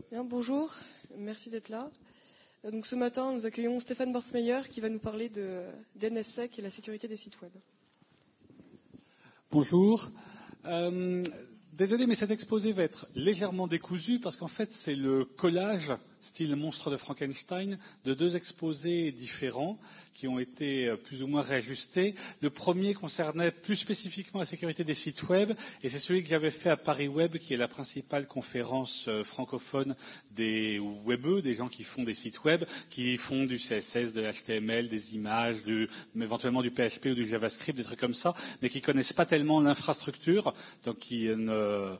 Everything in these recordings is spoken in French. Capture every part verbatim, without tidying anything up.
Bien, bonjour, merci d'être là. Donc, ce matin, nous accueillons Stéphane Borsmeyer qui va nous parler de d'N S S E C et la sécurité des sites web. Bonjour. Euh, désolé, mais cet exposé va être légèrement décousu parce qu'en fait, c'est le collage, style monstre de Frankenstein, de deux exposés différents qui ont été plus ou moins réajustés. Le premier concernait plus spécifiquement la sécurité des sites web et c'est celui que j'avais fait à Paris Web, qui est la principale conférence francophone des webeux, des gens qui font des sites web, qui font du C S S, de l'H T M L, des images, du, éventuellement du P H P ou du JavaScript, des trucs comme ça, mais qui connaissent pas tellement l'infrastructure, donc qui ne, euh,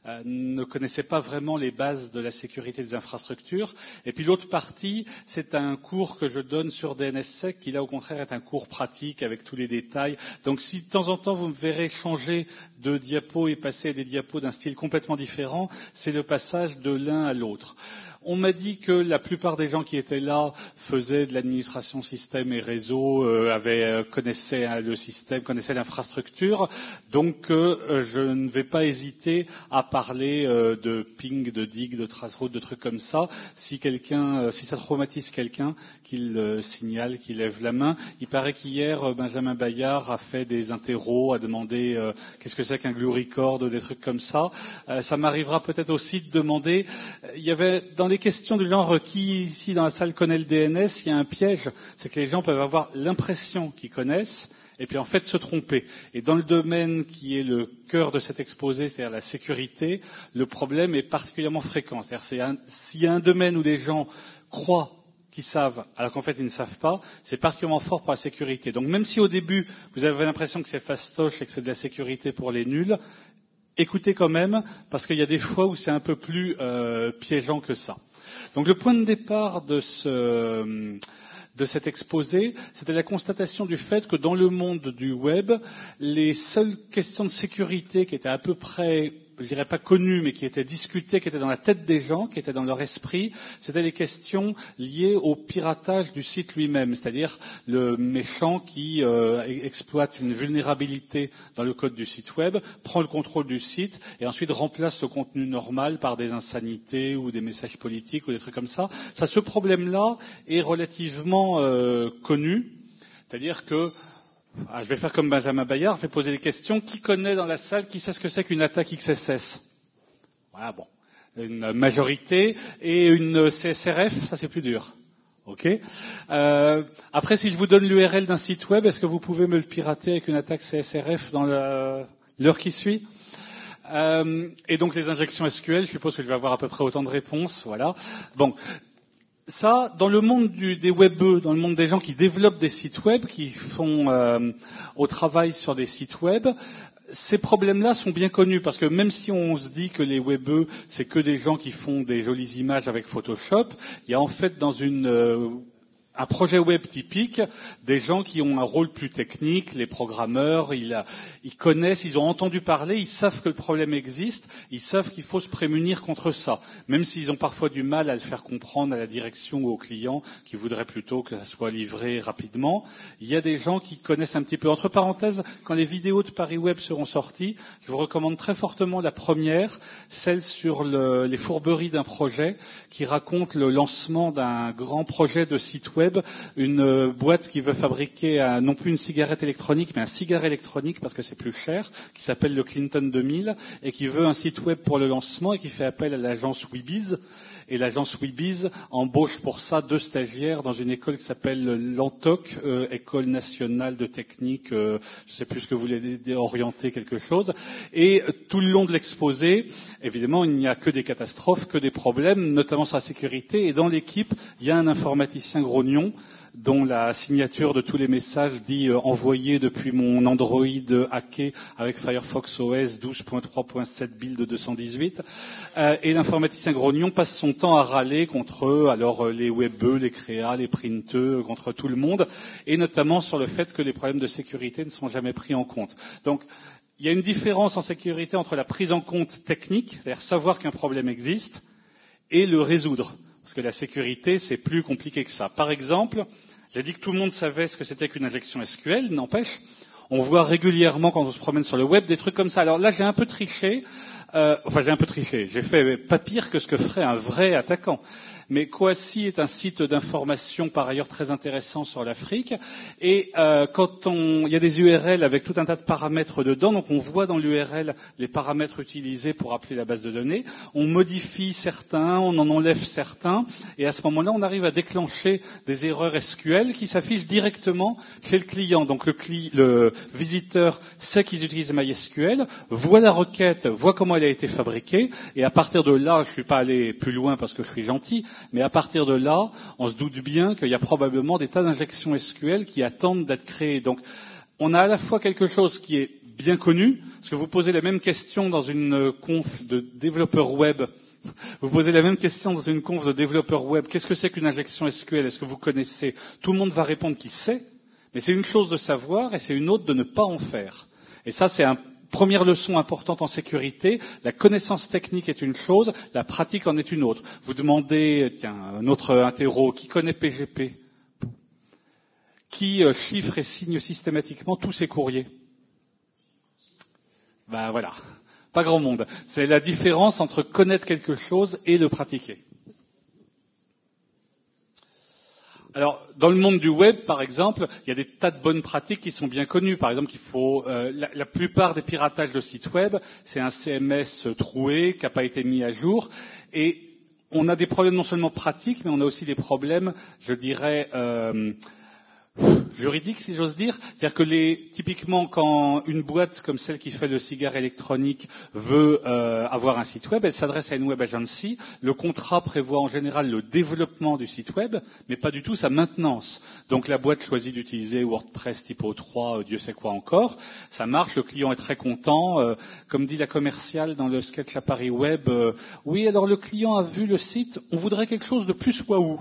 ne connaissaient pas vraiment les bases de la sécurité des infrastructures. Et puis l'autre partie, c'est un cours que je donne sur D N S S E C, qui là au contraire est un cours pratique avec tous les détails. Donc si de temps en temps vous me verrez changer de diapo et passer à des diapos d'un style complètement différent, c'est le passage de l'un à l'autre. On m'a dit que la plupart des gens qui étaient là faisaient de l'administration système et réseau, euh, avaient, euh, connaissaient hein, le système, connaissaient l'infrastructure. Donc, euh, je ne vais pas hésiter à parler euh, de ping, de dig, de traceroute, de trucs comme ça. Si quelqu'un, euh, si ça traumatise quelqu'un, qu'il euh, signale, qu'il lève la main. Il paraît qu'hier, euh, Benjamin Bayard a fait des interros, a demandé euh, qu'est-ce que c'est qu'un glue record, des trucs comme ça. Euh, ça m'arrivera peut-être aussi de demander. Euh, il y avait dans les questions du genre qui ici dans la salle connaît le D N S, il y a un piège, c'est que les gens peuvent avoir l'impression qu'ils connaissent et puis en fait se tromper. Et dans le domaine qui est le cœur de cet exposé, c'est-à-dire la sécurité, le problème est particulièrement fréquent. C'est-à-dire c'est un, s'il y a un domaine où les gens croient qu'ils savent, alors qu'en fait ils ne savent pas, c'est particulièrement fort pour la sécurité. Donc même si au début vous avez l'impression que c'est fastoche et que c'est de la sécurité pour les nuls, écoutez quand même, parce qu'il y a des fois où c'est un peu plus euh, piégeant que ça. Donc le point de départ de ce, de cet exposé, c'était la constatation du fait que dans le monde du web, les seules questions de sécurité qui étaient à peu près, je dirais pas connues, mais qui étaient discutées, qui étaient dans la tête des gens, qui étaient dans leur esprit, c'était les questions liées au piratage du site lui-même, c'est-à-dire le méchant qui euh, exploite une vulnérabilité dans le code du site web, prend le contrôle du site et ensuite remplace le contenu normal par des insanités ou des messages politiques ou des trucs comme ça. Ça, ce problème-là est relativement euh, connu, c'est-à-dire que Ah, je vais faire comme Benjamin Bayard, je vais poser des questions. Qui connaît dans la salle, qui sait ce que c'est qu'une attaque X S S? Voilà, bon. Une majorité. Et une C S R F, ça c'est plus dur. Ok. Euh, après, si je vous donne l'U R L d'un site web, est-ce que vous pouvez me le pirater avec une attaque C S R F dans l'heure qui suit? euh, Et donc les injections S Q L, je suppose que je vais avoir à peu près autant de réponses. Voilà. Bon. Ça, dans le monde du, des webeux, dans le monde des gens qui développent des sites web, qui font euh, au travail sur des sites web, ces problèmes-là sont bien connus parce que même si on se dit que les webeux, c'est que des gens qui font des jolies images avec Photoshop, il y a en fait dans une euh, un projet web typique, des gens qui ont un rôle plus technique, les programmeurs, ils, ils connaissent, ils ont entendu parler, ils savent que le problème existe, ils savent qu'il faut se prémunir contre ça, même s'ils ont parfois du mal à le faire comprendre à la direction ou aux clients qui voudraient plutôt que ça soit livré rapidement. Il y a des gens qui connaissent un petit peu. Entre parenthèses, quand les vidéos de Paris Web seront sorties, je vous recommande très fortement la première, celle sur le, les fourberies d'un projet, qui raconte le lancement d'un grand projet de site web, une boîte qui veut fabriquer un, non plus une cigarette électronique, mais un cigare électronique parce que c'est plus cher, qui s'appelle le Clinton deux mille et qui veut un site web pour le lancement et qui fait appel à l'agence Weebiz. Et l'agence Weebiz embauche pour ça deux stagiaires dans une école qui s'appelle l'Antoc, euh, École nationale de technique, euh, je ne sais plus ce que vous voulez orienter quelque chose. Et euh, tout le long de l'exposé, évidemment, il n'y a que des catastrophes, que des problèmes, notamment sur la sécurité. Et dans l'équipe, il y a un informaticien grognon dont la signature de tous les messages dit euh, envoyé depuis mon Android hacké avec Firefox O S douze point trois point sept build deux cent dix-huit. Euh, et l'informaticien grognon passe son temps à râler contre eux, alors euh, les webeux, les créas, les printeux, contre tout le monde, et notamment sur le fait que les problèmes de sécurité ne sont jamais pris en compte. Donc, il y a une différence en sécurité entre la prise en compte technique, c'est-à-dire savoir qu'un problème existe, et le résoudre. Parce que la sécurité, c'est plus compliqué que ça. Par exemple, j'ai dit que tout le monde savait ce que c'était qu'une injection S Q L, n'empêche, on voit régulièrement quand on se promène sur le web des trucs comme ça. Alors là, j'ai un peu triché. Euh, enfin, j'ai un peu triché. J'ai fait pas pire que ce que ferait un vrai attaquant. Mais Kwasi est un site d'information par ailleurs très intéressant sur l'Afrique. Et euh, quand on, il y a des U R L avec tout un tas de paramètres dedans, donc on voit dans l'U R L les paramètres utilisés pour appeler la base de données. On modifie certains, on en enlève certains, et à ce moment-là, on arrive à déclencher des erreurs S Q L qui s'affichent directement chez le client. Donc le, cli, le visiteur sait qu'ils utilisent MySQL, voit la requête, voit comment elle a été fabriquée, et à partir de là, je ne suis pas allé plus loin parce que je suis gentil, mais à partir de là, on se doute bien qu'il y a probablement des tas d'injections S Q L qui attendent d'être créées. Donc, on a à la fois quelque chose qui est bien connu, parce que vous posez la même question dans une conf de développeurs web, vous posez la même question dans une conf de développeurs web, qu'est-ce que c'est qu'une injection S Q L? Est-ce que vous connaissez? Tout le monde va répondre qu'il sait, mais c'est une chose de savoir et c'est une autre de ne pas en faire. Et ça, c'est un première leçon importante en sécurité, la connaissance technique est une chose, la pratique en est une autre. Vous demandez, tiens, un autre interro, qui connaît P G P? Qui euh, chiffre et signe systématiquement tous ses courriers? Ben voilà, pas grand monde. C'est la différence entre connaître quelque chose et le pratiquer. Alors, dans le monde du web, par exemple, il y a des tas de bonnes pratiques qui sont bien connues. Par exemple, il faut euh, la, la plupart des piratages de sites web, c'est un C M S troué qui n'a pas été mis à jour, et on a des problèmes non seulement pratiques, mais on a aussi des problèmes, je dirais, euh, juridique, si j'ose dire. C'est-à-dire que les, typiquement, quand une boîte comme celle qui fait le cigare électronique veut euh, avoir un site web, elle s'adresse à une web agency. Le contrat prévoit en général le développement du site web, mais pas du tout sa maintenance. Donc la boîte choisit d'utiliser WordPress Typo trois, euh, Dieu sait quoi encore. Ça marche, le client est très content. Euh, comme dit la commerciale dans le sketch à Paris Web, euh, oui, alors le client a vu le site, on voudrait quelque chose de plus waouh.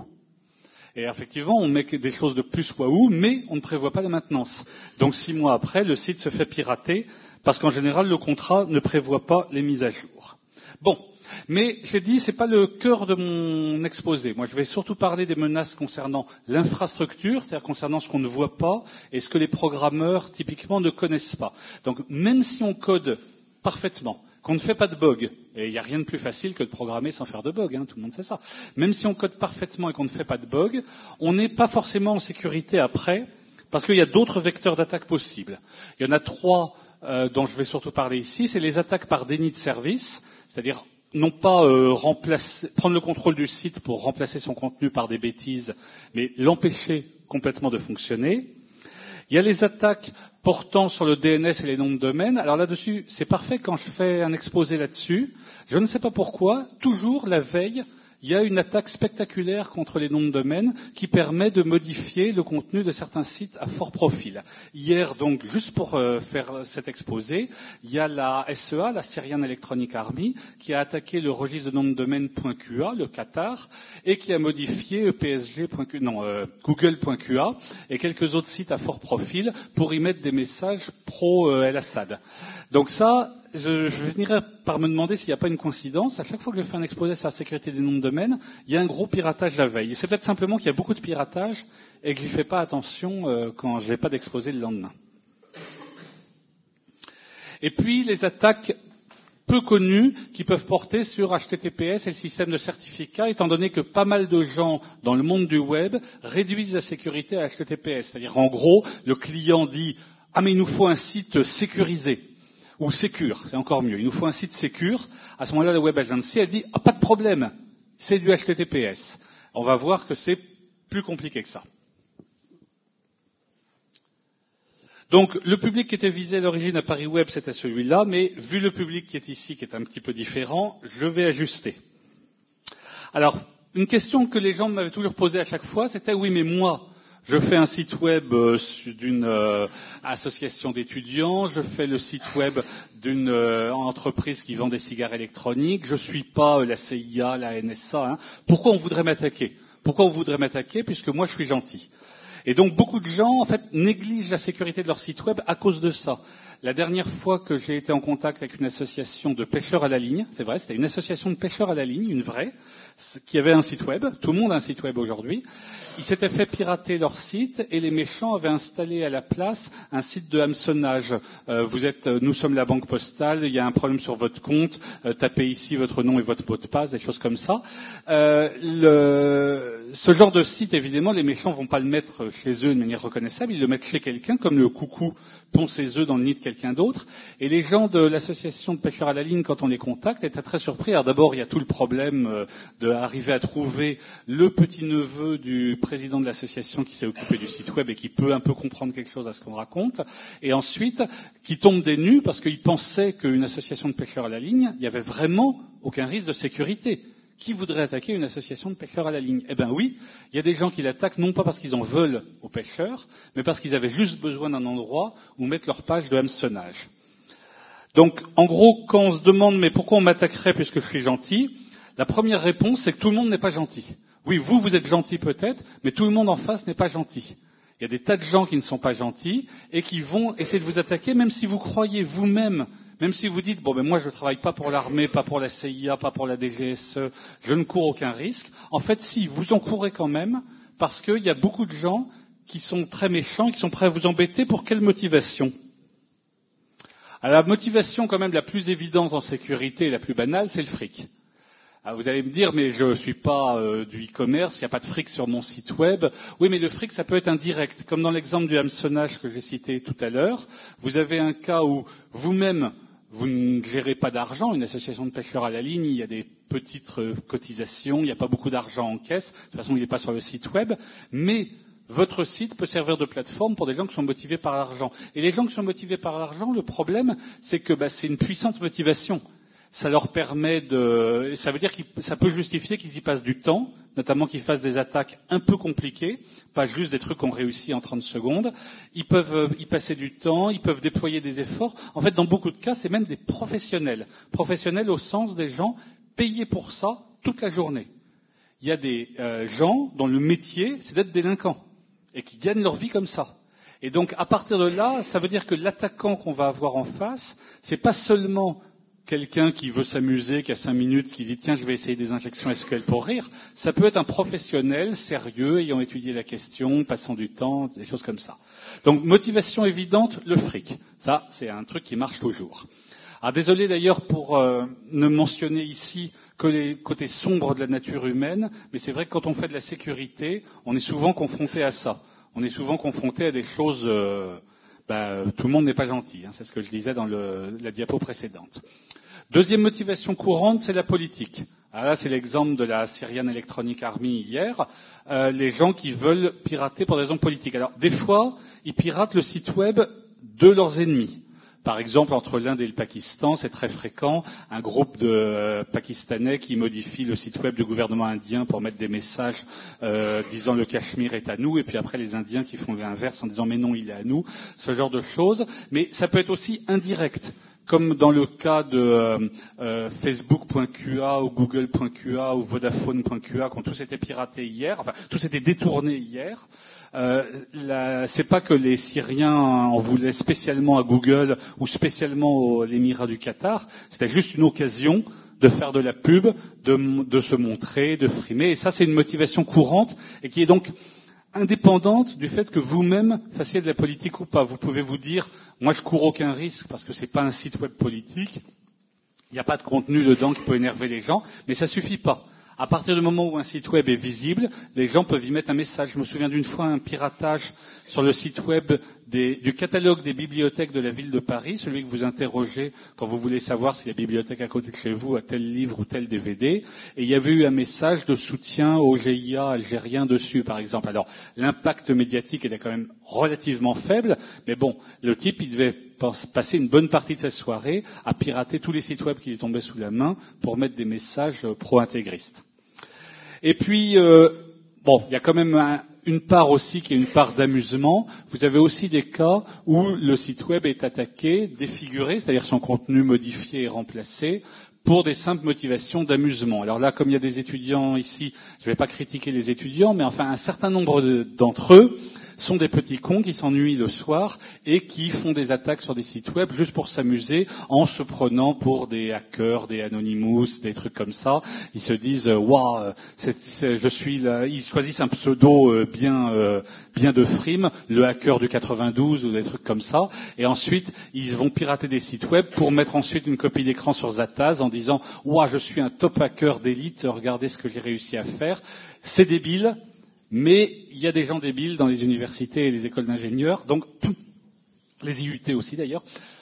Et effectivement, on met des choses de plus waouh, mais on ne prévoit pas la maintenance. Donc six mois après, le site se fait pirater, parce qu'en général, le contrat ne prévoit pas les mises à jour. Bon, mais j'ai dit, c'est pas le cœur de mon exposé. Moi, je vais surtout parler des menaces concernant l'infrastructure, c'est-à-dire concernant ce qu'on ne voit pas et ce que les programmeurs, typiquement, ne connaissent pas. Donc, même si on code parfaitement, qu'on ne fait pas de bug, et il n'y a rien de plus facile que de programmer sans faire de bug, hein, tout le monde sait ça. Même si on code parfaitement et qu'on ne fait pas de bug, on n'est pas forcément en sécurité après, parce qu'il y a d'autres vecteurs d'attaque possibles. Il y en a trois euh, dont je vais surtout parler ici, c'est les attaques par déni de service, c'est-à-dire non pas euh, remplacer, prendre le contrôle du site pour remplacer son contenu par des bêtises, mais l'empêcher complètement de fonctionner. Il y a les attaques portant sur le D N S et les noms de domaine. Alors là-dessus, c'est parfait quand je fais un exposé là-dessus. Je ne sais pas pourquoi, toujours la veille, il y a une attaque spectaculaire contre les noms de domaine qui permet de modifier le contenu de certains sites à fort profil. Hier, donc, juste pour euh, faire cet exposé, il y a la S E A, la Syrian Electronic Army, qui a attaqué le registre de nom de domaine .qa, le Qatar, et qui a modifié P S G. Non, euh, Google point Q A et quelques autres sites à fort profil pour y mettre des messages pro euh, El Assad. Donc ça, je, je finirai par me demander s'il n'y a pas une coïncidence. À chaque fois que je fais un exposé sur la sécurité des noms de domaine, il y a un gros piratage la veille. Et c'est peut-être simplement qu'il y a beaucoup de piratage et que j'y fais pas attention euh, quand je n'ai pas d'exposé le lendemain. Et puis les attaques peu connues qui peuvent porter sur H T T P S et le système de certificat, étant donné que pas mal de gens dans le monde du web réduisent la sécurité à H T T P S. C'est-à-dire, en gros, le client dit « Ah, mais il nous faut un site sécurisé ». Ou Secure, c'est encore mieux. Il nous faut un site Secure. À ce moment-là, la Web Agency a dit ah, « Pas de problème, c'est du H T T P S ». On va voir que c'est plus compliqué que ça. Donc, le public qui était visé à l'origine à Paris Web, c'était celui-là, mais vu le public qui est ici, qui est un petit peu différent, je vais ajuster. Alors, une question que les gens m'avaient toujours posée à chaque fois, c'était « Oui, mais moi, je fais un site web euh, d'une euh, association d'étudiants, je fais le site web d'une euh, entreprise qui vend des cigares électroniques, je suis pas euh, la C I A, la N S A. Hein. Pourquoi on voudrait m'attaquer ? Pourquoi on voudrait m'attaquer ? Puisque moi, je suis gentil. » Et donc, beaucoup de gens, en fait, négligent la sécurité de leur site web à cause de ça. La dernière fois que j'ai été en contact avec une association de pêcheurs à la ligne, c'est vrai, c'était une association de pêcheurs à la ligne, une vraie, qui avait un site web. Tout le monde a un site web aujourd'hui. Ils s'étaient fait pirater leur site et les méchants avaient installé à la place un site de hameçonnage. Euh, vous êtes, nous sommes la banque postale, il y a un problème sur votre compte, euh, tapez ici votre nom et votre mot de passe, des choses comme ça. Euh, le, ce genre de site, évidemment, les méchants vont pas le mettre chez eux de manière reconnaissable, ils le mettent chez quelqu'un, comme le coucou pond ses œufs dans le nid de quelqu'un d'autre. Et les gens de l'association de pêcheurs à la ligne, quand on les contacte, étaient très surpris. Alors d'abord, il y a tout le problème d'arriver à trouver le petit-neveu du président de l'association qui s'est occupé du site web et qui peut un peu comprendre quelque chose à ce qu'on raconte. Et ensuite, qui tombe des nues parce qu'ils pensaient qu'une association de pêcheurs à la ligne, il n'y avait vraiment aucun risque de sécurité. Qui voudrait attaquer une association de pêcheurs à la ligne? Eh bien oui, il y a des gens qui l'attaquent non pas parce qu'ils en veulent aux pêcheurs, mais parce qu'ils avaient juste besoin d'un endroit où mettre leur page de hameçonnage. Donc, en gros, quand on se demande mais pourquoi on m'attaquerait puisque je suis gentil, la première réponse c'est que tout le monde n'est pas gentil. Oui, vous, vous êtes gentil peut-être, mais tout le monde en face n'est pas gentil. Il y a des tas de gens qui ne sont pas gentils et qui vont essayer de vous attaquer, même si vous croyez vous-même, même si vous dites, bon, ben moi je ne travaille pas pour l'armée, pas pour la C I A, pas pour la D G S E, je ne cours aucun risque. En fait, si, vous en courez quand même, parce qu'il y a beaucoup de gens qui sont très méchants, qui sont prêts à vous embêter. Pour quelle motivation? Alors, la motivation quand même la plus évidente en sécurité et la plus banale, c'est le fric. Alors vous allez me dire, mais je ne suis pas euh, du e-commerce, il n'y a pas de fric sur mon site web. Oui, mais le fric, ça peut être indirect. Comme dans l'exemple du hameçonnage que j'ai cité tout à l'heure, vous avez un cas où vous-même, vous ne gérez pas d'argent. Une association de pêcheurs à la ligne, il y a des petites cotisations, il n'y a pas beaucoup d'argent en caisse. De toute façon, il n'est pas sur le site web. Mais votre site peut servir de plateforme pour des gens qui sont motivés par l'argent. Et les gens qui sont motivés par l'argent, le problème, c'est que bah, c'est une puissante motivation. Ça leur permet de, ça veut dire que ça peut justifier qu'ils y passent du temps, notamment qu'ils fassent des attaques un peu compliquées, pas juste des trucs qu'on réussit en trente secondes. Ils peuvent y passer du temps, ils peuvent déployer des efforts. En fait, dans beaucoup de cas, c'est même des professionnels. Professionnels au sens des gens payés pour ça toute la journée. Il y a des euh, gens dont le métier, c'est d'être délinquants et qui gagnent leur vie comme ça. Et donc, à partir de là, ça veut dire que l'attaquant qu'on va avoir en face, c'est pas seulement quelqu'un qui veut s'amuser, qui a cinq minutes, qui dit tiens, je vais essayer des injections S Q L pour rire. Ça peut être un professionnel sérieux, ayant étudié la question, passant du temps, des choses comme ça. Donc, motivation évidente, le fric. Ça, c'est un truc qui marche toujours. Alors, désolé d'ailleurs pour euh, ne mentionner ici que les côtés sombres de la nature humaine, mais c'est vrai que quand on fait de la sécurité, on est souvent confronté à ça. On est souvent confronté à des choses... Euh, bah, tout le monde n'est pas gentil, hein, c'est ce que je disais dans le, la diapo précédente. Deuxième motivation courante, c'est la politique. Alors là, c'est l'exemple de la Syrian Electronic Army hier, euh, les gens qui veulent pirater pour des raisons politiques. Alors, des fois, ils piratent le site web de leurs ennemis. Par exemple, entre l'Inde et le Pakistan, c'est très fréquent, un groupe de euh, Pakistanais qui modifie le site web du gouvernement indien pour mettre des messages euh, disant le Cachemire est à nous, et puis après les Indiens qui font l'inverse en disant mais non, il est à nous, ce genre de choses. Mais ça peut être aussi indirect, comme dans le cas de euh, euh, Facebook point Q A ou Google point Q A ou Vodafone point Q A, qui ont tous été piratés hier, enfin tous été détournés hier. Euh, la, c'est pas que les Syriens en voulaient spécialement à Google ou spécialement à l'Émirat du Qatar, c'était juste une occasion de faire de la pub, de, de se montrer, de frimer, et ça c'est une motivation courante et qui est donc indépendante du fait que vous-même fassiez de la politique ou pas. Vous pouvez vous dire, moi je cours aucun risque parce que c'est pas un site web politique, il n'y a pas de contenu dedans qui peut énerver les gens, mais ça suffit pas. À partir du moment où un site web est visible, les gens peuvent y mettre un message. Je me souviens d'une fois un piratage sur le site web des, du catalogue des bibliothèques de la ville de Paris, celui que vous interrogez quand vous voulez savoir si la bibliothèque à côté de chez vous a tel livre ou tel D V D. Et il y avait eu un message de soutien au G I A algérien dessus, par exemple. Alors, l'impact médiatique était quand même relativement faible, mais bon, le type, il devait passer une bonne partie de sa soirée à pirater tous les sites web qui lui tombaient sous la main pour mettre des messages pro-intégristes. Et puis, euh, bon, il y a quand même un, une part aussi qui est une part d'amusement. Vous avez aussi des cas où le site web est attaqué, défiguré, c'est-à-dire son contenu modifié et remplacé, pour des simples motivations d'amusement. Alors là, comme il y a des étudiants ici, je ne vais pas critiquer les étudiants, mais enfin, un certain nombre de, d'entre eux sont des petits cons qui s'ennuient le soir et qui font des attaques sur des sites web juste pour s'amuser en se prenant pour des hackers, des Anonymous, des trucs comme ça. Ils se disent waouh, c'est, c'est, je suis là. Ils choisissent un pseudo euh, bien euh, bien de frime, le hacker du quatre-vingt-douze ou des trucs comme ça. Et ensuite, ils vont pirater des sites web pour mettre ensuite une copie d'écran sur Zataz en disant waouh, je suis un top hacker d'élite. Regardez ce que j'ai réussi à faire. C'est débile. Mais il y a des gens débiles dans les universités et les écoles d'ingénieurs, donc les I U T aussi d'ailleurs,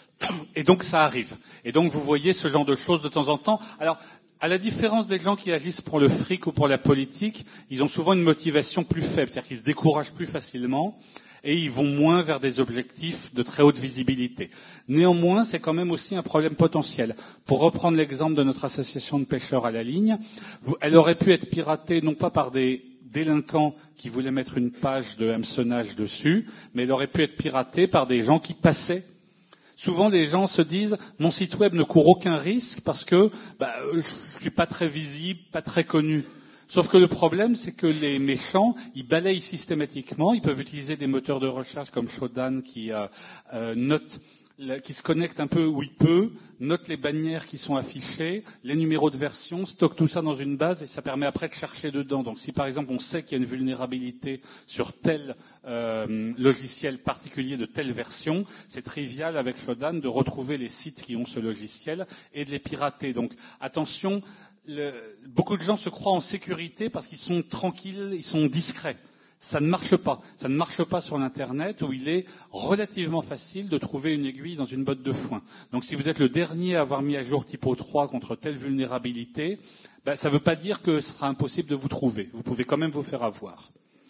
et donc ça arrive. Et donc vous voyez ce genre de choses de temps en temps. Alors, à la différence des gens qui agissent pour le fric ou pour la politique, ils ont souvent une motivation plus faible, c'est-à-dire qu'ils se découragent plus facilement et ils vont moins vers des objectifs de très haute visibilité. Néanmoins, c'est quand même aussi un problème potentiel. Pour reprendre l'exemple de notre association de pêcheurs à la ligne, elle aurait pu être piratée non pas par des délinquants qui voulaient mettre une page de hameçonnage dessus, mais elle aurait pu être piratée par des gens qui passaient. Souvent, les gens se disent « mon site web ne court aucun risque parce que bah, je suis pas très visible, pas très connu ». Sauf que le problème, c'est que les méchants, ils balayent systématiquement. Ils peuvent utiliser des moteurs de recherche comme Shodan qui euh, euh, notent, qui se connecte un peu où il peut, note les bannières qui sont affichées, les numéros de version, stocke tout ça dans une base et ça permet après de chercher dedans. Donc si par exemple on sait qu'il y a une vulnérabilité sur tel euh, logiciel particulier de telle version, c'est trivial avec Shodan de retrouver les sites qui ont ce logiciel et de les pirater. Donc attention, le, beaucoup de gens se croient en sécurité parce qu'ils sont tranquilles, ils sont discrets. Ça ne marche pas. Ça ne marche pas sur l'Internet où il est relativement facile de trouver une aiguille dans une botte de foin. Donc si vous êtes le dernier à avoir mis à jour Typo trois contre telle vulnérabilité, ben, ça ne veut pas dire que ce sera impossible de vous trouver. Vous pouvez quand même vous faire avoir.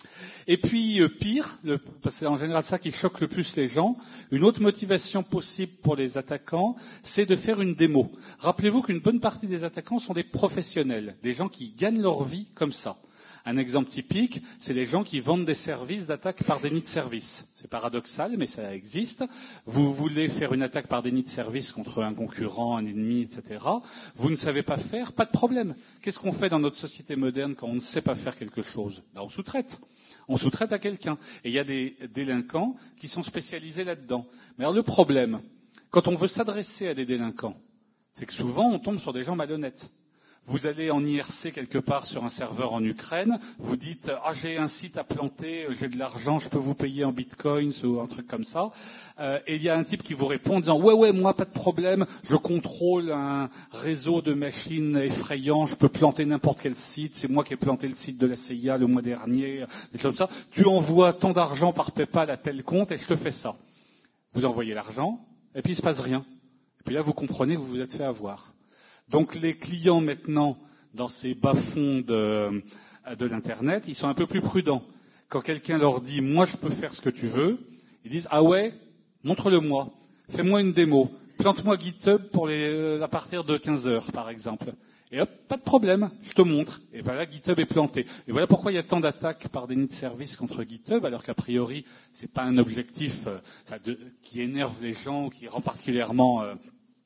Et puis, euh, pire, le, parce que c'est en général ça qui choque le plus les gens, une autre motivation possible pour les attaquants, c'est de faire une démo. Rappelez-vous qu'une bonne partie des attaquants sont des professionnels, des gens qui gagnent leur vie comme ça. Un exemple typique, c'est les gens qui vendent des services d'attaque par déni de service. C'est paradoxal, mais ça existe. Vous voulez faire une attaque par déni de service contre un concurrent, un ennemi, et cetera. Vous ne savez pas faire, pas de problème. Qu'est-ce qu'on fait dans notre société moderne quand on ne sait pas faire quelque chose ? Ben, on sous-traite. On sous-traite à quelqu'un. Et il y a des délinquants qui sont spécialisés là-dedans. Mais alors le problème, quand on veut s'adresser à des délinquants, c'est que souvent on tombe sur des gens malhonnêtes. Vous allez en I R C quelque part sur un serveur en Ukraine, vous dites « Ah, j'ai un site à planter, j'ai de l'argent, je peux vous payer en bitcoins » ou un truc comme ça. Euh, et il y a un type qui vous répond en disant « Ouais, ouais, moi, pas de problème, je contrôle un réseau de machines effrayant, je peux planter n'importe quel site, c'est moi qui ai planté le site de la C I A le mois dernier, des choses comme ça. Tu envoies tant d'argent par PayPal à tel compte et je te fais ça. » Vous envoyez l'argent et puis il ne se passe rien. Et puis là, vous comprenez que vous vous êtes fait avoir. Donc les clients maintenant, dans ces bas-fonds de, de l'Internet, ils sont un peu plus prudents. Quand quelqu'un leur dit « moi je peux faire ce que tu veux », ils disent « ah ouais, montre-le-moi, fais-moi une démo, plante-moi GitHub pour les, à partir de quinze heures par exemple ». Et hop, pas de problème, je te montre. Et voilà, GitHub est planté. Et voilà pourquoi il y a tant d'attaques par déni de service contre GitHub, alors qu'a priori, c'est pas un objectif euh, ça, de, qui énerve les gens, qui rend particulièrement... Euh,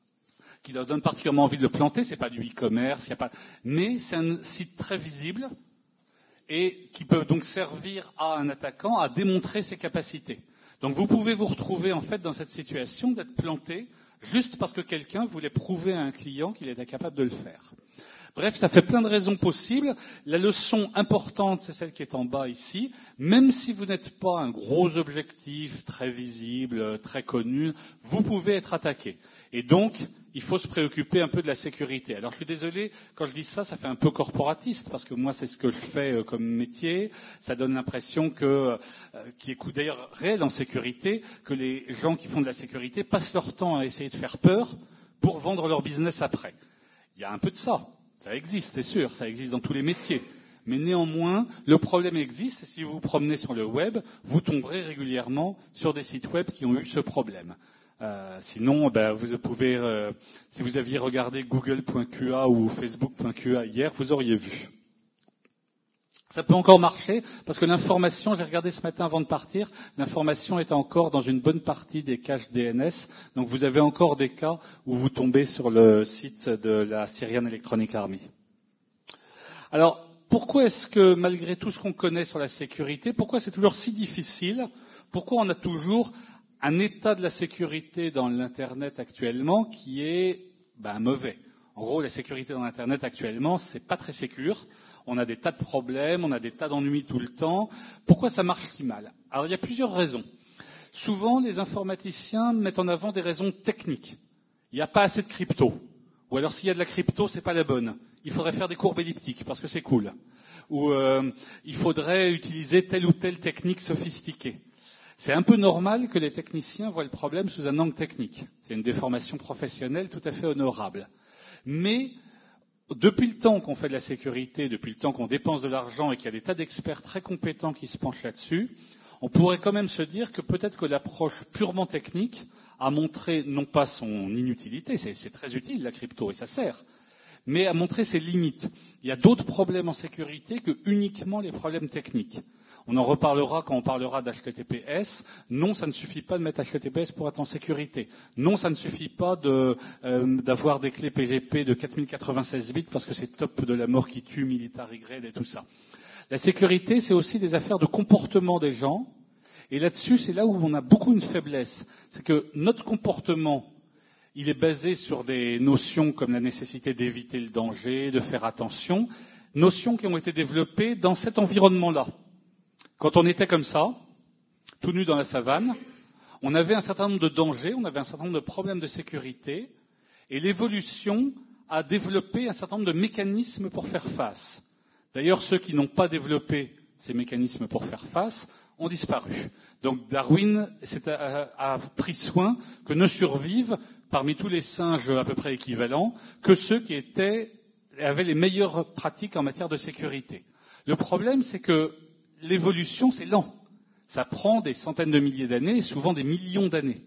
qui leur donne particulièrement envie de le planter, c'est pas du e-commerce, y a pas, mais c'est un site très visible et qui peut donc servir à un attaquant à démontrer ses capacités. Donc vous pouvez vous retrouver en fait dans cette situation d'être planté juste parce que quelqu'un voulait prouver à un client qu'il était capable de le faire. Bref, ça fait plein de raisons possibles. La leçon importante, c'est celle qui est en bas ici. Même si vous n'êtes pas un gros objectif très visible, très connu, vous pouvez être attaqué. Et donc, il faut se préoccuper un peu de la sécurité. Alors, je suis désolé, quand je dis ça, ça fait un peu corporatiste, parce que moi, c'est ce que je fais comme métier. Ça donne l'impression que, euh, qui est d'ailleurs réel en sécurité, que les gens qui font de la sécurité passent leur temps à essayer de faire peur pour vendre leur business après. Il y a un peu de ça. Ça existe, c'est sûr, ça existe dans tous les métiers. Mais néanmoins, le problème existe, et si vous vous promenez sur le web, vous tomberez régulièrement sur des sites web qui ont eu ce problème. Euh, sinon, ben, vous pouvez, euh, si vous aviez regardé google point Q A ou facebook point Q A hier, vous auriez vu. Ça peut encore marcher, parce que l'information, j'ai regardé ce matin avant de partir, l'information est encore dans une bonne partie des caches D N S, donc vous avez encore des cas où vous tombez sur le site de la Syrian Electronic Army. Alors, pourquoi est-ce que, malgré tout ce qu'on connaît sur la sécurité, pourquoi c'est toujours si difficile? Pourquoi on a toujours un état de la sécurité dans l'Internet actuellement qui est ben, mauvais? En gros, la sécurité dans l'Internet actuellement, c'est pas très sécure. On a des tas de problèmes, on a des tas d'ennuis tout le temps. Pourquoi ça marche si mal? Alors, il y a plusieurs raisons. Souvent, les informaticiens mettent en avant des raisons techniques. Il n'y a pas assez de crypto. Ou alors, s'il y a de la crypto, c'est pas la bonne. Il faudrait faire des courbes elliptiques parce que c'est cool. Ou euh, il faudrait utiliser telle ou telle technique sophistiquée. C'est un peu normal que les techniciens voient le problème sous un angle technique. C'est une déformation professionnelle tout à fait honorable. Mais depuis le temps qu'on fait de la sécurité, depuis le temps qu'on dépense de l'argent et qu'il y a des tas d'experts très compétents qui se penchent là-dessus, on pourrait quand même se dire que peut-être que l'approche purement technique a montré non pas son inutilité, c'est, c'est très utile la crypto et ça sert, mais a montré ses limites. Il y a d'autres problèmes en sécurité que uniquement les problèmes techniques. On en reparlera quand on parlera d'H T T P S. Non, ça ne suffit pas de mettre H T T P S pour être en sécurité. Non, ça ne suffit pas de, euh, d'avoir des clés P G P de quatre mille quatre-vingt-seize bits parce que c'est top de la mort qui tue, military grade et tout ça. La sécurité, c'est aussi des affaires de comportement des gens. Et là-dessus, c'est là où on a beaucoup une faiblesse. C'est que notre comportement, il est basé sur des notions comme la nécessité d'éviter le danger, de faire attention, notions qui ont été développées dans cet environnement-là. Quand on était comme ça, tout nu dans la savane, on avait un certain nombre de dangers, on avait un certain nombre de problèmes de sécurité, et l'évolution a développé un certain nombre de mécanismes pour faire face. D'ailleurs, ceux qui n'ont pas développé ces mécanismes pour faire face ont disparu. Donc Darwin a, a pris soin que ne survivent, parmi tous les singes à peu près équivalents, que ceux qui étaient, avaient les meilleures pratiques en matière de sécurité. Le problème, c'est que l'évolution, c'est lent. Ça prend des centaines de milliers d'années, et souvent des millions d'années.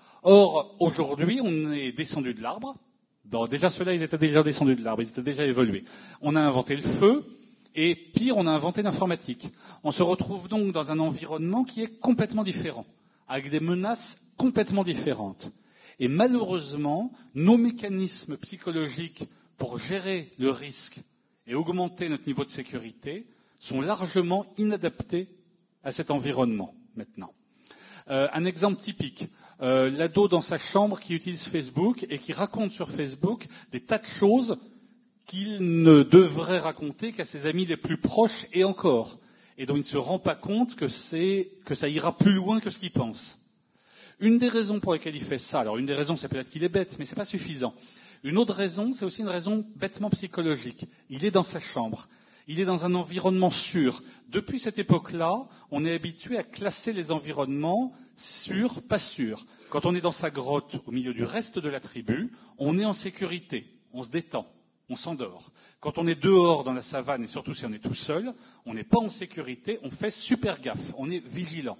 Or, aujourd'hui, on est descendu de l'arbre. Bon, déjà, ceux-là, ils étaient déjà descendus de l'arbre, ils étaient déjà évolués. On a inventé le feu, et pire, on a inventé l'informatique. On se retrouve donc dans un environnement qui est complètement différent, avec des menaces complètement différentes. Et malheureusement, nos mécanismes psychologiques pour gérer le risque et augmenter notre niveau de sécurité sont largement inadaptés à cet environnement, maintenant. Euh, un exemple typique, euh, l'ado dans sa chambre qui utilise Facebook et qui raconte sur Facebook des tas de choses qu'il ne devrait raconter qu'à ses amis les plus proches et encore, et dont il ne se rend pas compte que, c'est, que ça ira plus loin que ce qu'il pense. Une des raisons pour lesquelles il fait ça, alors une des raisons c'est peut-être qu'il est bête, mais c'est pas suffisant. Une autre raison, c'est aussi une raison bêtement psychologique. Il est dans sa chambre. Il est dans un environnement sûr. Depuis cette époque-là, on est habitué à classer les environnements sûrs, pas sûrs. Quand on est dans sa grotte, au milieu du reste de la tribu, on est en sécurité, on se détend, on s'endort. Quand on est dehors dans la savane, et surtout si on est tout seul, on n'est pas en sécurité, on fait super gaffe, on est vigilant.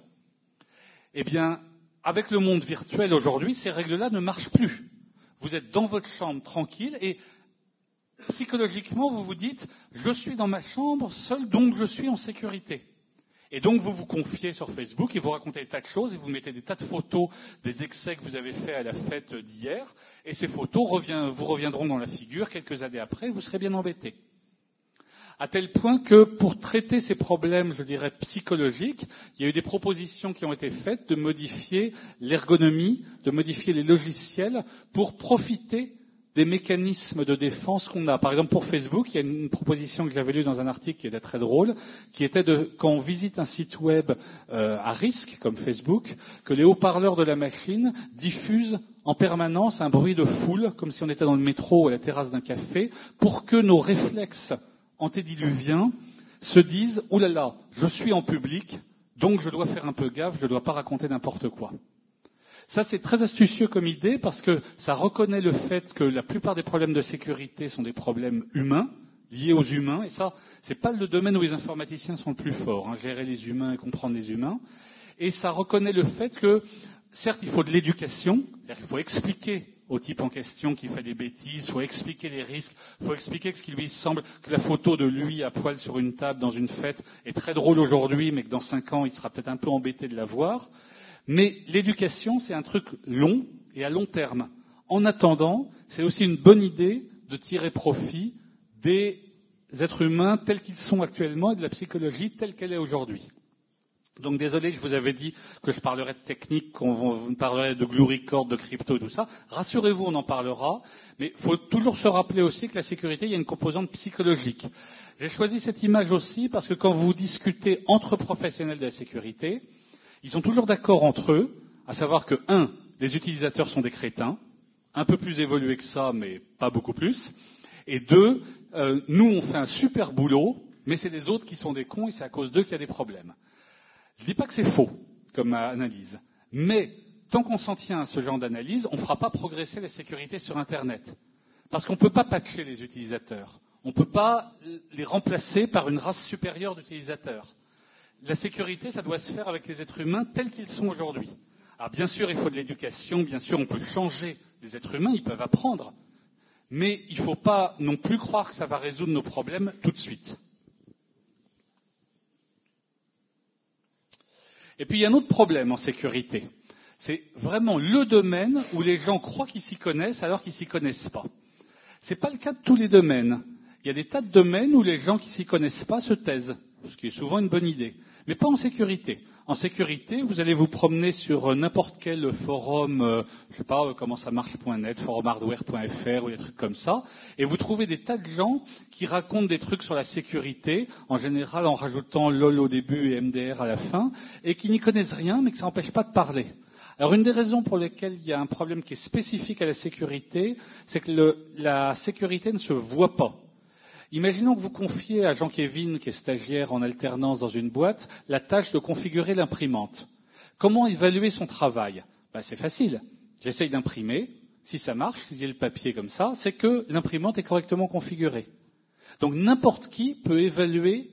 Eh bien, avec le monde virtuel aujourd'hui, ces règles-là ne marchent plus. Vous êtes dans votre chambre tranquille et psychologiquement, vous vous dites « je suis dans ma chambre seul, donc je suis en sécurité ». Et donc, vous vous confiez sur Facebook et vous racontez des tas de choses et vous mettez des tas de photos des excès que vous avez faits à la fête d'hier. Et ces photos revient, vous reviendront dans la figure quelques années après, vous serez bien embêté. À tel point que pour traiter ces problèmes, je dirais, psychologiques, il y a eu des propositions qui ont été faites de modifier l'ergonomie, de modifier les logiciels pour profiter des mécanismes de défense qu'on a. Par exemple, pour Facebook, il y a une proposition que j'avais lue dans un article qui était très drôle, qui était de, quand on visite un site web euh, à risque, comme Facebook, que les haut-parleurs de la machine diffusent en permanence un bruit de foule, comme si on était dans le métro ou à la terrasse d'un café, pour que nos réflexes antédiluviens se disent « Ouh là là, je suis en public, donc je dois faire un peu gaffe, je ne dois pas raconter n'importe quoi ». Ça, c'est très astucieux comme idée parce que ça reconnaît le fait que la plupart des problèmes de sécurité sont des problèmes humains, liés aux humains. Et ça, c'est pas le domaine où les informaticiens sont le plus forts, hein, gérer les humains et comprendre les humains. Et ça reconnaît le fait que, certes, il faut de l'éducation, c'est-à-dire qu'il faut expliquer au type en question qui fait des bêtises, il faut expliquer les risques, il faut expliquer que ce qui lui semble que la photo de lui à poil sur une table dans une fête est très drôle aujourd'hui, mais que dans cinq ans, il sera peut-être un peu embêté de la voir. Mais l'éducation, c'est un truc long et à long terme. En attendant, c'est aussi une bonne idée de tirer profit des êtres humains tels qu'ils sont actuellement et de la psychologie telle qu'elle est aujourd'hui. Donc désolé, je vous avais dit que je parlerais de technique, qu'on parlerait de glue record, de crypto, tout ça. Rassurez-vous, on en parlera, mais il faut toujours se rappeler aussi que la sécurité, il y a une composante psychologique. J'ai choisi cette image aussi parce que quand vous discutez entre professionnels de la sécurité, ils sont toujours d'accord entre eux, à savoir que, un, les utilisateurs sont des crétins, un peu plus évolués que ça, mais pas beaucoup plus, et deux, euh, nous on fait un super boulot, mais c'est les autres qui sont des cons et c'est à cause d'eux qu'il y a des problèmes. Je ne dis pas que c'est faux comme analyse, mais tant qu'on s'en tient à ce genre d'analyse, on ne fera pas progresser la sécurité sur Internet. Parce qu'on ne peut pas patcher les utilisateurs. On ne peut pas les remplacer par une race supérieure d'utilisateurs. La sécurité, ça doit se faire avec les êtres humains tels qu'ils sont aujourd'hui. Alors bien sûr, il faut de l'éducation, bien sûr, on peut changer les êtres humains, ils peuvent apprendre. Mais il ne faut pas non plus croire que ça va résoudre nos problèmes tout de suite. Et puis il y a un autre problème en sécurité. C'est vraiment le domaine où les gens croient qu'ils s'y connaissent alors qu'ils ne s'y connaissent pas. Ce n'est pas le cas de tous les domaines. Il y a des tas de domaines où les gens qui ne s'y connaissent pas se taisent, ce qui est souvent une bonne idée. Mais pas en sécurité. En sécurité, vous allez vous promener sur n'importe quel forum, euh, je ne sais pas comment ça marche point net, forum hardware point f r ou des trucs comme ça, et vous trouvez des tas de gens qui racontent des trucs sur la sécurité, en général en rajoutant LOL au début et M D R à la fin, et qui n'y connaissent rien, mais que ça n'empêche pas de parler. Alors une des raisons pour lesquelles il y a un problème qui est spécifique à la sécurité, c'est que le, la sécurité ne se voit pas. Imaginons que vous confiez à Jean-Kévin, qui est stagiaire en alternance dans une boîte, la tâche de configurer l'imprimante. Comment évaluer son travail? Ben, c'est facile. J'essaye d'imprimer. Si ça marche, si j'ai le papier comme ça, c'est que l'imprimante est correctement configurée. Donc n'importe qui peut évaluer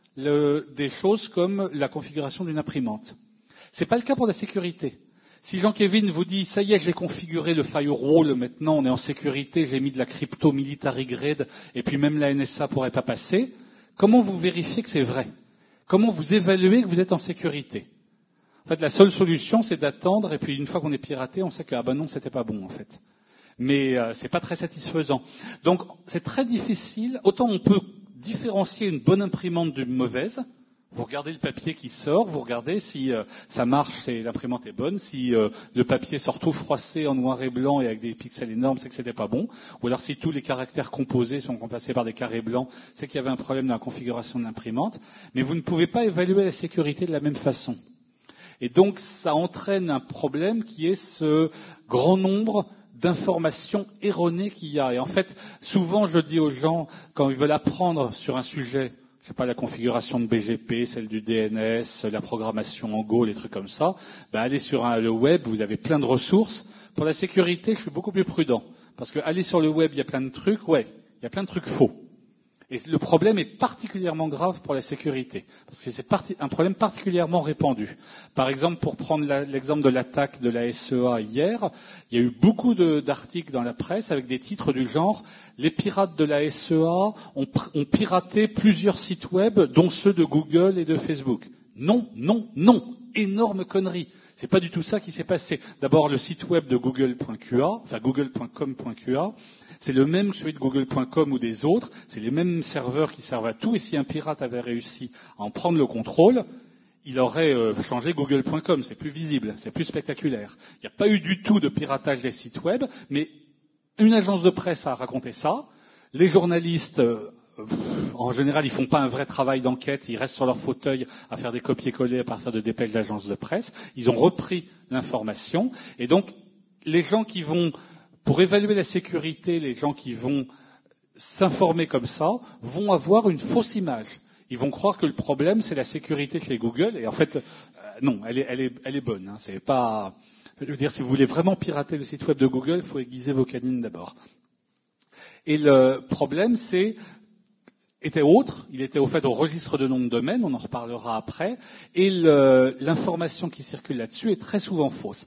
le, des choses comme la configuration d'une imprimante. Ce n'est pas le cas pour la sécurité. Si Jean-Kévin vous dit « ça y est, j'ai configuré le firewall, maintenant on est en sécurité, j'ai mis de la crypto military grade et puis même la N S A pourrait pas passer », comment vous vérifiez que c'est vrai? Comment vous évaluez que vous êtes en sécurité? En fait, la seule solution, c'est d'attendre et puis une fois qu'on est piraté, on sait que ah ben non, c'était pas bon en fait. Mais euh, c'est pas très satisfaisant. Donc c'est très difficile. Autant on peut différencier une bonne imprimante d'une mauvaise. Vous regardez le papier qui sort, vous regardez si euh, ça marche et l'imprimante est bonne, si euh, le papier sort tout froissé en noir et blanc et avec des pixels énormes, c'est que c'était pas bon, ou alors si tous les caractères composés sont remplacés par des carrés blancs, c'est qu'il y avait un problème dans la configuration de l'imprimante, mais vous ne pouvez pas évaluer la sécurité de la même façon. Et donc ça entraîne un problème qui est ce grand nombre d'informations erronées qu'il y a. Et en fait, souvent je dis aux gens, quand ils veulent apprendre sur un sujet, je sais pas, la configuration de B G P, celle du D N S, la programmation en Go, les trucs comme ça, ben allez sur un, le web, vous avez plein de ressources. Pour la sécurité, je suis beaucoup plus prudent. Parce que aller sur le web, il y a plein de trucs, ouais, il y a plein de trucs faux. Et le problème est particulièrement grave pour la sécurité, parce que c'est parti, un problème particulièrement répandu. Par exemple, pour prendre la, l'exemple de l'attaque de la S E A hier, il y a eu beaucoup de, d'articles dans la presse avec des titres du genre « Les pirates de la S E A ont, ont piraté plusieurs sites web, dont ceux de Google et de Facebook ». Non, non, non, énorme connerie. C'est pas du tout ça qui s'est passé. D'abord, le site web de google point q a, enfin google point com point q a, c'est le même que celui de google point com ou des autres, c'est les mêmes serveurs qui servent à tout, et si un pirate avait réussi à en prendre le contrôle, il aurait euh, changé google point com, c'est plus visible, c'est plus spectaculaire. Il n'y a pas eu du tout de piratage des sites web, mais une agence de presse a raconté ça, les journalistes, euh, en général, ils font pas un vrai travail d'enquête, ils restent sur leur fauteuil à faire des copier-coller à partir de dépêches d'agences de presse, ils ont repris l'information, et donc les gens qui vont pour évaluer la sécurité, les gens qui vont s'informer comme ça vont avoir une fausse image. Ils vont croire que le problème, c'est la sécurité chez Google. Et en fait, euh, non, elle est, elle est, elle est bonne. Hein. C'est pas, je veux dire, si vous voulez vraiment pirater le site web de Google, il faut aiguiser vos canines d'abord. Et le problème, c'est était autre. Il était au fait au registre de nom de domaine. On en reparlera après. Et le, l'information qui circule là-dessus est très souvent fausse.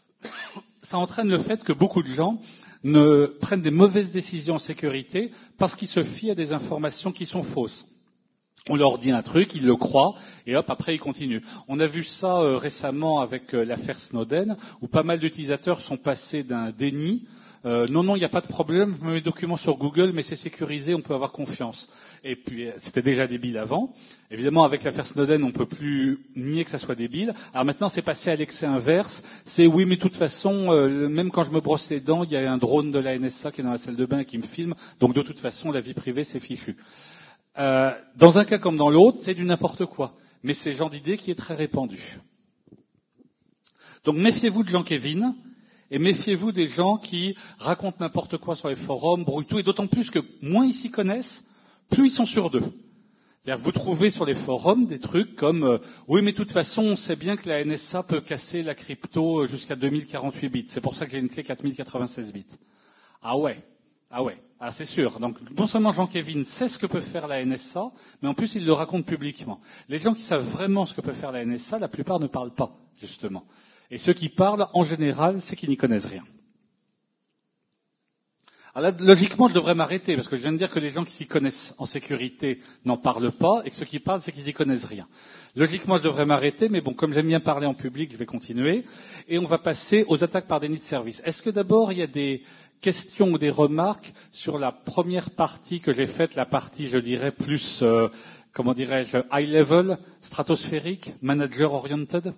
Ça entraîne le fait que beaucoup de gens ne prennent des mauvaises décisions en sécurité parce qu'ils se fient à des informations qui sont fausses. On leur dit un truc, ils le croient, et hop, après ils continuent. On a vu ça euh, récemment avec euh, l'affaire Snowden, où pas mal d'utilisateurs sont passés d'un déni Euh, non, non, il n'y a pas de problème, je mets mes documents sur Google, mais c'est sécurisé, on peut avoir confiance. Et puis, c'était déjà débile avant. Évidemment, avec l'affaire Snowden, on ne peut plus nier que ça soit débile. Alors maintenant, c'est passé à l'excès inverse. C'est oui, mais de toute façon, euh, même quand je me brosse les dents, il y a un drone de la N S A qui est dans la salle de bain et qui me filme. Donc de toute façon, la vie privée, c'est fichu. Euh, dans un cas comme dans l'autre, c'est du n'importe quoi. Mais c'est le genre d'idée qui est très répandu. Donc méfiez-vous de Jean-Kévin. Et méfiez-vous des gens qui racontent n'importe quoi sur les forums, brouillent tout, et d'autant plus que moins ils s'y connaissent, plus ils sont sûrs d'eux. C'est-à-dire que vous trouvez sur les forums des trucs comme euh, « Oui, mais de toute façon, on sait bien que la N S A peut casser la crypto jusqu'à deux mille quarante-huit bits. C'est pour ça que j'ai une clé quatre mille quatre-vingt-seize bits. » Ah ouais, ah ouais, ah c'est sûr. Donc non seulement Jean-Kévin sait ce que peut faire la N S A, mais en plus il le raconte publiquement. Les gens qui savent vraiment ce que peut faire la N S A, la plupart ne parlent pas, justement. Et ceux qui parlent, en général, c'est qu'ils n'y connaissent rien. Alors là, logiquement, je devrais m'arrêter, parce que je viens de dire que les gens qui s'y connaissent en sécurité n'en parlent pas, et que ceux qui parlent, c'est qu'ils n'y connaissent rien. Logiquement, je devrais m'arrêter, mais bon, comme j'aime bien parler en public, je vais continuer. Et on va passer aux attaques par déni de service. Est-ce que d'abord, il y a des questions ou des remarques sur la première partie que j'ai faite, la partie, je dirais, plus, euh, comment dirais-je, high level, stratosphérique, manager oriented?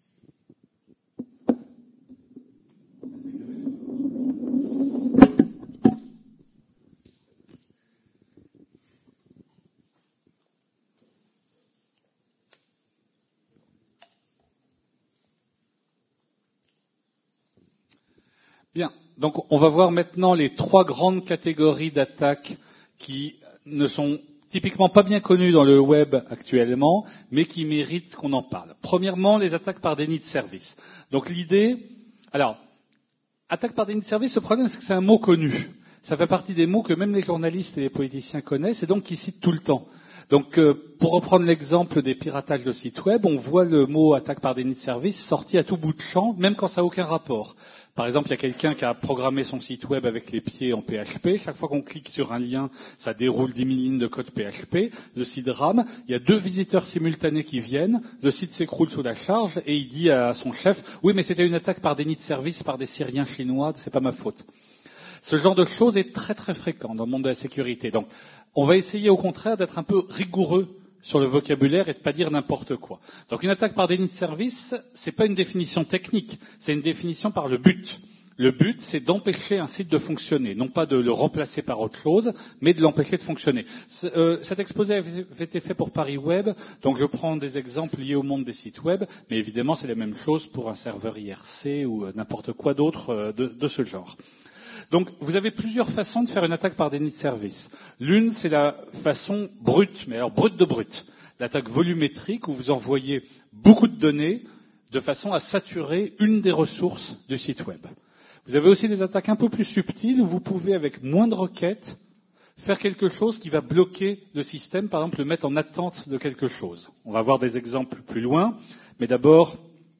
Bien, donc on va voir maintenant les trois grandes catégories d'attaques qui ne sont typiquement pas bien connues dans le web actuellement, mais qui méritent qu'on en parle. Premièrement, les attaques par déni de service. Donc l'idée, alors, attaque par déni de service, le problème c'est que c'est un mot connu. Ça fait partie des mots que même les journalistes et les politiciens connaissent et donc qu'ils citent tout le temps. Donc, euh, pour reprendre l'exemple des piratages de sites web, on voit le mot attaque par déni de service sorti à tout bout de champ, même quand ça n'a aucun rapport. Par exemple, il y a quelqu'un qui a programmé son site web avec les pieds en P H P. Chaque fois qu'on clique sur un lien, ça déroule dix mille lignes de code P H P. Le site rame. Il y a deux visiteurs simultanés qui viennent. Le site s'écroule sous la charge et il dit à son chef « Oui, mais c'était une attaque par déni de service par des Syriens chinois, c'est pas ma faute. » Ce genre de choses est très très fréquent dans le monde de la sécurité. Donc, on va essayer au contraire d'être un peu rigoureux sur le vocabulaire et de pas dire n'importe quoi. Donc une attaque par déni de service, c'est pas une définition technique, c'est une définition par le but. Le but, c'est d'empêcher un site de fonctionner, non pas de le remplacer par autre chose, mais de l'empêcher de fonctionner. Euh, cet exposé avait été fait pour Paris Web, donc je prends des exemples liés au monde des sites web, mais évidemment c'est la même chose pour un serveur I R C ou n'importe quoi d'autre de, de ce genre. Donc, vous avez plusieurs façons de faire une attaque par déni de service. L'une, c'est la façon brute, mais alors brute de brute. L'attaque volumétrique, où vous envoyez beaucoup de données de façon à saturer une des ressources du site web. Vous avez aussi des attaques un peu plus subtiles, où vous pouvez, avec moins de requêtes, faire quelque chose qui va bloquer le système, par exemple le mettre en attente de quelque chose. On va voir des exemples plus loin, mais d'abord,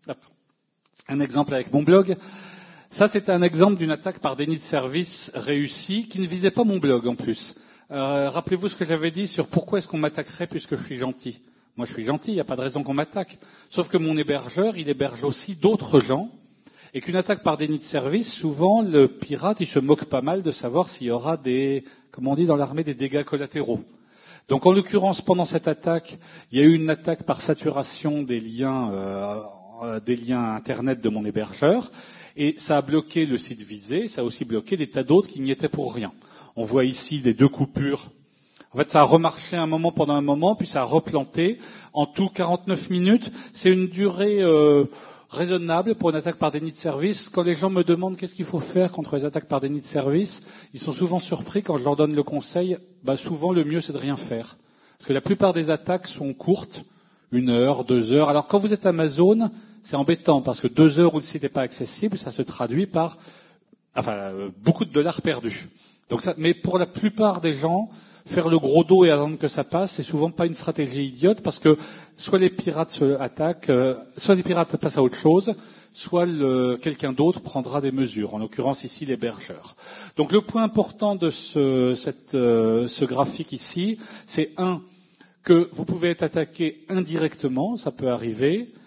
un exemple avec mon blog. Ça, c'est un exemple d'une attaque par déni de service réussie qui ne visait pas mon blog en plus. Euh, rappelez-vous ce que j'avais dit sur pourquoi est-ce qu'on m'attaquerait puisque je suis gentil. Moi, je suis gentil, il n'y a pas de raison qu'on m'attaque. Sauf que mon hébergeur, il héberge aussi d'autres gens et qu'une attaque par déni de service, souvent, le pirate, il se moque pas mal de savoir s'il y aura des, comme on dit dans l'armée, des dégâts collatéraux. Donc, en l'occurrence, pendant cette attaque, il y a eu une attaque par saturation des liens, euh, des liens Internet de mon hébergeur. Et ça a bloqué le site visé, ça a aussi bloqué des tas d'autres qui n'y étaient pour rien. On voit ici des deux coupures. En fait, ça a remarché un moment pendant un moment, puis ça a replanté. En tout, quarante-neuf minutes. C'est une durée euh, raisonnable pour une attaque par déni de service. Quand les gens me demandent qu'est-ce qu'il faut faire contre les attaques par déni de service, ils sont souvent surpris quand je leur donne le conseil. Bah, souvent, le mieux, c'est de rien faire. Parce que la plupart des attaques sont courtes, une heure, deux heures. Alors, quand vous êtes Amazon, c'est embêtant parce que deux heures où le site n'est pas accessible, ça se traduit par enfin, euh, beaucoup de dollars perdus. Donc ça, mais pour la plupart des gens, faire le gros dos et attendre que ça passe, c'est souvent pas une stratégie idiote parce que soit les pirates se attaquent, euh, soit les pirates passent à autre chose, soit le, quelqu'un d'autre prendra des mesures, en l'occurrence ici l'hébergeur. Donc le point important de ce, cette, euh, ce graphique ici, c'est un, que vous pouvez être attaqué indirectement, ça peut arriver,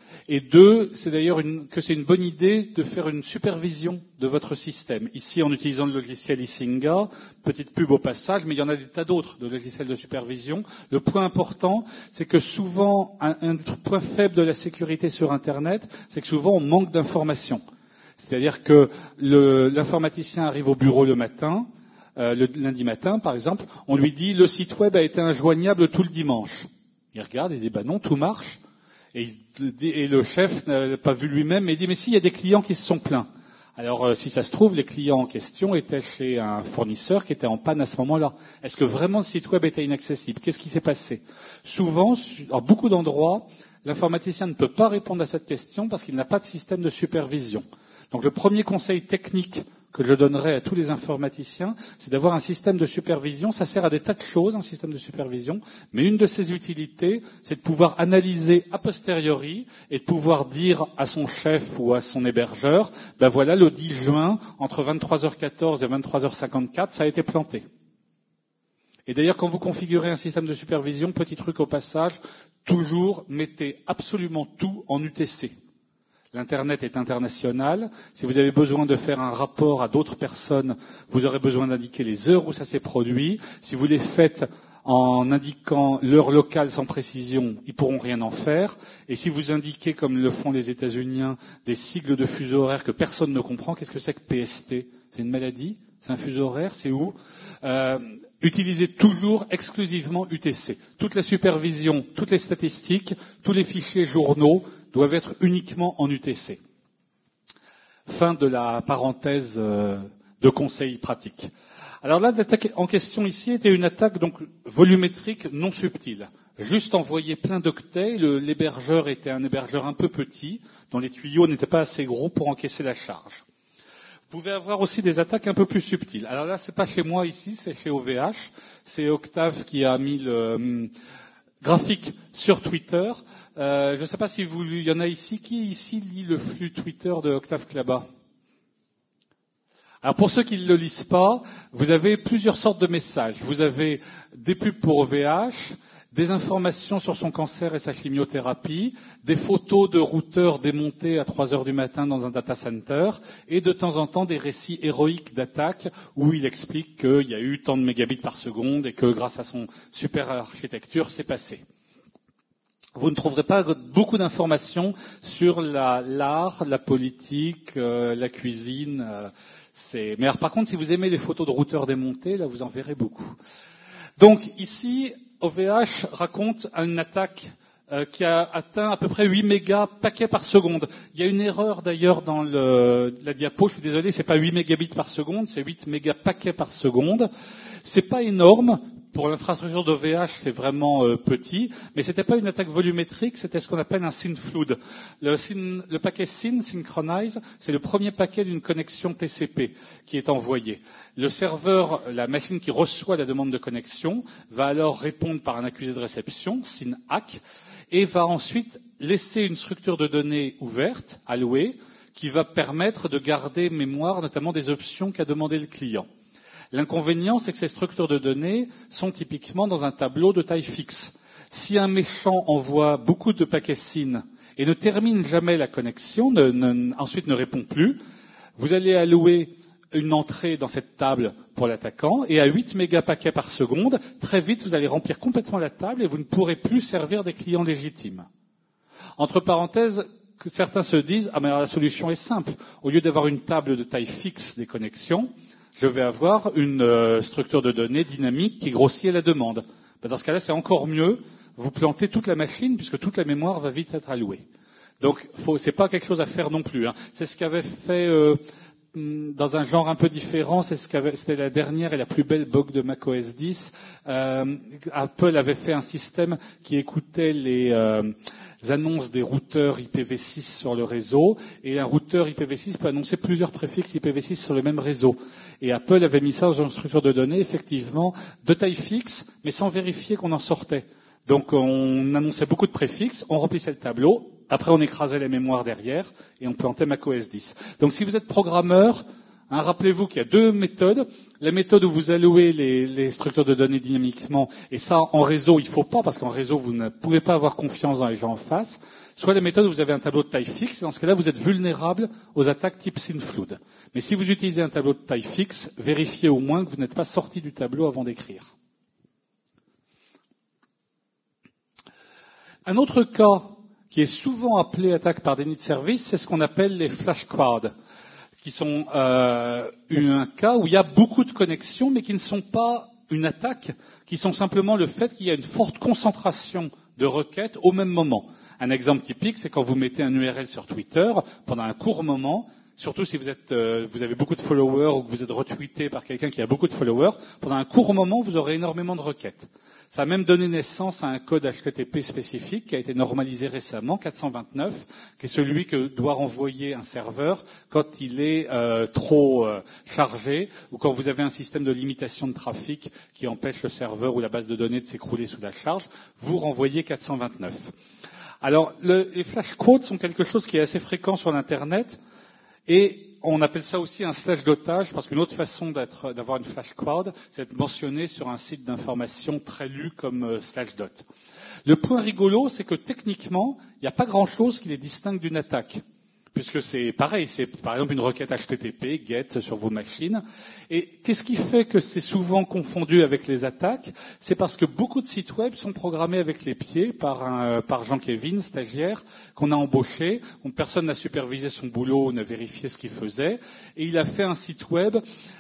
Et deux, c'est d'ailleurs une, que c'est une bonne idée de faire une supervision de votre système. Ici, en utilisant le logiciel Isinga, petite pub au passage, mais il y en a des tas d'autres de logiciels de supervision. Le point important, c'est que souvent, un, un point faible de la sécurité sur Internet, c'est que souvent on manque d'informations. C'est-à-dire que le, l'informaticien arrive au bureau le matin, euh, le lundi matin par exemple, on lui dit le site web a été injoignable tout le dimanche. Il regarde, il dit bah non, tout marche. Et, il, et le chef n'a pas vu lui-même, mais il dit mais si, il y a des clients qui se sont plaints. Alors euh, si ça se trouve, les clients en question étaient chez un fournisseur qui était en panne à ce moment-là. Est-ce que vraiment le site web était inaccessible? Qu'est-ce qui s'est passé? Souvent, dans beaucoup d'endroits, l'informaticien ne peut pas répondre à cette question parce qu'il n'a pas de système de supervision. Donc le premier conseil technique que je donnerais à tous les informaticiens, c'est d'avoir un système de supervision. Ça sert à des tas de choses, un système de supervision, mais une de ses utilités, c'est de pouvoir analyser a posteriori et de pouvoir dire à son chef ou à son hébergeur, ben voilà, le dix juin, entre vingt-trois heures quatorze et vingt-trois heures cinquante-quatre, ça a été planté. Et d'ailleurs, quand vous configurez un système de supervision, petit truc au passage, toujours mettez absolument tout en U T C. L'Internet est international. Si vous avez besoin de faire un rapport à d'autres personnes, vous aurez besoin d'indiquer les heures où ça s'est produit. Si vous les faites en indiquant l'heure locale sans précision, ils pourront rien en faire. Et si vous indiquez, comme le font les États-Unis, des sigles de fuseau horaire que personne ne comprend, qu'est-ce que c'est que P S T? C'est une maladie? C'est un fuseau horaire? C'est où? euh, Utilisez toujours exclusivement U T C. Toute la supervision, toutes les statistiques, tous les fichiers journaux doivent être uniquement en U T C. Fin de la parenthèse euh, de conseils pratiques. Alors là, l'attaque en question ici était une attaque donc volumétrique non subtile. Juste envoyer plein d'octets. Le, l'hébergeur était un hébergeur un peu petit, dont les tuyaux n'étaient pas assez gros pour encaisser la charge. Vous pouvez avoir aussi des attaques un peu plus subtiles. Alors là, c'est pas chez moi ici, c'est chez O V H. C'est Octave qui a mis le hum, graphique sur Twitter. Euh, je ne sais pas si vous, il y en a ici. Qui ici lit le flux Twitter de Octave Klaba? Alors pour ceux qui ne le lisent pas, vous avez plusieurs sortes de messages. Vous avez des pubs pour O V H, des informations sur son cancer et sa chimiothérapie, des photos de routeurs démontés à trois heures du matin dans un data center, et de temps en temps des récits héroïques d'attaques où il explique qu'il y a eu tant de mégabits par seconde et que grâce à son super architecture, c'est passé. Vous ne trouverez pas beaucoup d'informations sur la, l'art, la politique, euh, la cuisine. Euh, c'est... Mais alors, par contre, si vous aimez les photos de routeurs démontés, là, vous en verrez beaucoup. Donc, ici, O V H raconte une attaque euh, qui a atteint à peu près huit mégas paquets par seconde. Il y a une erreur, d'ailleurs, dans le, la diapo. Je suis désolé, c'est pas huit mégabits par seconde, c'est huit mégas paquets par seconde. C'est pas énorme. Pour l'infrastructure d'O V H, c'est vraiment euh, petit, mais c'était pas une attaque volumétrique, c'était ce qu'on appelle un SYN-flood. Le, syn, le paquet SYN, Synchronize, c'est le premier paquet d'une connexion T C P qui est envoyé. Le serveur, la machine qui reçoit la demande de connexion, va alors répondre par un accusé de réception, SYN-A C, et va ensuite laisser une structure de données ouverte, allouée, qui va permettre de garder mémoire, notamment des options qu'a demandé le client. L'inconvénient, c'est que ces structures de données sont typiquement dans un tableau de taille fixe. Si un méchant envoie beaucoup de paquets SYN et ne termine jamais la connexion, ne, ne, ensuite ne répond plus, vous allez allouer une entrée dans cette table pour l'attaquant, et à huit mégapaquets par seconde, très vite, vous allez remplir complètement la table et vous ne pourrez plus servir des clients légitimes. Entre parenthèses, que certains se disent, ah mais alors la solution est simple. Au lieu d'avoir une table de taille fixe des connexions, je vais avoir une euh, structure de données dynamique qui grossit à la demande. Ben, dans ce cas-là, c'est encore mieux. Vous plantez toute la machine puisque toute la mémoire va vite être allouée. Donc, faut, c'est pas quelque chose à faire non plus. Hein. C'est ce qu'avait fait, euh, dans un genre un peu différent, c'est ce qu'avait, c'était la dernière et la plus belle bug de macOS dix. Euh, Apple avait fait un système qui écoutait les euh, annonces des routeurs I P v six sur le réseau, et un routeur I P v six peut annoncer plusieurs préfixes I P v six sur le même réseau. Et Apple avait mis ça dans une structure de données, effectivement, de taille fixe, mais sans vérifier qu'on en sortait. Donc on annonçait beaucoup de préfixes, on remplissait le tableau, après on écrasait la mémoire derrière, et on plantait macOS dix. Donc si vous êtes programmeur, Hein, rappelez-vous qu'il y a deux méthodes. La méthode où vous allouez les, les structures de données dynamiquement, et ça, en réseau, il ne faut pas, parce qu'en réseau, vous ne pouvez pas avoir confiance dans les gens en face. Soit la méthode où vous avez un tableau de taille fixe, et dans ce cas-là, vous êtes vulnérable aux attaques type SYNFLOOD. Mais si vous utilisez un tableau de taille fixe, vérifiez au moins que vous n'êtes pas sorti du tableau avant d'écrire. Un autre cas qui est souvent appelé attaque par déni de service, c'est ce qu'on appelle les flashcards, qui sont euh, un cas où il y a beaucoup de connexions, mais qui ne sont pas une attaque, qui sont simplement le fait qu'il y a une forte concentration de requêtes au même moment. Un exemple typique, c'est quand vous mettez un U R L sur Twitter, pendant un court moment, surtout si vous êtes, euh, vous avez beaucoup de followers ou que vous êtes retweeté par quelqu'un qui a beaucoup de followers, pendant un court moment, vous aurez énormément de requêtes. Ça a même donné naissance à un code H T T P spécifique qui a été normalisé récemment, quatre cent vingt-neuf, qui est celui que doit renvoyer un serveur quand il est euh, trop euh, chargé ou quand vous avez un système de limitation de trafic qui empêche le serveur ou la base de données de s'écrouler sous la charge. Vous renvoyez quatre cent vingt-neuf. Alors, le, les flashcodes sont quelque chose qui est assez fréquent sur l'Internet et on appelle ça aussi un slash d'otage, parce qu'une autre façon d'être, d'avoir une flashcard, c'est d'être mentionné sur un site d'information très lu comme euh, slash dot. Le point rigolo, c'est que techniquement, il n'y a pas grand-chose qui les distingue d'une attaque, puisque c'est pareil, c'est par exemple une requête H T T P, get sur vos machines. Et qu'est-ce qui fait que c'est souvent confondu avec les attaques? C'est parce que beaucoup de sites web sont programmés avec les pieds par, un, par Jean-Kévin, stagiaire, qu'on a embauché. Donc personne n'a supervisé son boulot ou n'a vérifié ce qu'il faisait. Et il a fait un site web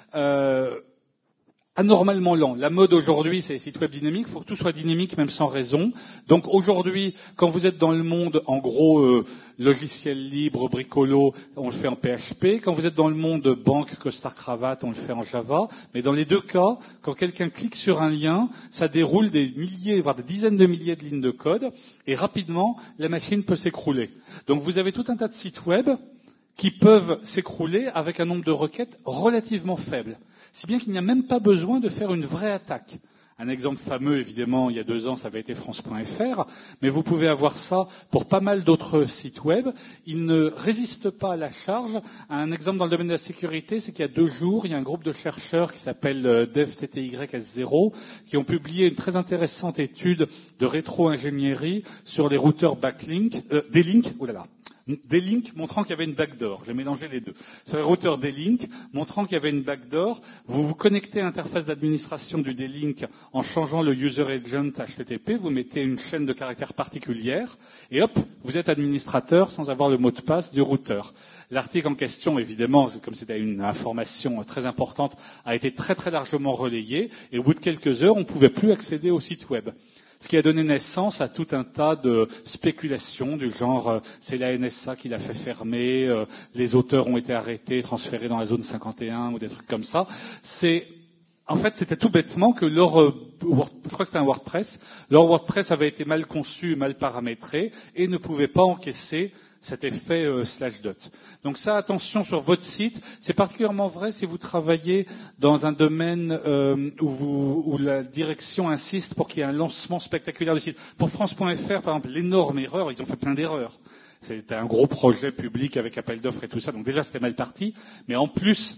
euh, anormalement lent. La mode aujourd'hui, c'est les sites web dynamiques. Il faut que tout soit dynamique, même sans raison. Donc aujourd'hui, quand vous êtes dans le monde, en gros, euh, logiciel libre, bricolo, on le fait en P H P. Quand vous êtes dans le monde banque, costard, cravate, on le fait en Java. Mais dans les deux cas, quand quelqu'un clique sur un lien, ça déroule des milliers, voire des dizaines de milliers de lignes de code. Et rapidement, la machine peut s'écrouler. Donc vous avez tout un tas de sites web qui peuvent s'écrouler avec un nombre de requêtes relativement faible. Si bien qu'il n'y a même pas besoin de faire une vraie attaque. Un exemple fameux, évidemment, il y a deux ans, ça avait été France point F R, mais vous pouvez avoir ça pour pas mal d'autres sites web. Ils ne résistent pas à la charge. Un exemple dans le domaine de la sécurité, c'est qu'il y a deux jours, il y a un groupe de chercheurs qui s'appelle Dev T T Y S zéro, qui ont publié une très intéressante étude de rétro-ingénierie sur les routeurs backlink, euh, D-Link, oh là là, D-Link montrant qu'il y avait une backdoor. J'ai mélangé les deux. Sur les routeurs D-Link montrant qu'il y avait une backdoor, vous vous connectez à l'interface d'administration du D-Link en changeant le user agent H T T P, vous mettez une chaîne de caractères particulière et hop, vous êtes administrateur sans avoir le mot de passe du routeur. L'article en question, évidemment, comme c'était une information très importante, a été très très largement relayé et au bout de quelques heures, on ne pouvait plus accéder au site web. Ce qui a donné naissance à tout un tas de spéculations du genre euh, c'est la N S A qui l'a fait fermer, euh, les auteurs ont été arrêtés, transférés dans la zone cinquante et un ou des trucs comme ça. C'est en fait, c'était tout bêtement que leur, euh, Word, je crois que c'était un WordPress, leur WordPress avait été mal conçu, mal paramétré et ne pouvait pas encaisser cet effet euh, slash dot. Donc ça, attention sur votre site. C'est particulièrement vrai si vous travaillez dans un domaine euh, où, vous, où la direction insiste pour qu'il y ait un lancement spectaculaire du site. Pour France point F R, par exemple, l'énorme erreur, ils ont fait plein d'erreurs. C'était un gros projet public avec appel d'offres et tout ça, donc déjà c'était mal parti. Mais en plus,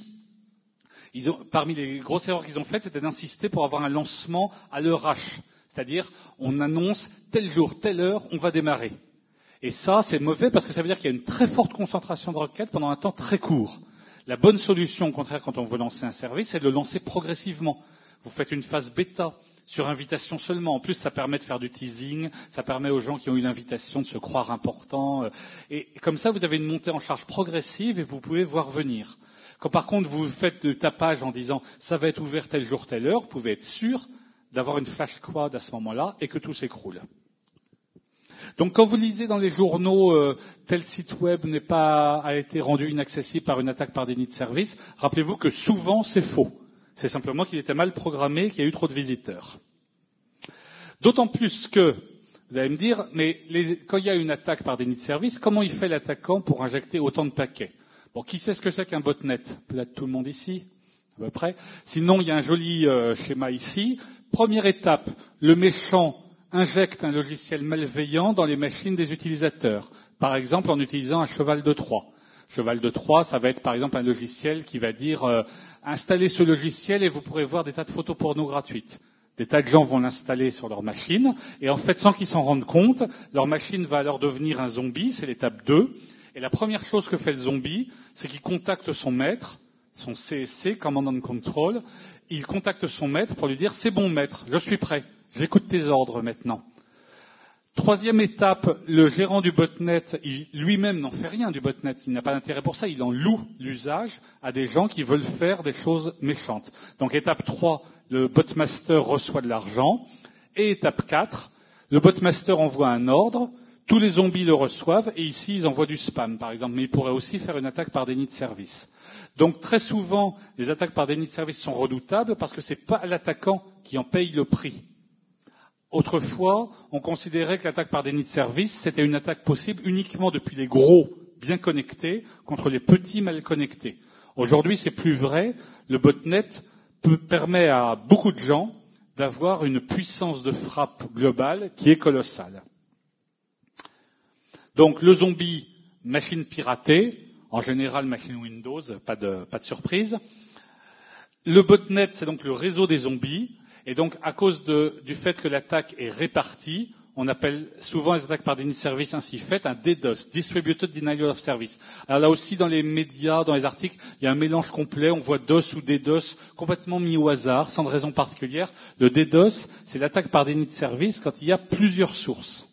ils ont, parmi les grosses erreurs qu'ils ont faites, c'était d'insister pour avoir un lancement à l'heure H. C'est-à-dire, on annonce tel jour, telle heure, on va démarrer. Et ça, c'est mauvais parce que ça veut dire qu'il y a une très forte concentration de requêtes pendant un temps très court. La bonne solution, au contraire, quand on veut lancer un service, c'est de le lancer progressivement. Vous faites une phase bêta sur invitation seulement. En plus, ça permet de faire du teasing, ça permet aux gens qui ont eu l'invitation de se croire importants. Et comme ça, vous avez une montée en charge progressive et vous pouvez voir venir. Quand par contre, vous faites du tapage en disant « ça va être ouvert tel jour, telle heure », vous pouvez être sûr d'avoir une flash quad à ce moment-là et que tout s'écroule. Donc, quand vous lisez dans les journaux euh, tel site web n'est pas a été rendu inaccessible par une attaque par déni de service, rappelez-vous que souvent c'est faux. C'est simplement qu'il était mal programmé, qu'il y a eu trop de visiteurs. D'autant plus que vous allez me dire, mais les, quand il y a une attaque par déni de service, comment il fait l'attaquant pour injecter autant de paquets? Bon, qui sait ce que c'est qu'un botnet? Peut-être tout le monde ici, à peu près. Sinon, il y a un joli euh, schéma ici. Première étape, le méchant injecte un logiciel malveillant dans les machines des utilisateurs, par exemple en utilisant un cheval de Troie. Cheval de Troie, ça va être par exemple un logiciel qui va dire euh, installez ce logiciel et vous pourrez voir des tas de photos porno gratuites. Des tas de gens vont l'installer sur leur machine et en fait, sans qu'ils s'en rendent compte, leur machine va alors devenir un zombie, c'est l'étape deux. Et la première chose que fait le zombie, c'est qu'il contacte son maître, son C S C, Command and Control. Il contacte son maître pour lui dire « C'est bon maître, je suis prêt, j'écoute tes ordres maintenant ». Troisième étape, le gérant du botnet, il, lui-même n'en fait rien du botnet, il n'a pas d'intérêt pour ça, il en loue l'usage à des gens qui veulent faire des choses méchantes. Donc étape trois, le botmaster reçoit de l'argent. Et étape quatre, le botmaster envoie un ordre, tous les zombies le reçoivent, et ici ils envoient du spam par exemple, mais ils pourraient aussi faire une attaque par déni de service. Donc très souvent, les attaques par déni de service sont redoutables parce que c'est pas l'attaquant qui en paye le prix. Autrefois, on considérait que l'attaque par déni de service, c'était une attaque possible uniquement depuis les gros bien connectés contre les petits mal connectés. Aujourd'hui, c'est plus vrai. Le botnet peut, permet à beaucoup de gens d'avoir une puissance de frappe globale qui est colossale. Donc, le zombie, machine piratée, en général machine Windows, pas de, pas de surprise. Le botnet, c'est donc le réseau des zombies. Et donc, à cause de, du fait que l'attaque est répartie, on appelle souvent les attaques par déni de service ainsi faites un DDoS, Distributed Denial of Service. Alors là aussi, dans les médias, dans les articles, il y a un mélange complet. On voit DOS ou DDoS complètement mis au hasard, sans raison particulière. Le DDoS, c'est l'attaque par déni de service quand il y a plusieurs sources.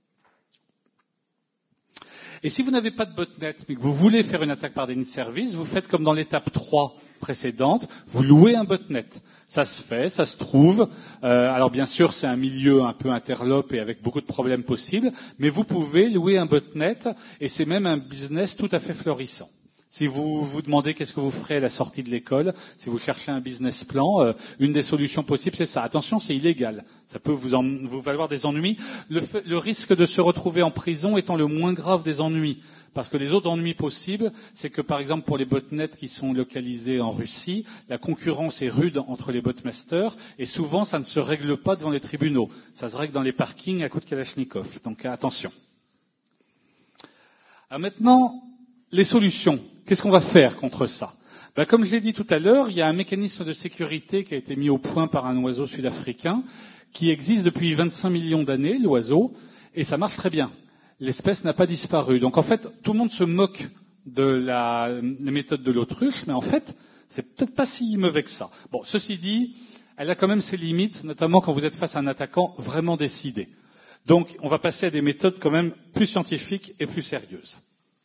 Et si vous n'avez pas de botnet, mais que vous voulez faire une attaque par déni de service, vous faites comme dans l'étape trois précédente, vous louez un botnet. Ça se fait, ça se trouve. Euh, alors bien sûr, c'est un milieu un peu interlope et avec beaucoup de problèmes possibles, mais vous pouvez louer un botnet et c'est même un business tout à fait florissant. Si vous vous demandez qu'est-ce que vous ferez à la sortie de l'école, si vous cherchez un business plan, euh, une des solutions possibles, c'est ça. Attention, c'est illégal. Ça peut vous, en, vous valoir des ennuis. Le, fait, le risque de se retrouver en prison étant le moins grave des ennuis. Parce que les autres ennuis possibles, c'est que par exemple pour les botnets qui sont localisés en Russie, la concurrence est rude entre les botmasters et souvent ça ne se règle pas devant les tribunaux. Ça se règle dans les parkings à coups de Kalachnikov. Donc attention. Alors maintenant, les solutions. Qu'est-ce qu'on va faire contre ça? Ben, comme je l'ai dit tout à l'heure, il y a un mécanisme de sécurité qui a été mis au point par un oiseau sud-africain qui existe depuis vingt-cinq millions d'années, l'oiseau, et ça marche très bien. L'espèce n'a pas disparu. Donc en fait, tout le monde se moque de la, la méthode de l'autruche, mais en fait, c'est peut-être pas si mauvais que ça. Bon, ceci dit, elle a quand même ses limites, notamment quand vous êtes face à un attaquant vraiment décidé. Donc on va passer à des méthodes quand même plus scientifiques et plus sérieuses.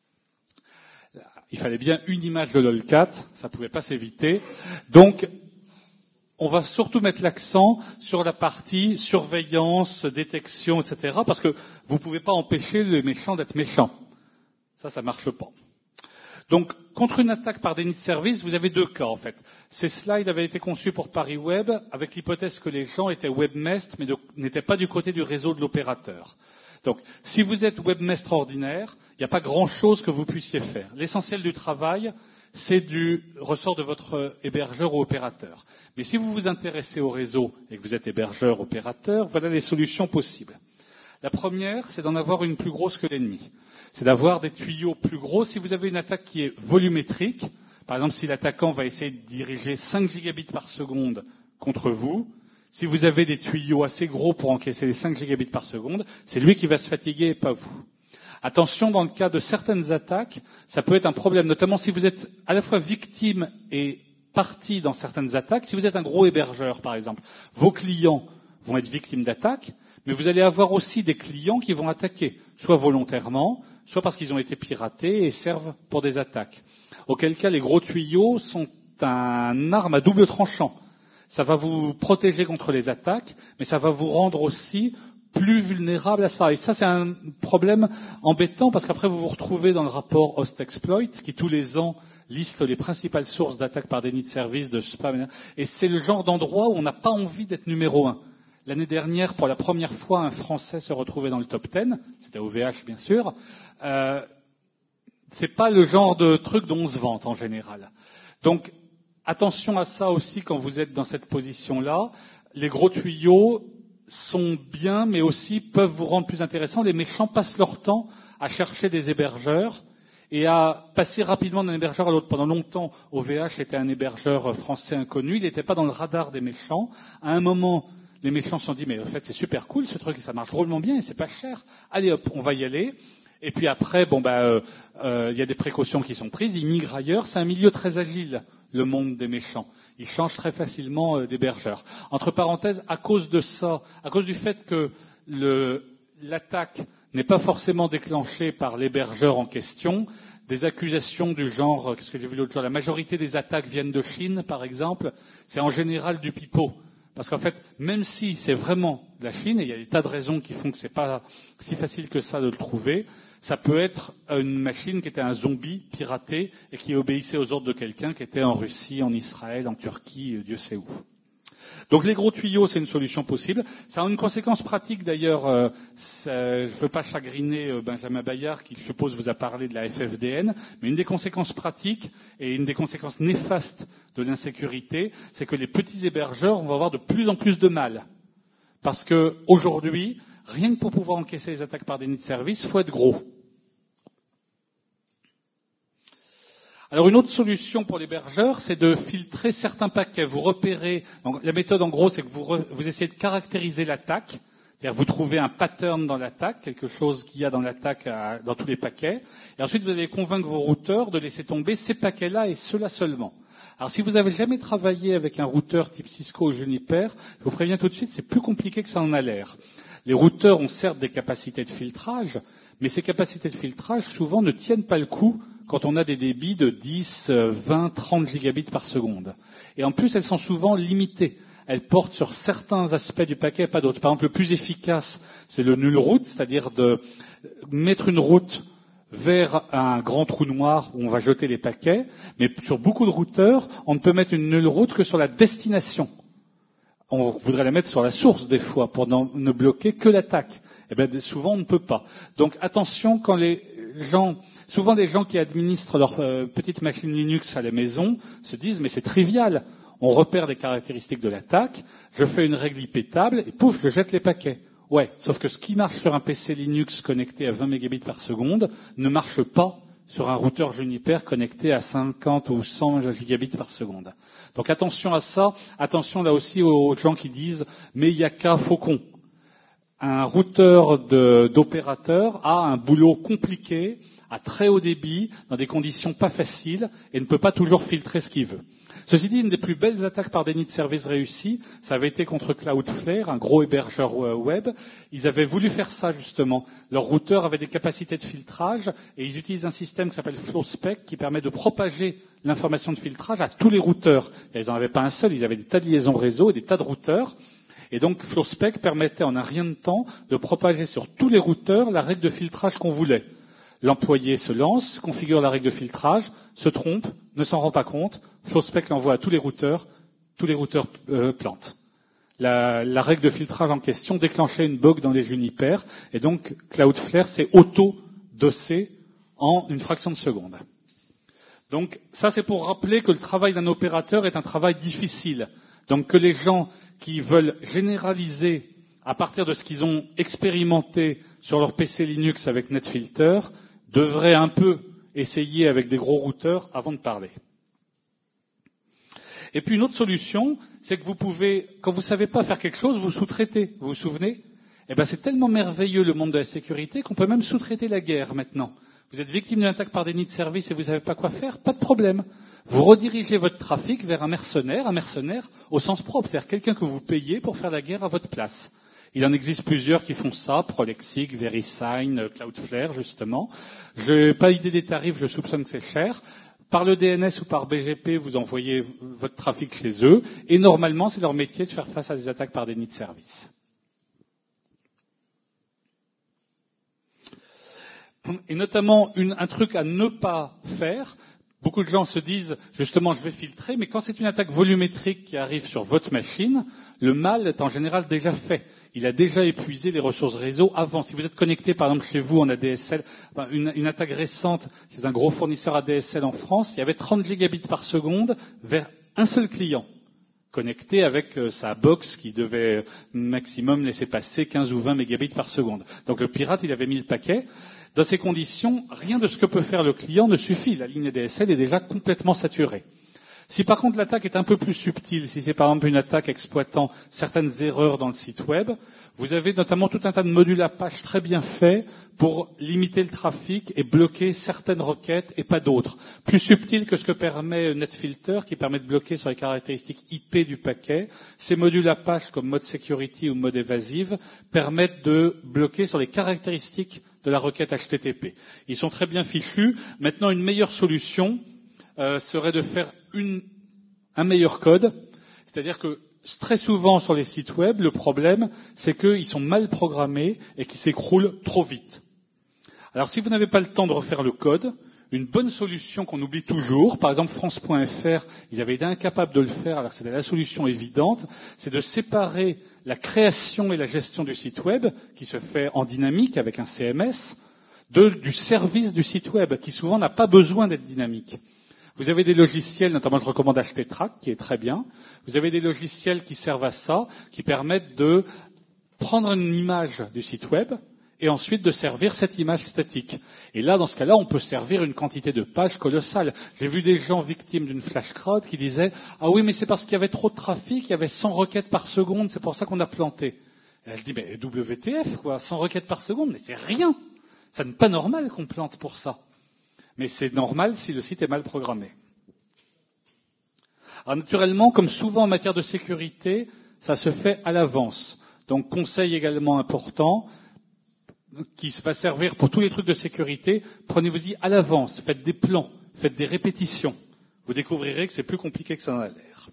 Il fallait bien une image de lolcat, ça pouvait pas s'éviter. Donc, on va surtout mettre l'accent sur la partie surveillance, détection, et cetera, parce que vous pouvez pas empêcher les méchants d'être méchants. Ça, ça marche pas. Donc, contre une attaque par déni de service, vous avez deux cas, en fait. Ces slides avaient été conçus pour Paris Web, avec l'hypothèse que les gens étaient webmestres, mais n'étaient pas du côté du réseau de l'opérateur. Donc, si vous êtes webmestre ordinaire, il n'y a pas grand-chose que vous puissiez faire. L'essentiel du travail, c'est du ressort de votre hébergeur ou opérateur. Mais si vous vous intéressez au réseau et que vous êtes hébergeur, opérateur, voilà les solutions possibles. La première, c'est d'en avoir une plus grosse que l'ennemi. C'est d'avoir des tuyaux plus gros. Si vous avez une attaque qui est volumétrique, par exemple, si l'attaquant va essayer de diriger cinq gigabits par seconde contre vous, si vous avez des tuyaux assez gros pour encaisser les cinq gigabits par seconde, c'est lui qui va se fatiguer et pas vous. Attention, dans le cas de certaines attaques, ça peut être un problème, notamment si vous êtes à la fois victime et partie dans certaines attaques. Si vous êtes un gros hébergeur, par exemple, vos clients vont être victimes d'attaques, mais vous allez avoir aussi des clients qui vont attaquer, soit volontairement, soit parce qu'ils ont été piratés et servent pour des attaques. Auquel cas, les gros tuyaux sont un arme à double tranchant. Ça va vous protéger contre les attaques, mais ça va vous rendre aussi plus vulnérable à ça. Et ça, c'est un problème embêtant parce qu'après, vous vous retrouvez dans le rapport Host Exploit qui, tous les ans, liste les principales sources d'attaques par déni de service, de spam. Et c'est le genre d'endroit où on n'a pas envie d'être numéro un. L'année dernière, pour la première fois, un Français se retrouvait dans le top dix. C'était O V H, bien sûr. Euh, c'est pas le genre de truc dont on se vante, en général. Donc, attention à ça aussi quand vous êtes dans cette position-là. Les gros tuyaux sont bien, mais aussi peuvent vous rendre plus intéressant. Les méchants passent leur temps à chercher des hébergeurs et a passé rapidement d'un hébergeur à l'autre. Pendant longtemps, O V H était un hébergeur français inconnu, il n'était pas dans le radar des méchants. À un moment, les méchants se sont dit, mais en fait, c'est super cool ce truc, ça marche drôlement bien et c'est pas cher. Allez hop, on va y aller. Et puis après, bon bah, euh, euh, y a des précautions qui sont prises, ils migrent ailleurs. C'est un milieu très agile, le monde des méchants. Ils changent très facilement euh, d'hébergeur. Entre parenthèses, à cause de ça, à cause du fait que le, l'attaque n'est pas forcément déclenchée par l'hébergeur en question, des accusations du genre, euh, qu'est-ce que j'ai vu l'autre jour, la majorité des attaques viennent de Chine, par exemple, c'est en général du pipeau. Parce qu'en fait, même si c'est vraiment de la Chine, et il y a des tas de raisons qui font que c'est pas si facile que ça de le trouver, ça peut être une machine qui était un zombie piraté et qui obéissait aux ordres de quelqu'un qui était en Russie, en Israël, en Turquie, Dieu sait où. Donc les gros tuyaux, c'est une solution possible. Ça a une conséquence pratique d'ailleurs. Euh, je ne veux pas chagriner euh, Benjamin Bayard qui, je suppose, vous a parlé de la F F D N, mais une des conséquences pratiques et une des conséquences néfastes de l'insécurité, c'est que les petits hébergeurs vont avoir de plus en plus de mal. Parce que aujourd'hui, rien que pour pouvoir encaisser les attaques par déni de service, il faut être gros. Alors une autre solution pour l'hébergeur, c'est de filtrer certains paquets. Vous repérez, donc la méthode en gros, c'est que vous, re, vous essayez de caractériser l'attaque, c'est-à-dire vous trouvez un pattern dans l'attaque, quelque chose qu'il y a dans l'attaque à, dans tous les paquets, et ensuite vous allez convaincre vos routeurs de laisser tomber ces paquets-là et ceux-là seulement. Alors si vous n'avez jamais travaillé avec un routeur type Cisco ou Juniper, je vous préviens tout de suite, c'est plus compliqué que ça en a l'air. Les routeurs ont certes des capacités de filtrage, mais ces capacités de filtrage souvent ne tiennent pas le coup quand on a des débits de dix, vingt, trente gigabits par seconde. Et en plus, elles sont souvent limitées. Elles portent sur certains aspects du paquet, pas d'autres. Par exemple, le plus efficace, c'est le null route, c'est-à-dire de mettre une route vers un grand trou noir où on va jeter les paquets. Mais sur beaucoup de routeurs, on ne peut mettre une null route que sur la destination. On voudrait la mettre sur la source des fois pour ne bloquer que l'attaque. Eh bien, souvent, on ne peut pas. Donc, attention quand les gens... Souvent, les gens qui administrent leur euh, petite machine Linux à la maison se disent « mais c'est trivial, on repère les caractéristiques de l'attaque, je fais une règle I P table et pouf, je jette les paquets ». Ouais, sauf que ce qui marche sur un P C Linux connecté à vingt mégabits par seconde ne marche pas sur un routeur Juniper connecté à cinquante ou cent gigabits par seconde. Donc attention à ça, attention là aussi aux gens qui disent « mais il n'y a qu'à Faucon ». Un routeur de, d'opérateur a un boulot compliqué, à très haut débit, dans des conditions pas faciles, et ne peut pas toujours filtrer ce qu'il veut. Ceci dit, une des plus belles attaques par déni de service réussies, ça avait été contre Cloudflare, un gros hébergeur web. Ils avaient voulu faire ça, justement. Leur routeur avait des capacités de filtrage, et ils utilisent un système qui s'appelle FlowSpec, qui permet de propager l'information de filtrage à tous les routeurs. Et ils n'en avaient pas un seul, ils avaient des tas de liaisons réseau et des tas de routeurs. Et donc, FlowSpec permettait en un rien de temps de propager sur tous les routeurs la règle de filtrage qu'on voulait. L'employé se lance, configure la règle de filtrage, se trompe, ne s'en rend pas compte, FlowSpec l'envoie à tous les routeurs, tous les routeurs euh, plantent. La, la règle de filtrage en question déclenchait une bug dans les Juniper, et donc Cloudflare s'est auto-dossé en une fraction de seconde. Donc ça, c'est pour rappeler que le travail d'un opérateur est un travail difficile. Donc que les gens qui veulent généraliser à partir de ce qu'ils ont expérimenté sur leur P C Linux avec NetFilter, devraient un peu essayer avec des gros routeurs avant de parler. Et puis une autre solution, c'est que vous pouvez, quand vous ne savez pas faire quelque chose, vous sous-traitez. Vous vous souvenez ? Eh ben, c'est tellement merveilleux le monde de la sécurité qu'on peut même sous-traiter la guerre maintenant. Vous êtes victime d'une attaque par déni de service et vous ne savez pas quoi faire, pas de problème. Vous redirigez votre trafic vers un mercenaire, un mercenaire au sens propre, c'est-à-dire quelqu'un que vous payez pour faire la guerre à votre place. Il en existe plusieurs qui font ça, Prolexic, VeriSign, Cloudflare, justement. Je n'ai pas idée des tarifs, je soupçonne que c'est cher. Par le D N S ou par B G P, vous envoyez votre trafic chez eux. Et normalement, c'est leur métier de faire face à des attaques par déni de service. Et notamment, une, un truc à ne pas faire. Beaucoup de gens se disent, justement, je vais filtrer, mais quand c'est une attaque volumétrique qui arrive sur votre machine, le mal est en général déjà fait. Il a déjà épuisé les ressources réseau avant. Si vous êtes connecté, par exemple, chez vous en A D S L, une, une attaque récente chez un gros fournisseur A D S L en France, il y avait trente gigabits par seconde vers un seul client. connecté avec euh, sa box qui devait maximum laisser passer quinze ou vingt mégabits par seconde. Donc le pirate, il avait mis le paquet. Dans ces conditions, rien de ce que peut faire le client ne suffit. La ligne A D S L est déjà complètement saturée. Si par contre l'attaque est un peu plus subtile, si c'est par exemple une attaque exploitant certaines erreurs dans le site web, vous avez notamment tout un tas de modules Apache très bien faits pour limiter le trafic et bloquer certaines requêtes et pas d'autres. Plus subtil que ce que permet NetFilter, qui permet de bloquer sur les caractéristiques I P du paquet. Ces modules Apache comme mode security ou mode évasive permettent de bloquer sur les caractéristiques de la requête H T T P. Ils sont très bien fichus. Maintenant, une meilleure solution euh, serait de faire une, un meilleur code. C'est-à-dire que très souvent sur les sites web, le problème, c'est qu'ils sont mal programmés et qu'ils s'écroulent trop vite. Alors, si vous n'avez pas le temps de refaire le code, une bonne solution qu'on oublie toujours, par exemple France point F R, ils avaient été incapables de le faire alors que c'était la solution évidente, c'est de séparer la création et la gestion du site web, qui se fait en dynamique avec un C M S, de, du service du site web, qui souvent n'a pas besoin d'être dynamique. Vous avez des logiciels, notamment je recommande H T Track, qui est très bien. Vous avez des logiciels qui servent à ça, qui permettent de prendre une image du site web et ensuite de servir cette image statique. Et là, dans ce cas-là, on peut servir une quantité de pages colossale. J'ai vu des gens victimes d'une flash crowd qui disaient « Ah oui, mais c'est parce qu'il y avait trop de trafic, il y avait cent requêtes par seconde, c'est pour ça qu'on a planté. » Et là, je dis « Mais W T F, quoi, cent requêtes par seconde, mais c'est rien. Ça n'est pas normal qu'on plante pour ça. » Mais c'est normal si le site est mal programmé. Alors naturellement, comme souvent en matière de sécurité, ça se fait à l'avance. Donc conseil également important, qui va servir pour tous les trucs de sécurité, prenez-vous-y à l'avance, faites des plans, faites des répétitions. Vous découvrirez que c'est plus compliqué que ça en a l'air.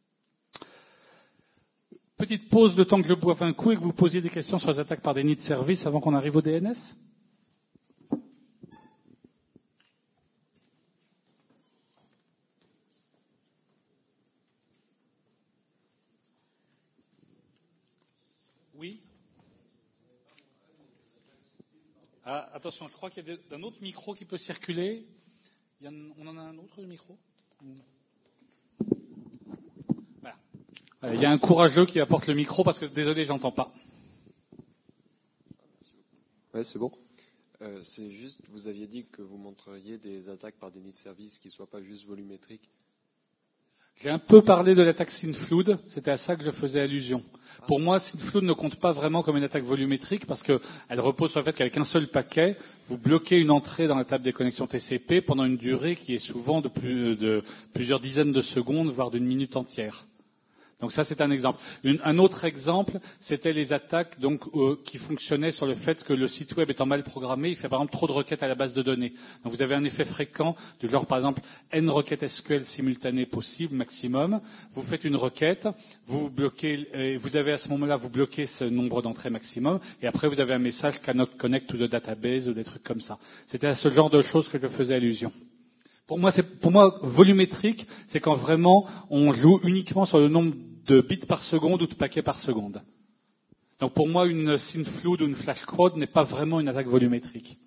Petite pause, le temps que je boive un coup et que vous posiez des questions sur les attaques par déni de service avant qu'on arrive au D N S. Oui. Ah, attention, je crois qu'il y a un autre micro qui peut circuler. Il y a un, on en a un autre, le micro ? Voilà. Voilà. Il y a un courageux qui apporte le micro parce que, désolé, j'entends pas. Ouais, c'est bon. Euh, c'est juste, vous aviez dit que vous montreriez des attaques par déni de service qui ne soient pas juste volumétriques. J'ai un peu parlé de l'attaque Synflood, c'était à ça que je faisais allusion. Pour moi, Synflood ne compte pas vraiment comme une attaque volumétrique parce qu'elle repose sur le fait qu'avec un seul paquet, vous bloquez une entrée dans la table des connexions T C P pendant une durée qui est souvent de, plus, de plusieurs dizaines de secondes, voire d'une minute entière. Donc ça, c'est un exemple. Une, un autre exemple, c'était les attaques donc euh, qui fonctionnaient sur le fait que le site web étant mal programmé, il fait par exemple trop de requêtes à la base de données. Donc vous avez un effet fréquent du genre, par exemple, n requêtes S Q L simultanées possibles, maximum. Vous faites une requête, vous bloquez, euh, vous avez à ce moment-là, vous bloquez ce nombre d'entrées maximum, et après vous avez un message cannot connect to the database ou des trucs comme ça. C'était à ce genre de choses que je faisais allusion. Pour moi, c'est, pour moi, volumétrique, c'est quand vraiment on joue uniquement sur le nombre de bits par seconde ou de paquets par seconde. Donc pour moi, une Synflood ou une flash crowd n'est pas vraiment une attaque volumétrique.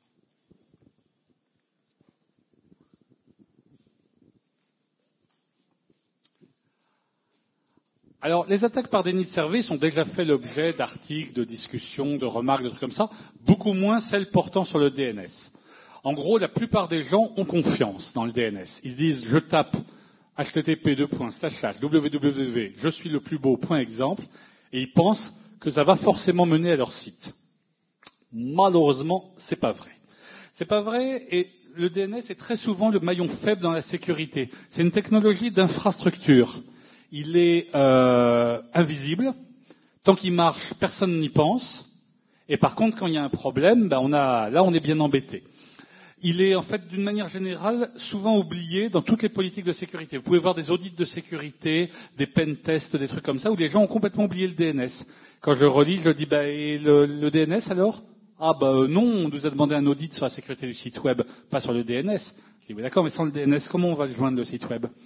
Alors, les attaques par déni de service ont déjà fait l'objet d'articles, de discussions, de remarques, de trucs comme ça, beaucoup moins celles portant sur le D N S. En gros, la plupart des gens ont confiance dans le D N S. Ils se disent, je tape H T T P deux points slash slash w w w je suis le plus beau point exemple et ils pensent que ça va forcément mener à leur site. Malheureusement, c'est pas vrai. C'est pas vrai et le D N S est très souvent le maillon faible dans la sécurité. C'est une technologie d'infrastructure. Il est euh, invisible. Tant qu'il marche, personne n'y pense. Et par contre, quand il y a un problème, ben on a, là, on est bien embêté. Il est en fait, d'une manière générale, souvent oublié dans toutes les politiques de sécurité. Vous pouvez voir des audits de sécurité, des pen tests, des trucs comme ça, où les gens ont complètement oublié le D N S. Quand je relis, je dis, bah, et le, le D N S alors ? Ah, bah euh, non, on nous a demandé un audit sur la sécurité du site web, pas sur le D N S. Je dis, oui, d'accord, mais sans le D N S, comment on va le joindre, le site web ?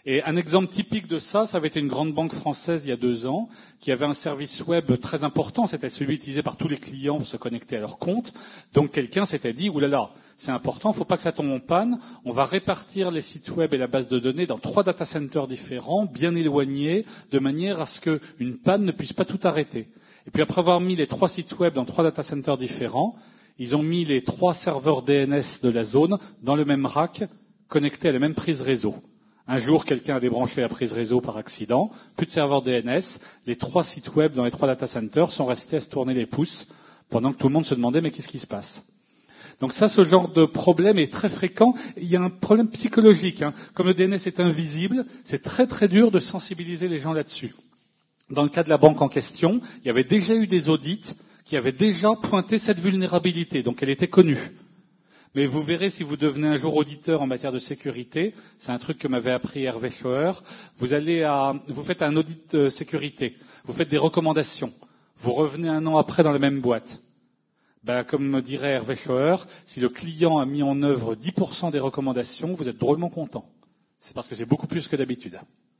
Et un exemple typique de ça, ça avait été une grande banque française il y a deux ans, qui avait un service web très important, c'était celui utilisé par tous les clients pour se connecter à leur compte. Donc quelqu'un s'était dit, oulala, c'est important, il ne faut pas que ça tombe en panne, on va répartir les sites web et la base de données dans trois data centers différents, bien éloignés, de manière à ce qu'une panne ne puisse pas tout arrêter. Et puis après avoir mis les trois sites web dans trois data centers différents, ils ont mis les trois serveurs D N S de la zone dans le même rack, connectés à la même prise réseau. Un jour, quelqu'un a débranché la prise réseau par accident, plus de serveur D N S, les trois sites web dans les trois data centers sont restés à se tourner les pouces pendant que tout le monde se demandait mais qu'est-ce qui se passe? Donc ça, ce genre de problème est très fréquent. Il y a un problème psychologique. Hein. Comme le D N S est invisible, c'est très très dur de sensibiliser les gens là-dessus. Dans le cas de la banque en question, il y avait déjà eu des audits qui avaient déjà pointé cette vulnérabilité, donc elle était connue. Mais vous verrez, si vous devenez un jour auditeur en matière de sécurité, c'est un truc que m'avait appris Hervé Schauer, vous allez à, vous faites un audit de sécurité, vous faites des recommandations, vous revenez un an après dans la même boîte. Ben, comme me dirait Hervé Schauer, si le client a mis en œuvre dix pour cent des recommandations, vous êtes drôlement content. C'est parce que c'est beaucoup plus que d'habitude.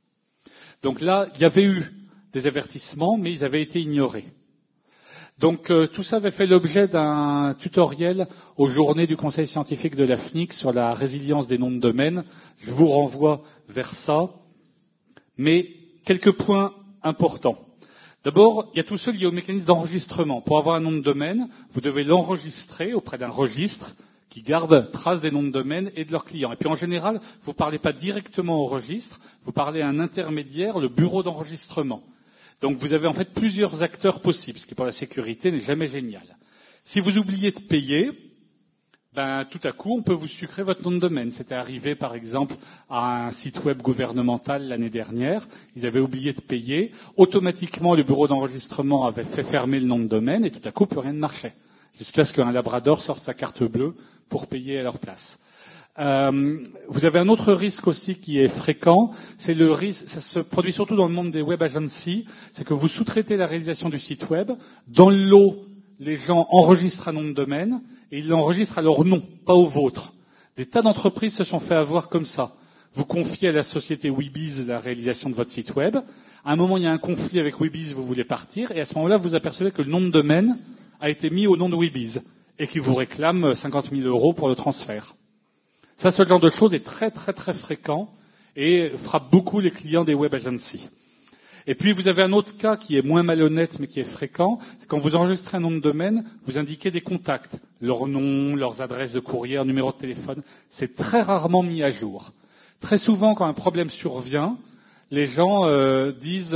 Donc là, il y avait eu des avertissements, mais ils avaient été ignorés. Donc euh, tout ça avait fait l'objet d'un tutoriel aux journées du Conseil scientifique de l'A F N I C sur la résilience des noms de domaine. Je vous renvoie vers ça. Mais quelques points importants. D'abord, il y a tout ça lié au mécanisme d'enregistrement. Pour avoir un nom de domaine, vous devez l'enregistrer auprès d'un registre qui garde trace des noms de domaine et de leurs clients. Et puis en général, vous ne parlez pas directement au registre, vous parlez à un intermédiaire, le bureau d'enregistrement. Donc vous avez en fait plusieurs acteurs possibles, ce qui pour la sécurité n'est jamais génial. Si vous oubliez de payer, ben tout à coup on peut vous sucrer votre nom de domaine. C'était arrivé par exemple à un site web gouvernemental l'année dernière, ils avaient oublié de payer, automatiquement le bureau d'enregistrement avait fait fermer le nom de domaine et tout à coup plus rien ne marchait, jusqu'à ce qu'un labrador sorte sa carte bleue pour payer à leur place. Euh, vous avez un autre risque aussi qui est fréquent, c'est le risque, ça se produit surtout dans le monde des web agencies, c'est que vous sous-traitez la réalisation du site web, dans le lot, les gens enregistrent un nom de domaine, et ils l'enregistrent à leur nom, pas au vôtre. Des tas d'entreprises se sont fait avoir comme ça. Vous confiez à la société Weebiz la réalisation de votre site web, à un moment il y a un conflit avec Weebiz, vous voulez partir, et à ce moment-là vous vous apercevez que le nom de domaine a été mis au nom de Weebiz, et qu'il vous réclame cinquante mille euros pour le transfert. Ça, ce genre de choses est très très très fréquent et frappe beaucoup les clients des web agencies. Et puis vous avez un autre cas qui est moins malhonnête mais qui est fréquent, c'est quand vous enregistrez un nom de domaine, vous indiquez des contacts, leur nom, leurs adresses de courrier, leur numéro de téléphone. C'est très rarement mis à jour. Très souvent, quand un problème survient, les gens euh, disent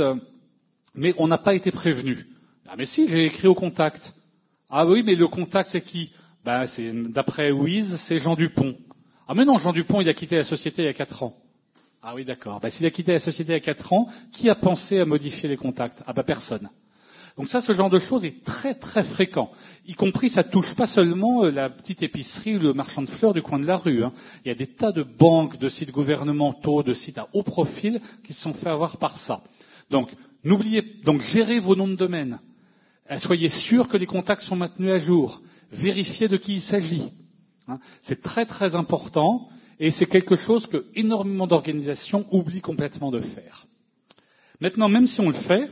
« mais on n'a pas été prévenu ». Ah mais si, j'ai écrit au contact. Ah oui, mais le contact c'est qui? Ben, c'est, d'après Wiz, c'est Jean Dupont. Ah mais non, Jean Dupont, il a quitté la société il y a quatre ans. Ah oui, d'accord. Ben, s'il a quitté la société il y a quatre ans, qui a pensé à modifier les contacts? Ah ben personne. Donc ça, ce genre de choses est très très fréquent. Y compris, ça touche pas seulement la petite épicerie ou le marchand de fleurs du coin de la rue. Hein. Il y a des tas de banques, de sites gouvernementaux, de sites à haut profil qui se sont fait avoir par ça. Donc, n'oubliez, donc gérez vos noms de domaine. Soyez sûr que les contacts sont maintenus à jour. Vérifiez de qui il s'agit. C'est très très important et c'est quelque chose que énormément d'organisations oublient complètement de faire. Maintenant, même si on le fait,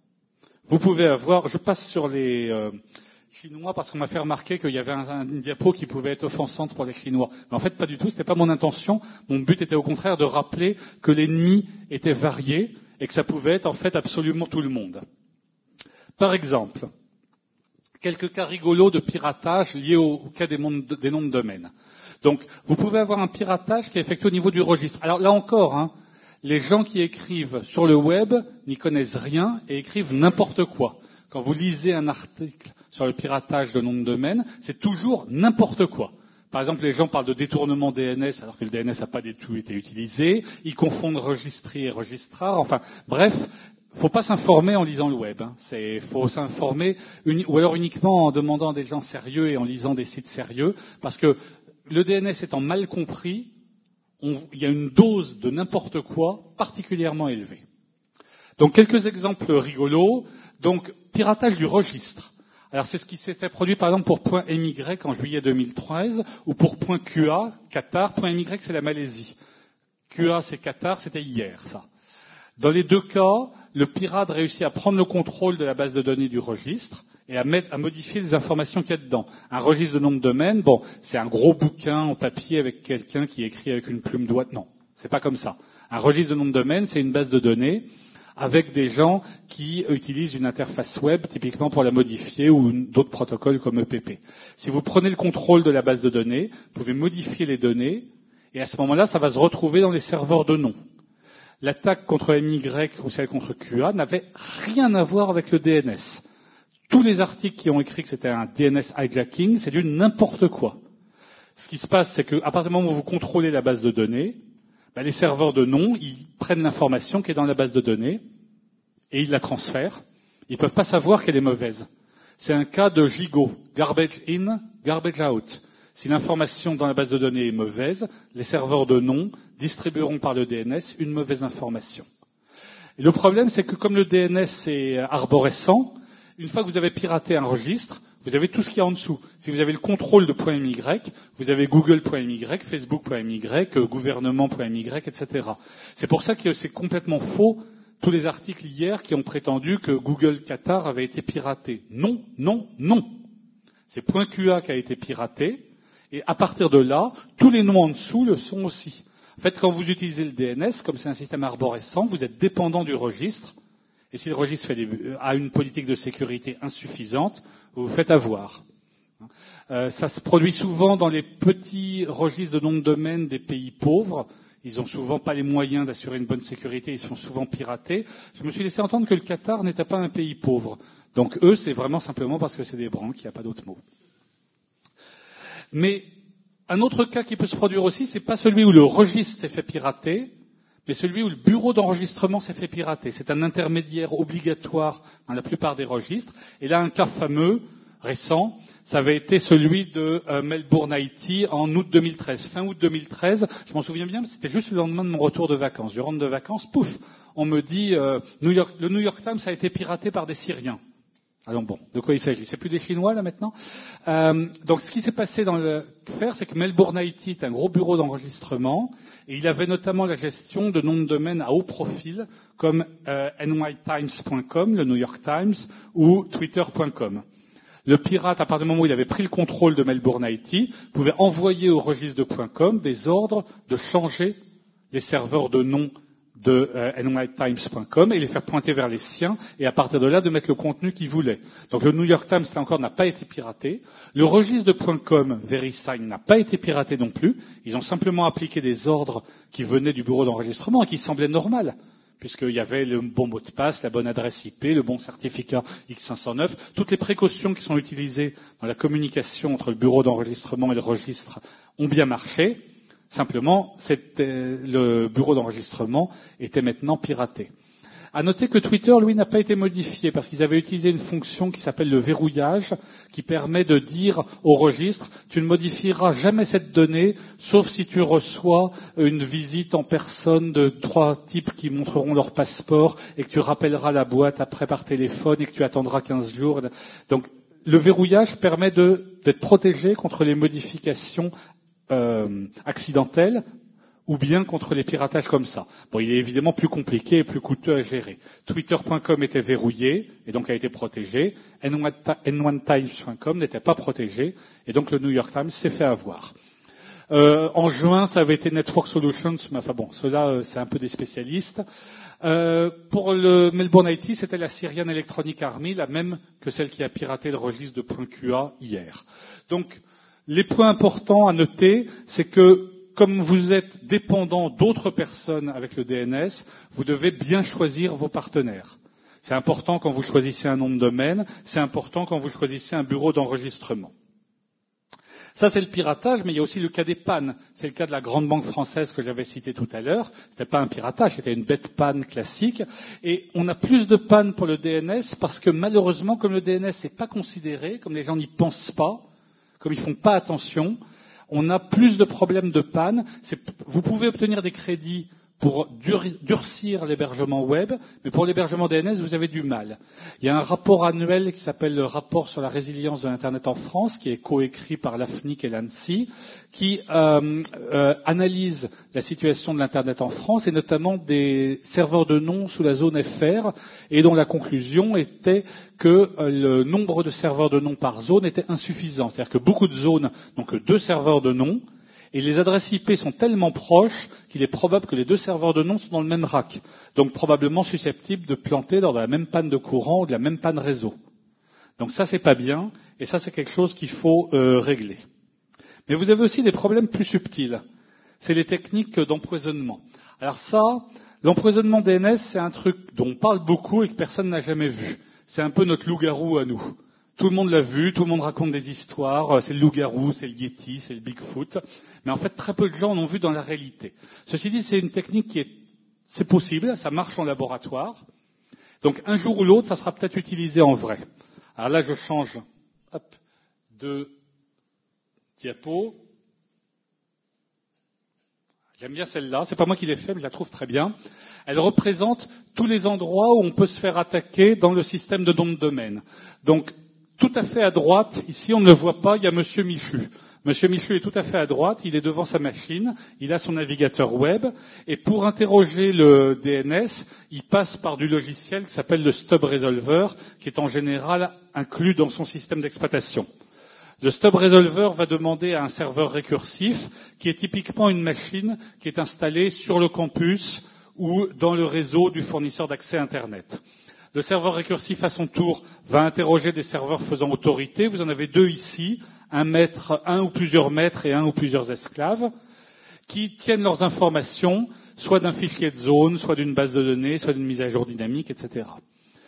vous pouvez avoir, je passe sur les euh, Chinois parce qu'on m'a fait remarquer qu'il y avait un, un, une diapo qui pouvait être offensante pour les Chinois. Mais en fait, pas du tout, c'était pas mon intention. Mon but était au contraire de rappeler que l'ennemi était varié et que ça pouvait être en fait absolument tout le monde. Par exemple, quelques cas rigolos de piratage liés au, au cas des, mondes, des noms de domaine. Donc, vous pouvez avoir un piratage qui est effectué au niveau du registre. Alors là encore, hein, les gens qui écrivent sur le web n'y connaissent rien et écrivent n'importe quoi. Quand vous lisez un article sur le piratage de noms de domaine, c'est toujours n'importe quoi. Par exemple, les gens parlent de détournement D N S alors que le D N S n'a pas du tout été utilisé. Ils confondent registrer et registrar. Enfin, bref, faut pas s'informer en lisant le web. Hein. C'est, faut s'informer, uni- ou alors uniquement en demandant à des gens sérieux et en lisant des sites sérieux, parce que le D N S étant mal compris, on, il y a une dose de n'importe quoi particulièrement élevée. Donc quelques exemples rigolos. Donc piratage du registre. Alors c'est ce qui s'était produit par exemple pour .my en juillet deux mille treize ou pour .qa, Qatar. .my c'est la Malaisie. Q A, c'est Qatar, c'était hier, ça. Dans les deux cas, le pirate réussit à prendre le contrôle de la base de données du registre et à, mettre, à modifier les informations qu'il y a dedans. Un registre de nom de domaine, bon, c'est un gros bouquin en papier avec quelqu'un qui écrit avec une plume d'oie. Non, c'est pas comme ça. Un registre de nom de domaine, c'est une base de données avec des gens qui utilisent une interface web, typiquement pour la modifier, ou d'autres protocoles comme E P P. Si vous prenez le contrôle de la base de données, vous pouvez modifier les données, et à ce moment-là, ça va se retrouver dans les serveurs de nom. L'attaque contre M Y ou celle contre Q A n'avait rien à voir avec le D N S. Tous les articles qui ont écrit que c'était un D N S hijacking, c'est du n'importe quoi. Ce qui se passe, c'est qu'à partir du moment où vous contrôlez la base de données, ben les serveurs de nom, ils prennent l'information qui est dans la base de données et ils la transfèrent. Ils ne peuvent pas savoir qu'elle est mauvaise. C'est un cas de gigot, garbage in, garbage out. Si l'information dans la base de données est mauvaise, les serveurs de nom distribueront par le D N S une mauvaise information. Et le problème, c'est que comme le D N S est arborescent, une fois que vous avez piraté un registre, vous avez tout ce qu'il y a en dessous. Si vous avez le contrôle de .my, vous avez google.my, facebook.my, gouvernement.my, et cetera. C'est pour ça que c'est complètement faux tous les articles hier qui ont prétendu que Google Qatar avait été piraté. Non, non, non. C'est .qa qui a été piraté. Et à partir de là, tous les noms en dessous le sont aussi. En fait, quand vous utilisez le D N S, comme c'est un système arborescent, vous êtes dépendant du registre. Et si le registre fait des, a une politique de sécurité insuffisante, vous vous faites avoir. Euh, ça se produit souvent dans les petits registres de nom de domaine des pays pauvres. Ils n'ont souvent pas les moyens d'assurer une bonne sécurité, ils sont souvent piratés. Je me suis laissé entendre que le Qatar n'était pas un pays pauvre. Donc eux, c'est vraiment simplement parce que c'est des branques, il n'y a pas d'autre mot. Mais un autre cas qui peut se produire aussi, c'est pas celui où le registre s'est fait pirater, mais celui où le bureau d'enregistrement s'est fait pirater. C'est un intermédiaire obligatoire dans la plupart des registres. Et là, un cas fameux, récent, ça avait été celui de euh, Melbourne I T en août deux mille treize. Fin août deux mille treize, je m'en souviens bien, c'était juste le lendemain de mon retour de vacances. Je rentre de vacances, pouf, on me dit euh, New York, le New York Times a été piraté par des Syriens. Alors bon, de quoi il s'agit? C'est plus des Chinois là maintenant. Euh, donc ce qui s'est passé dans le faire, c'est que Melbourne I T est un gros bureau d'enregistrement et il avait notamment la gestion de noms de domaine à haut profil comme euh, N Y Times point com, le New York Times, ou Twitter point com. Le pirate, à partir du moment où il avait pris le contrôle de Melbourne I T, pouvait envoyer au registre de .com des ordres de changer les serveurs de noms de euh, N Y Times point com et les faire pointer vers les siens et à partir de là de mettre le contenu qu'il voulait. Donc le New York Times, là encore, n'a pas été piraté. Le registre de .com, VeriSign, n'a pas été piraté non plus. Ils ont simplement appliqué des ordres qui venaient du bureau d'enregistrement et qui semblaient normales, puisqu'il y avait le bon mot de passe, la bonne adresse I P, le bon certificat X cinq cent neuf. Toutes les précautions qui sont utilisées dans la communication entre le bureau d'enregistrement et le registre ont bien marché. Simplement, c'était, le bureau d'enregistrement était maintenant piraté. À noter que Twitter, lui, n'a pas été modifié parce qu'ils avaient utilisé une fonction qui s'appelle le verrouillage, qui permet de dire au registre « tu ne modifieras jamais cette donnée, sauf si tu reçois une visite en personne de trois types qui montreront leur passeport et que tu rappelleras la boîte après par téléphone et que tu attendras quinze jours. » Donc, le verrouillage permet de, d'être protégé contre les modifications Euh, accidentelle ou bien contre les piratages comme ça. Bon, il est évidemment plus compliqué et plus coûteux à gérer. Twitter point com était verrouillé et donc a été protégé. N one Times point com n'était pas protégé et donc le New York Times s'est fait avoir. Euh, en juin, ça avait été Network Solutions, mais enfin bon, cela euh, c'est un peu des spécialistes. Euh, pour le Melbourne I T, c'était la Syrian Electronic Army, la même que celle qui a piraté le registre de .qa hier. Donc, les points importants à noter, c'est que comme vous êtes dépendant d'autres personnes avec le D N S, vous devez bien choisir vos partenaires. C'est important quand vous choisissez un nom de domaine, c'est important quand vous choisissez un bureau d'enregistrement. Ça, c'est le piratage, mais il y a aussi le cas des pannes. C'est le cas de la grande banque française que j'avais citée tout à l'heure. C'était pas un piratage, c'était une bête panne classique. Et on a plus de pannes pour le D N S parce que malheureusement, comme le D N S n'est pas considéré, comme les gens n'y pensent pas, comme ils font pas attention, on a plus de problèmes de panne. C'est, vous pouvez obtenir des crédits pour dur, durcir l'hébergement web, mais pour l'hébergement D N S, vous avez du mal. Il y a un rapport annuel qui s'appelle le rapport sur la résilience de l'Internet en France, qui est coécrit par l'A F N I C et l'ANSSI, qui euh, euh, analyse la situation de l'Internet en France, et notamment des serveurs de noms sous la zone F R, et dont la conclusion était que euh, le nombre de serveurs de noms par zone était insuffisant. C'est-à-dire que beaucoup de zones n'ont que deux serveurs de noms, et les adresses I P sont tellement proches qu'il est probable que les deux serveurs de nom sont dans le même rack, donc probablement susceptibles de planter lors de la même panne de courant ou de la même panne réseau. Donc ça, c'est pas bien, et ça, c'est quelque chose qu'il faut euh, régler. Mais vous avez aussi des problèmes plus subtils. C'est les techniques d'empoisonnement. Alors ça, l'empoisonnement D N S, c'est un truc dont on parle beaucoup et que personne n'a jamais vu. C'est un peu notre loup-garou à nous. Tout le monde l'a vu, tout le monde raconte des histoires, c'est le loup-garou, c'est le Yeti, c'est le Bigfoot. Mais en fait, très peu de gens l'ont vu dans la réalité. Ceci dit, c'est une technique qui est, c'est possible, ça marche en laboratoire. Donc, un jour ou l'autre, ça sera peut-être utilisé en vrai. Alors là, je change, hop, de diapo. J'aime bien celle-là, c'est pas moi qui l'ai fait, mais je la trouve très bien. Elle représente tous les endroits où on peut se faire attaquer dans le système de nom de domaine. Donc, tout à fait à droite, ici on ne le voit pas, il y a Monsieur Michu. Monsieur Michu est tout à fait à droite, il est devant sa machine, il a son navigateur web, et pour interroger le D N S, il passe par du logiciel qui s'appelle le Stub Resolver, qui est en général inclus dans son système d'exploitation. Le Stub Resolver va demander à un serveur récursif, qui est typiquement une machine qui est installée sur le campus ou dans le réseau du fournisseur d'accès Internet. Le serveur récursif, à son tour, va interroger des serveurs faisant autorité. Vous en avez deux ici, un maître, un ou plusieurs maîtres et un ou plusieurs esclaves, qui tiennent leurs informations, soit d'un fichier de zone, soit d'une base de données, soit d'une mise à jour dynamique, et cetera.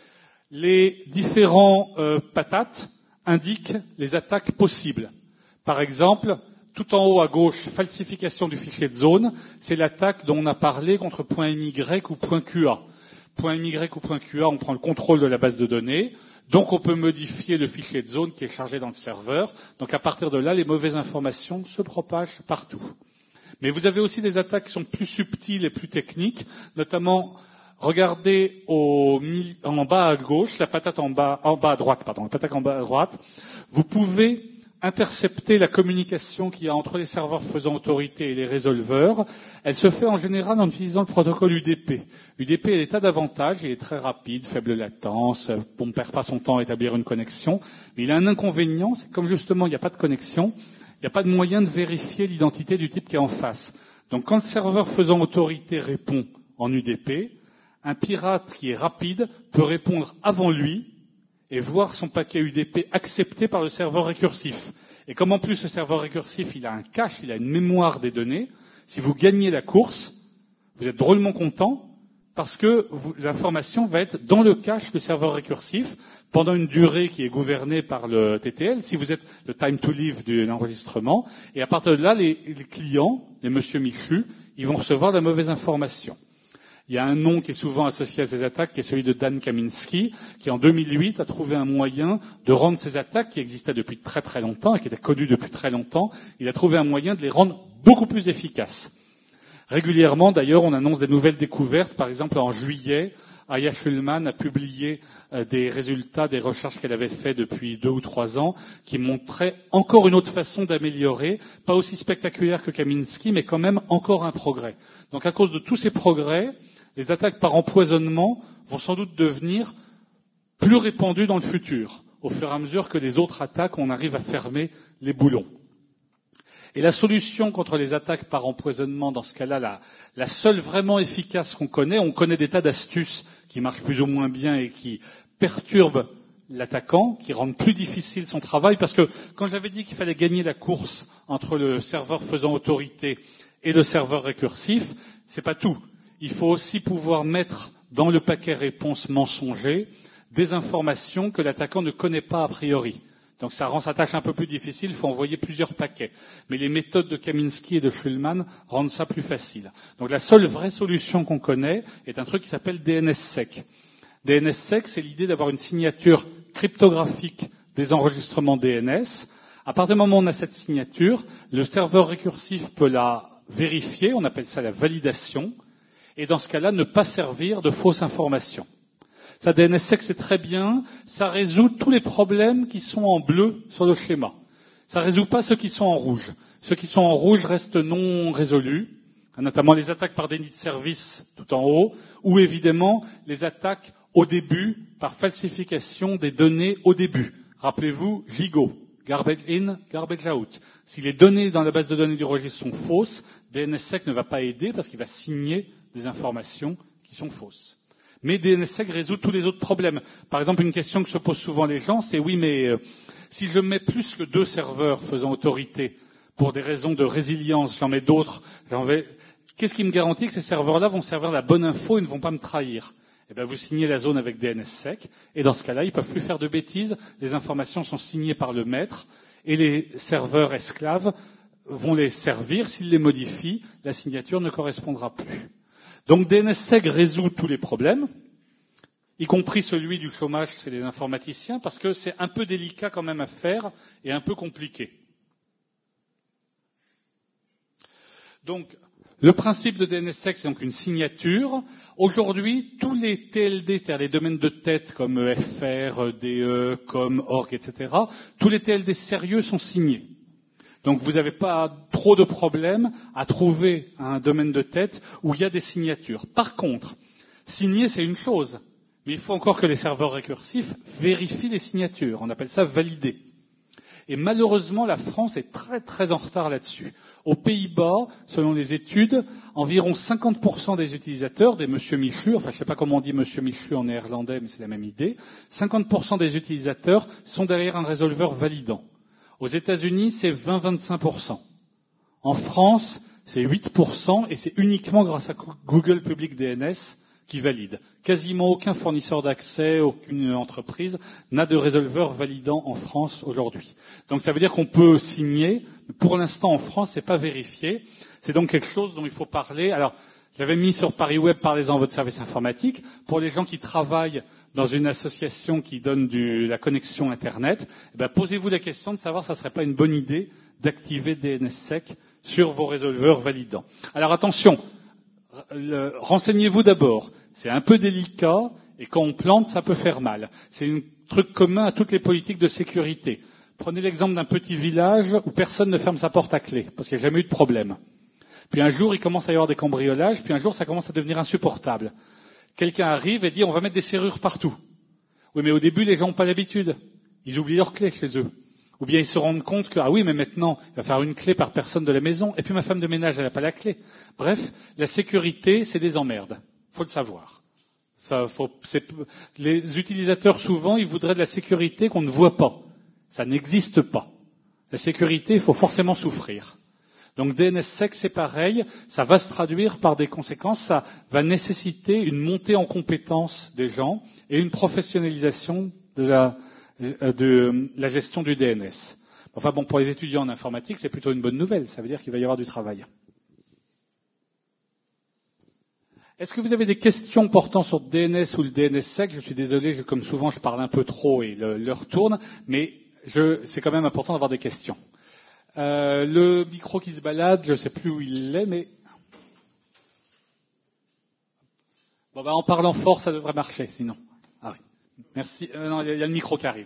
Les différents euh, patates indiquent les attaques possibles. Par exemple, tout en haut à gauche, falsification du fichier de zone, c'est l'attaque dont on a parlé contre .my ou .qa. .my ou .qa, on prend le contrôle de la base de données, donc on peut modifier le fichier de zone qui est chargé dans le serveur. Donc à partir de là, les mauvaises informations se propagent partout. Mais vous avez aussi des attaques qui sont plus subtiles et plus techniques, notamment, regardez au, en bas à gauche, la patate en bas, en bas à droite, pardon, la patate en bas à droite, vous pouvez intercepter la communication qu'il y a entre les serveurs faisant autorité et les résolveurs. Elle se fait en général en utilisant le protocole U D P. U D P a des tas d'avantages, il est très rapide, faible latence, on ne perd pas son temps à établir une connexion, mais il a un inconvénient, c'est que comme justement il n'y a pas de connexion, il n'y a pas de moyen de vérifier l'identité du type qui est en face. Donc quand le serveur faisant autorité répond en U D P, un pirate qui est rapide peut répondre avant lui et voir son paquet U D P accepté par le serveur récursif. Et comme en plus ce serveur récursif, il a un cache, il a une mémoire des données, si vous gagnez la course, vous êtes drôlement content parce que l'information va être dans le cache du serveur récursif pendant une durée qui est gouvernée par le T T L, si vous êtes le time to live de l'enregistrement. Et à partir de là, les, les clients, les Monsieur Michu, ils vont recevoir la mauvaise information. Il y a un nom qui est souvent associé à ces attaques, qui est celui de Dan Kaminsky, qui en deux mille huit a trouvé un moyen de rendre ces attaques, qui existaient depuis très très longtemps et qui étaient connues depuis très longtemps, il a trouvé un moyen de les rendre beaucoup plus efficaces. Régulièrement, d'ailleurs, on annonce des nouvelles découvertes. Par exemple, en juillet, Aya Schulman a publié euh, des résultats des recherches qu'elle avait fait depuis deux ou trois ans, qui montraient encore une autre façon d'améliorer, pas aussi spectaculaire que Kaminsky, mais quand même encore un progrès. Donc à cause de tous ces progrès, les attaques par empoisonnement vont sans doute devenir plus répandues dans le futur, au fur et à mesure que les autres attaques, on arrive à fermer les boulons. Et la solution contre les attaques par empoisonnement, dans ce cas-là, la, la seule vraiment efficace qu'on connaît, on connaît des tas d'astuces qui marchent plus ou moins bien et qui perturbent l'attaquant, qui rendent plus difficile son travail, parce que quand j'avais dit qu'il fallait gagner la course entre le serveur faisant autorité et le serveur récursif, c'est pas tout. Il faut aussi pouvoir mettre dans le paquet réponse mensonger des informations que l'attaquant ne connaît pas a priori. Donc ça rend sa tâche un peu plus difficile, il faut envoyer plusieurs paquets. Mais les méthodes de Kaminsky et de Schulman rendent ça plus facile. Donc la seule vraie solution qu'on connaît est un truc qui s'appelle D N S sec. D N S sec, c'est l'idée d'avoir une signature cryptographique des enregistrements D N S. À partir du moment où on a cette signature, le serveur récursif peut la vérifier, on appelle ça la validation. et dans ce cas-là, ne pas servir de fausses informations. Ça, DNSSEC, c'est très bien, ça résout tous les problèmes qui sont en bleu sur le schéma. Ça résout pas ceux qui sont en rouge. Ceux qui sont en rouge restent non résolus, notamment les attaques par déni de service tout en haut, ou évidemment les attaques au début par falsification des données au début. Rappelez-vous, Gigot, garbage in, garbage out. Si les données dans la base de données du registre sont fausses, DNSSEC ne va pas aider parce qu'il va signer des informations qui sont fausses. Mais DNSSEC résout tous les autres problèmes. Par exemple, une question que se posent souvent les gens, c'est oui, mais euh, si je mets plus que deux serveurs faisant autorité pour des raisons de résilience, j'en mets d'autres, j'en vais... qu'est-ce qui me garantit que ces serveurs-là vont servir la bonne info et ne vont pas me trahir? Eh bien, vous signez la zone avec DNSSEC, et dans ce cas-là, ils ne peuvent plus faire de bêtises, les informations sont signées par le maître, et les serveurs esclaves vont les servir, s'ils les modifient, la signature ne correspondra plus. Donc DNSSEC résout tous les problèmes, y compris celui du chômage chez les informaticiens, parce que c'est un peu délicat quand même à faire et un peu compliqué. Donc, le principe de DNSSEC, c'est donc une signature. Aujourd'hui, tous les T L D, c'est-à-dire les domaines de tête comme F R, D E, com, org, et cetera, tous les T L D sérieux sont signés. Donc vous n'avez pas trop de problèmes à trouver un domaine de tête où il y a des signatures. Par contre, signer, c'est une chose, mais il faut encore que les serveurs récursifs vérifient les signatures. On appelle ça valider. Et malheureusement, la France est très très en retard là-dessus. Aux Pays-Bas, selon les études, environ cinquante pour cent des utilisateurs, des Monsieur Michu, enfin je ne sais pas comment on dit Monsieur Michu en néerlandais, mais c'est la même idée, cinquante pour cent des utilisateurs sont derrière un résolveur validant. Aux États-Unis, c'est vingt à vingt-cinq pour cent. En France, c'est huit pour cent et c'est uniquement grâce à Google Public D N S qui valide. Quasiment aucun fournisseur d'accès, aucune entreprise n'a de résolveur validant en France aujourd'hui. Donc ça veut dire qu'on peut signer, mais pour l'instant en France, c'est pas vérifié. C'est donc quelque chose dont il faut parler. Alors, j'avais mis sur Paris Web, parlez-en votre service informatique. Pour les gens qui travaillent dans une association qui donne du, la connexion Internet, eh ben, posez-vous la question de savoir si ça serait pas une bonne idée d'activer DNSSEC sur vos résolveurs validants. Alors attention, le, renseignez-vous d'abord. C'est un peu délicat et quand on plante, ça peut faire mal. C'est un truc commun à toutes les politiques de sécurité. Prenez l'exemple d'un petit village où personne ne ferme sa porte à clé parce qu'il n'y a jamais eu de problème. Puis un jour, il commence à y avoir des cambriolages, puis un jour, ça commence à devenir insupportable. Quelqu'un arrive et dit, on va mettre des serrures partout. Oui, mais au début, les gens n'ont pas l'habitude. Ils oublient leur clé chez eux. Ou bien ils se rendent compte que, ah oui, mais maintenant, il va falloir une clé par personne de la maison, et puis ma femme de ménage, elle n'a pas la clé. Bref, la sécurité, c'est des emmerdes. Faut le savoir. Ça, faut, c'est, les utilisateurs, souvent, ils voudraient de la sécurité qu'on ne voit pas. Ça n'existe pas. La sécurité, il faut forcément souffrir. Donc DNSSEC, c'est pareil, ça va se traduire par des conséquences, ça va nécessiter une montée en compétence des gens et une professionnalisation de la, de la gestion du D N S. Enfin bon, pour les étudiants en informatique, c'est plutôt une bonne nouvelle, ça veut dire qu'il va y avoir du travail. Est-ce que vous avez des questions portant sur le D N S ou le DNSSEC? Je suis désolé, je, comme souvent, je parle un peu trop et le, l'heure tourne, mais je, c'est quand même important d'avoir des questions. Euh, le micro qui se balade, je ne sais plus où il est, mais... Bon, ben, en parlant fort, ça devrait marcher, sinon. Ah oui. Merci. Euh, non, il y, y a le micro qui arrive.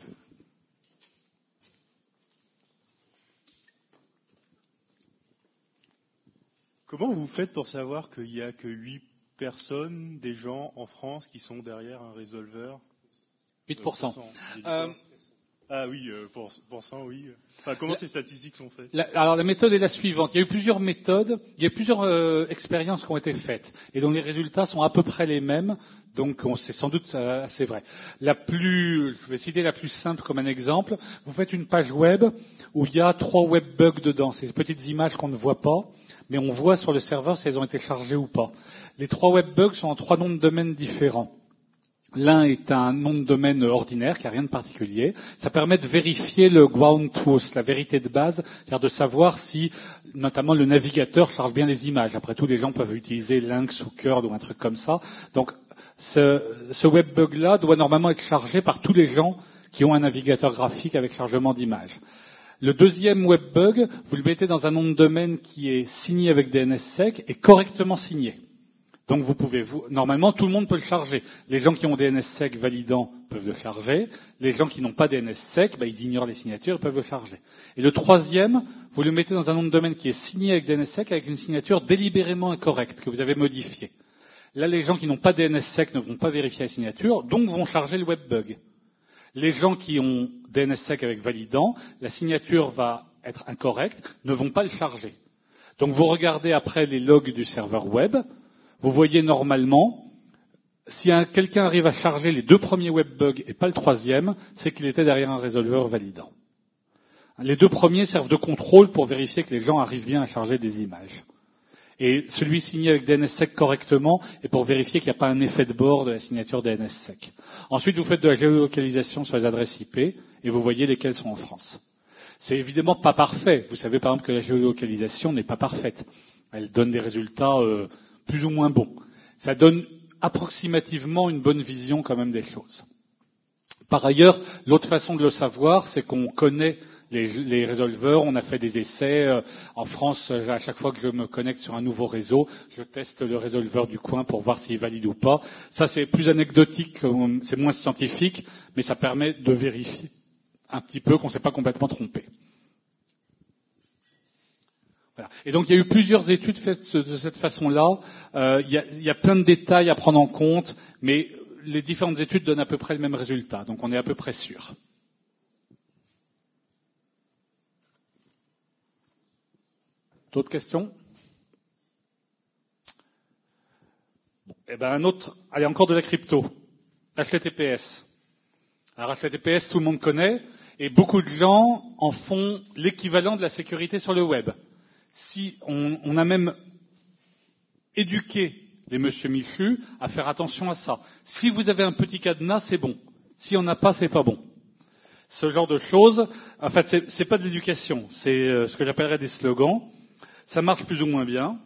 Comment vous faites pour savoir qu'il n'y a que huit personnes, des gens en France, qui sont derrière un résolveur? huit pour cent. Euh, Ah oui, euh, pour, pour cent, oui. Enfin, comment la, ces statistiques sont faites? la, Alors la méthode est la suivante. Il y a eu plusieurs méthodes, il y a eu plusieurs euh, expériences qui ont été faites, et dont les résultats sont à peu près les mêmes. Donc on, c'est sans doute euh, assez vrai. La plus, je vais citer la plus simple comme un exemple. Vous faites une page web où il y a trois web bugs dedans. C'est ces petites images qu'on ne voit pas, mais on voit sur le serveur si elles ont été chargées ou pas. Les trois web bugs sont en trois noms de domaines différents. L'un est un nom de domaine ordinaire, qui n'a rien de particulier. Ça permet de vérifier le ground truth, la vérité de base, c'est-à-dire de savoir si, notamment, le navigateur charge bien les images. Après tout, les gens peuvent utiliser Lynx ou Curl ou un truc comme ça. Donc, ce, ce web bug-là doit normalement être chargé par tous les gens qui ont un navigateur graphique avec chargement d'images. Le deuxième web bug, vous le mettez dans un nom de domaine qui est signé avec DNSSEC et correctement signé. Donc vous pouvez, vous, normalement, tout le monde peut le charger. Les gens qui ont D N S S E C validant peuvent le charger. Les gens qui n'ont pas D N S S E C, bah, ils ignorent les signatures, ils peuvent le charger. Et le troisième, vous le mettez dans un nom de domaine qui est signé avec D N S S E C avec une signature délibérément incorrecte que vous avez modifiée. Là, les gens qui n'ont pas D N S S E C ne vont pas vérifier la signature, donc vont charger le webbug. Les gens qui ont D N S S E C avec validant, la signature va être incorrecte, ne vont pas le charger. Donc vous regardez après les logs du serveur web. Vous voyez normalement, si un, quelqu'un arrive à charger les deux premiers webbugs et pas le troisième, c'est qu'il était derrière un résolveur validant. Les deux premiers servent de contrôle pour vérifier que les gens arrivent bien à charger des images. Et celui signé avec D N S S E C correctement est pour vérifier qu'il n'y a pas un effet de bord de la signature D N S S E C. Ensuite, vous faites de la géolocalisation sur les adresses I P et vous voyez lesquelles sont en France. C'est évidemment pas parfait. Vous savez par exemple que la géolocalisation n'est pas parfaite. Elle donne des résultats euh, plus ou moins bons. Ça donne approximativement une bonne vision quand même des choses. Par ailleurs, l'autre façon de le savoir, c'est qu'on connaît les, les résolveurs. On a fait des essais. En France, à chaque fois que je me connecte sur un nouveau réseau, je teste le résolveur du coin pour voir s'il est valide ou pas. Ça, c'est plus anecdotique, c'est moins scientifique, mais ça permet de vérifier un petit peu qu'on ne s'est pas complètement trompé. Voilà. Et donc, il y a eu plusieurs études faites de cette façon-là. Euh, il, y a, il y a plein de détails à prendre en compte, mais les différentes études donnent à peu près le même résultat. Donc, on est à peu près sûr. D'autres questions? Bon, eh ben, un autre. Allez, encore de la crypto. H T T P S. Alors, H T T P S, tout le monde connaît, et beaucoup de gens en font l'équivalent de la sécurité sur le web. Si on, on a même éduqué les monsieur Michu à faire attention à ça. Si vous avez un petit cadenas, c'est bon. Si on n'a pas, c'est pas bon. Ce genre de choses, en fait, c'est, c'est pas de l'éducation, c'est euh, ce que j'appellerais des slogans. Ça marche plus ou moins bien.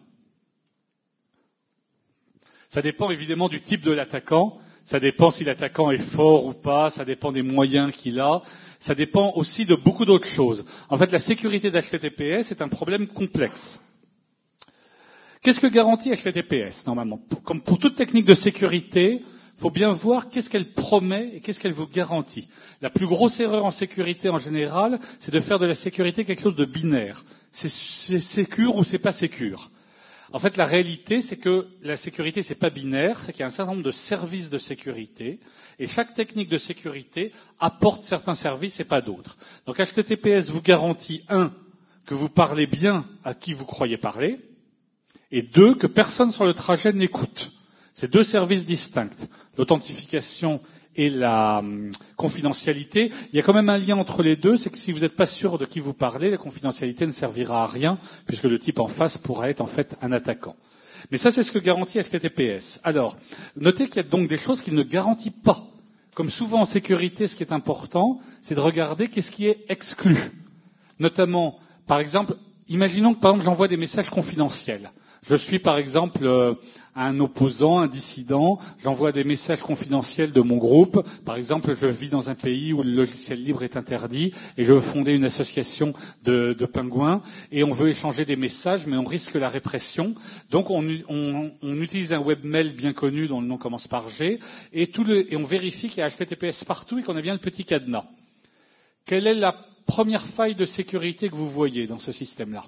Ça dépend évidemment du type de l'attaquant. Ça dépend si l'attaquant est fort ou pas. Ça dépend des moyens qu'il a. Ça dépend aussi de beaucoup d'autres choses. En fait, la sécurité d'H T T P S est un problème complexe. Qu'est-ce que garantit H T T P S, normalement? Comme pour toute technique de sécurité, il faut bien voir qu'est-ce qu'elle promet et qu'est-ce qu'elle vous garantit. La plus grosse erreur en sécurité, en général, c'est de faire de la sécurité quelque chose de binaire. C'est, c'est sécure ou c'est pas sécure. En fait, la réalité, c'est que la sécurité, c'est pas binaire, c'est qu'il y a un certain nombre de services de sécurité, et chaque technique de sécurité apporte certains services et pas d'autres. Donc H T T P S vous garantit, un, que vous parlez bien à qui vous croyez parler, et deux, que personne sur le trajet n'écoute. C'est deux services distincts. L'authentification et la hum, confidentialité. Il y a quand même un lien entre les deux, c'est que si vous n'êtes pas sûr de qui vous parlez, la confidentialité ne servira à rien, puisque le type en face pourra être en fait un attaquant. Mais ça, c'est ce que garantit H T T P S. Alors, notez qu'il y a donc des choses qu'il ne garantit pas. Comme souvent en sécurité, ce qui est important, c'est de regarder qu'est-ce qui est exclu. Notamment, par exemple, imaginons que par exemple j'envoie des messages confidentiels. Je suis par exemple euh, un opposant, un dissident, j'envoie des messages confidentiels de mon groupe. Par exemple, je vis dans un pays où le logiciel libre est interdit et je veux fonder une association de, de pingouins et on veut échanger des messages, mais on risque la répression. Donc on, on, on utilise un webmail bien connu dont le nom commence par G et, tout le, et on vérifie qu'il y a H T T P S partout et qu'on a bien le petit cadenas. Quelle est la première faille de sécurité que vous voyez dans ce système-là?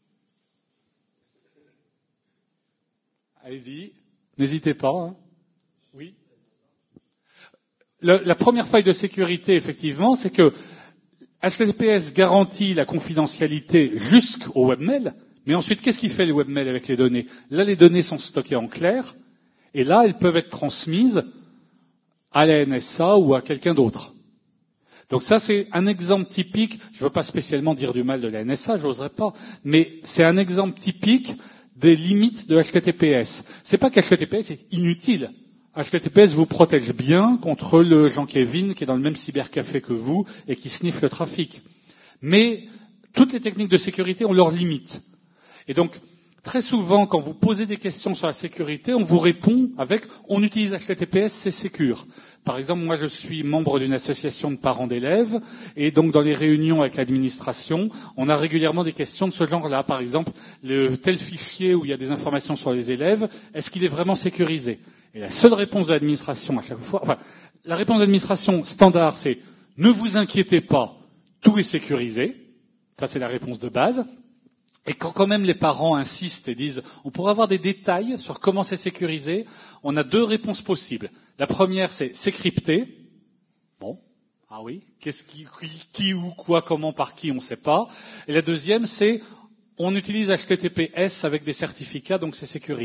Allez-y, n'hésitez pas. Hein. Oui. Le, la première faille de sécurité, effectivement, c'est que H T T P S garantit la confidentialité jusqu'au webmail, mais ensuite, qu'est-ce qu'il fait le webmail avec les données? Là, les données sont stockées en clair, et là, elles peuvent être transmises à la N S A ou à quelqu'un d'autre. Donc ça, c'est un exemple typique. Je ne veux pas spécialement dire du mal de la N S A, j'oserais pas, mais c'est un exemple typique des limites de H T T P S. C'est pas qu'H T T P S est inutile. H T T P S vous protège bien contre le Jean-Kévin qui est dans le même cybercafé que vous et qui sniffe le trafic. Mais toutes les techniques de sécurité ont leurs limites. Et donc, très souvent, quand vous posez des questions sur la sécurité, on vous répond avec « on utilise H T T P S, c'est sécure ». Par exemple, moi je suis membre d'une association de parents d'élèves, et donc dans les réunions avec l'administration, on a régulièrement des questions de ce genre-là. Par exemple, le tel fichier où il y a des informations sur les élèves, est-ce qu'il est vraiment sécurisé? Et la seule réponse de l'administration à chaque fois, enfin, la réponse de l'administration standard, c'est « ne vous inquiétez pas, tout est sécurisé ». Ça, c'est la réponse de base. Et quand quand même les parents insistent et disent « on pourrait avoir des détails sur comment c'est sécurisé », on a deux réponses possibles. La première, c'est « c'est crypté ». Bon, ah oui, qu'est-ce qui, qui, qui, où, quoi, comment, par qui, on ne sait pas. Et la deuxième, c'est « on utilise H T T P S avec des certificats, donc c'est sécurisé ».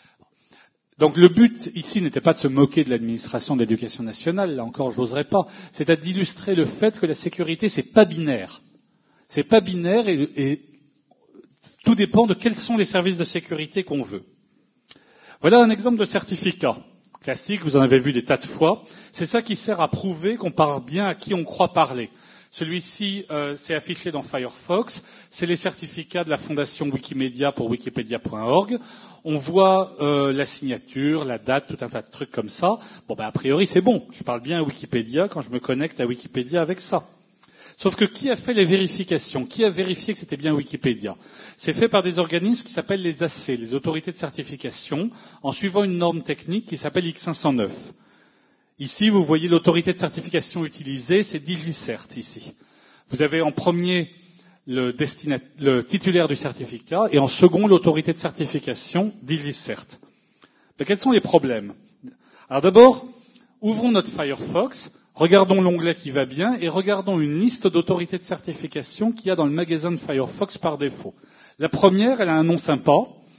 Donc le but ici n'était pas de se moquer de l'administration de l'éducation nationale, là encore j'oserais pas, c'est d'illustrer le fait que la sécurité c'est pas binaire. C'est pas binaire et, et tout dépend de quels sont les services de sécurité qu'on veut. Voilà un exemple de certificat classique, vous en avez vu des tas de fois. C'est ça qui sert à prouver qu'on parle bien à qui on croit parler. Celui-ci, euh, c'est affiché dans Firefox. C'est les certificats de la fondation Wikimedia pour wikipedia point org. On voit euh, la signature, la date, tout un tas de trucs comme ça. Bon, ben a priori, c'est bon. Je parle bien à Wikipédia quand je me connecte à Wikipédia avec ça. Sauf que qui a fait les vérifications? Qui a vérifié que c'était bien Wikipédia? C'est fait par des organismes qui s'appellent les A C, les autorités de certification, en suivant une norme technique qui s'appelle X cinq cent neuf. Ici, vous voyez l'autorité de certification utilisée, c'est DigiCert, ici. Vous avez en premier le, destinat... le titulaire du certificat et en second l'autorité de certification, DigiCert. Mais quels sont les problèmes? Alors d'abord, ouvrons notre Firefox, regardons l'onglet qui va bien et regardons une liste d'autorités de certification qu'il y a dans le magasin de Firefox par défaut. La première, elle a un nom sympa.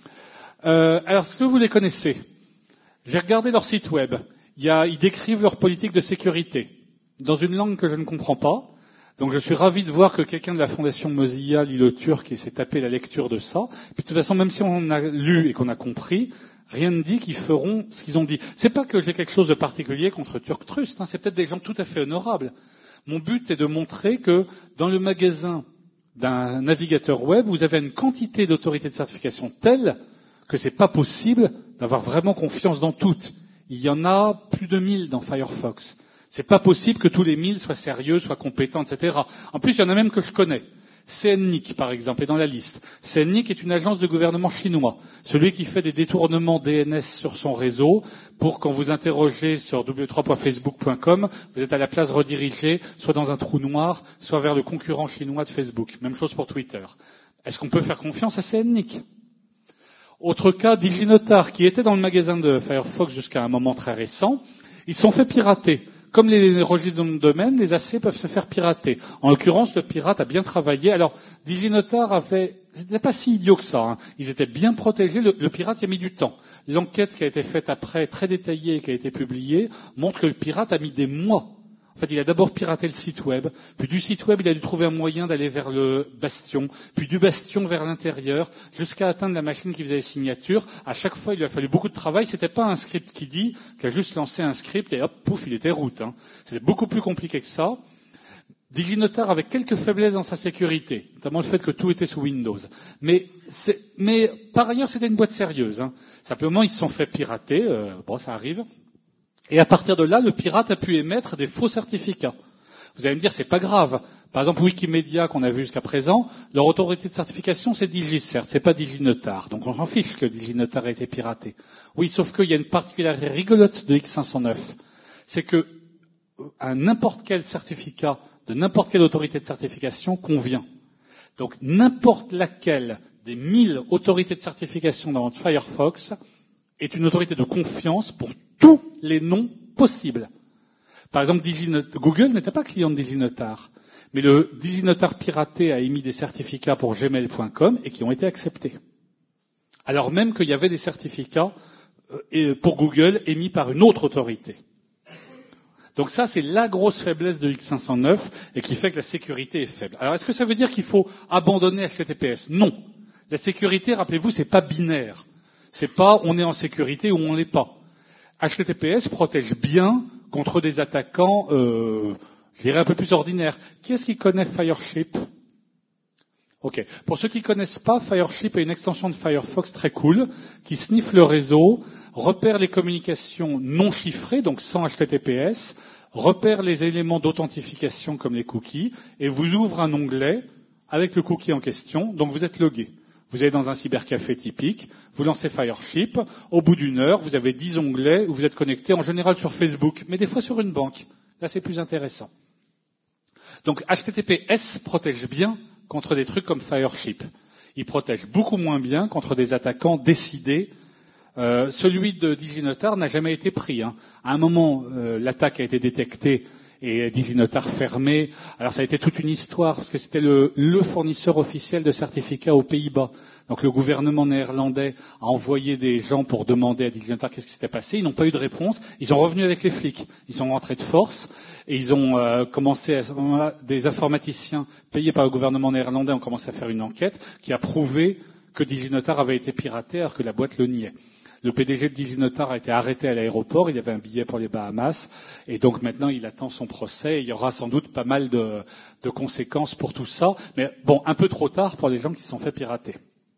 Euh, alors, est-ce que vous les connaissez? J'ai regardé leur site web. Il y a, ils décrivent leur politique de sécurité dans une langue que je ne comprends pas. Donc je suis ravi de voir que quelqu'un de la fondation Mozilla lit le turc et s'est tapé la lecture de ça. Puis de toute façon, même si on a lu et qu'on a compris, rien ne dit qu'ils feront ce qu'ils ont dit. C'est pas que j'ai quelque chose de particulier contre TurkTrust, hein, c'est peut-être des gens tout à fait honorables. Mon but est de montrer que dans le magasin d'un navigateur web, vous avez une quantité d'autorités de certification telle que c'est pas possible d'avoir vraiment confiance dans toutes. Il y en a plus de mille dans Firefox. C'est pas possible que tous les mille soient sérieux, soient compétents, et cetera. En plus, il y en a même que je connais. C N N I C, par exemple, est dans la liste. C N N I C est une agence de gouvernement chinois. Celui qui fait des détournements D N S sur son réseau pour, quand vous interrogez sur w trois point facebook point com, vous êtes à la place redirigée, soit dans un trou noir, soit vers le concurrent chinois de Facebook. Même chose pour Twitter. Est-ce qu'on peut faire confiance à C N N I C? Autre cas, DigiNotar, qui était dans le magasin de Firefox jusqu'à un moment très récent, ils se sont fait pirater. Comme les registres de nom de domaine, les A C peuvent se faire pirater. En l'occurrence, le pirate a bien travaillé. Alors, DigiNotar avait, c'était pas si idiot que ça, hein. Ils étaient bien protégés. Le, le pirate y a mis du temps. L'enquête qui a été faite après, très détaillée et qui a été publiée, montre que le pirate a mis des mois. En fait, il a d'abord piraté le site web, puis du site web, il a dû trouver un moyen d'aller vers le bastion, puis du bastion vers l'intérieur, jusqu'à atteindre la machine qui faisait les signatures. À chaque fois, il lui a fallu beaucoup de travail. C'était pas un script qui dit, qui a juste lancé un script et hop, pouf, il était route, hein. C'était beaucoup plus compliqué que ça. DigiNotar avait quelques faiblesses dans sa sécurité, notamment le fait que tout était sous Windows. Mais, c'est, mais par ailleurs, c'était une boîte sérieuse, hein. Simplement, ils se sont fait pirater. Euh, bon, ça arrive. Et à partir de là, le pirate a pu émettre des faux certificats. Vous allez me dire, c'est pas grave. Par exemple, Wikimedia, qu'on a vu jusqu'à présent, leur autorité de certification, c'est DigiCert, c'est pas DigiNotar. Donc on s'en fiche que DigiNotar ait été piraté. Oui, sauf qu'il y a une particularité rigolote de X cinq cent neuf. C'est que à n'importe quel certificat, de n'importe quelle autorité de certification convient. Donc n'importe laquelle des mille autorités de certification dans votre Firefox est une autorité de confiance pour tous les noms possibles. Par exemple, DigiNotar, Google n'était pas client de DigiNotar, mais le DigiNotar piraté a émis des certificats pour gmail point com et qui ont été acceptés. Alors même qu'il y avait des certificats pour Google émis par une autre autorité. Donc ça, c'est la grosse faiblesse de X cinq cent neuf et qui fait que la sécurité est faible. Alors est-ce que ça veut dire qu'il faut abandonner H T T P S? Non. La sécurité, rappelez-vous, c'est pas binaire. C'est pas on est en sécurité ou on l'est pas. H T T P S protège bien contre des attaquants, euh, je dirais un peu plus ordinaires. Qui est-ce qui connaît Fireship? Ok. Pour ceux qui ne connaissent pas, Fireship est une extension de Firefox très cool qui sniffe le réseau, repère les communications non chiffrées, donc sans H T T P S, repère les éléments d'authentification comme les cookies et vous ouvre un onglet avec le cookie en question, donc vous êtes logué. Vous allez dans un cybercafé typique, vous lancez Fireship, au bout d'une heure, vous avez dix onglets où vous êtes connecté en général sur Facebook, mais des fois sur une banque. Là, c'est plus intéressant. Donc H T T P S protège bien contre des trucs comme Fireship. Il protège beaucoup moins bien contre des attaquants décidés. Euh, celui de DigiNotar n'a jamais été pris. Hein. À un moment, euh, l'attaque a été détectée et DigiNotar fermé. Alors ça a été toute une histoire parce que c'était le, le fournisseur officiel de certificats aux Pays-Bas. Donc le gouvernement néerlandais a envoyé des gens pour demander à DigiNotar qu'est-ce qui s'était passé. Ils n'ont pas eu de réponse. Ils sont revenus avec les flics. Ils sont rentrés de force et ils ont euh, commencé à ce moment-là, des informaticiens payés par le gouvernement néerlandais ont commencé à faire une enquête qui a prouvé que DigiNotar avait été piraté alors que la boîte le niait. Le P D G de DigiNotar a été arrêté à l'aéroport, il avait un billet pour les Bahamas, et donc maintenant il attend son procès, et il y aura sans doute pas mal de, de conséquences pour tout ça, mais bon, un peu trop tard pour les gens qui se sont fait pirater.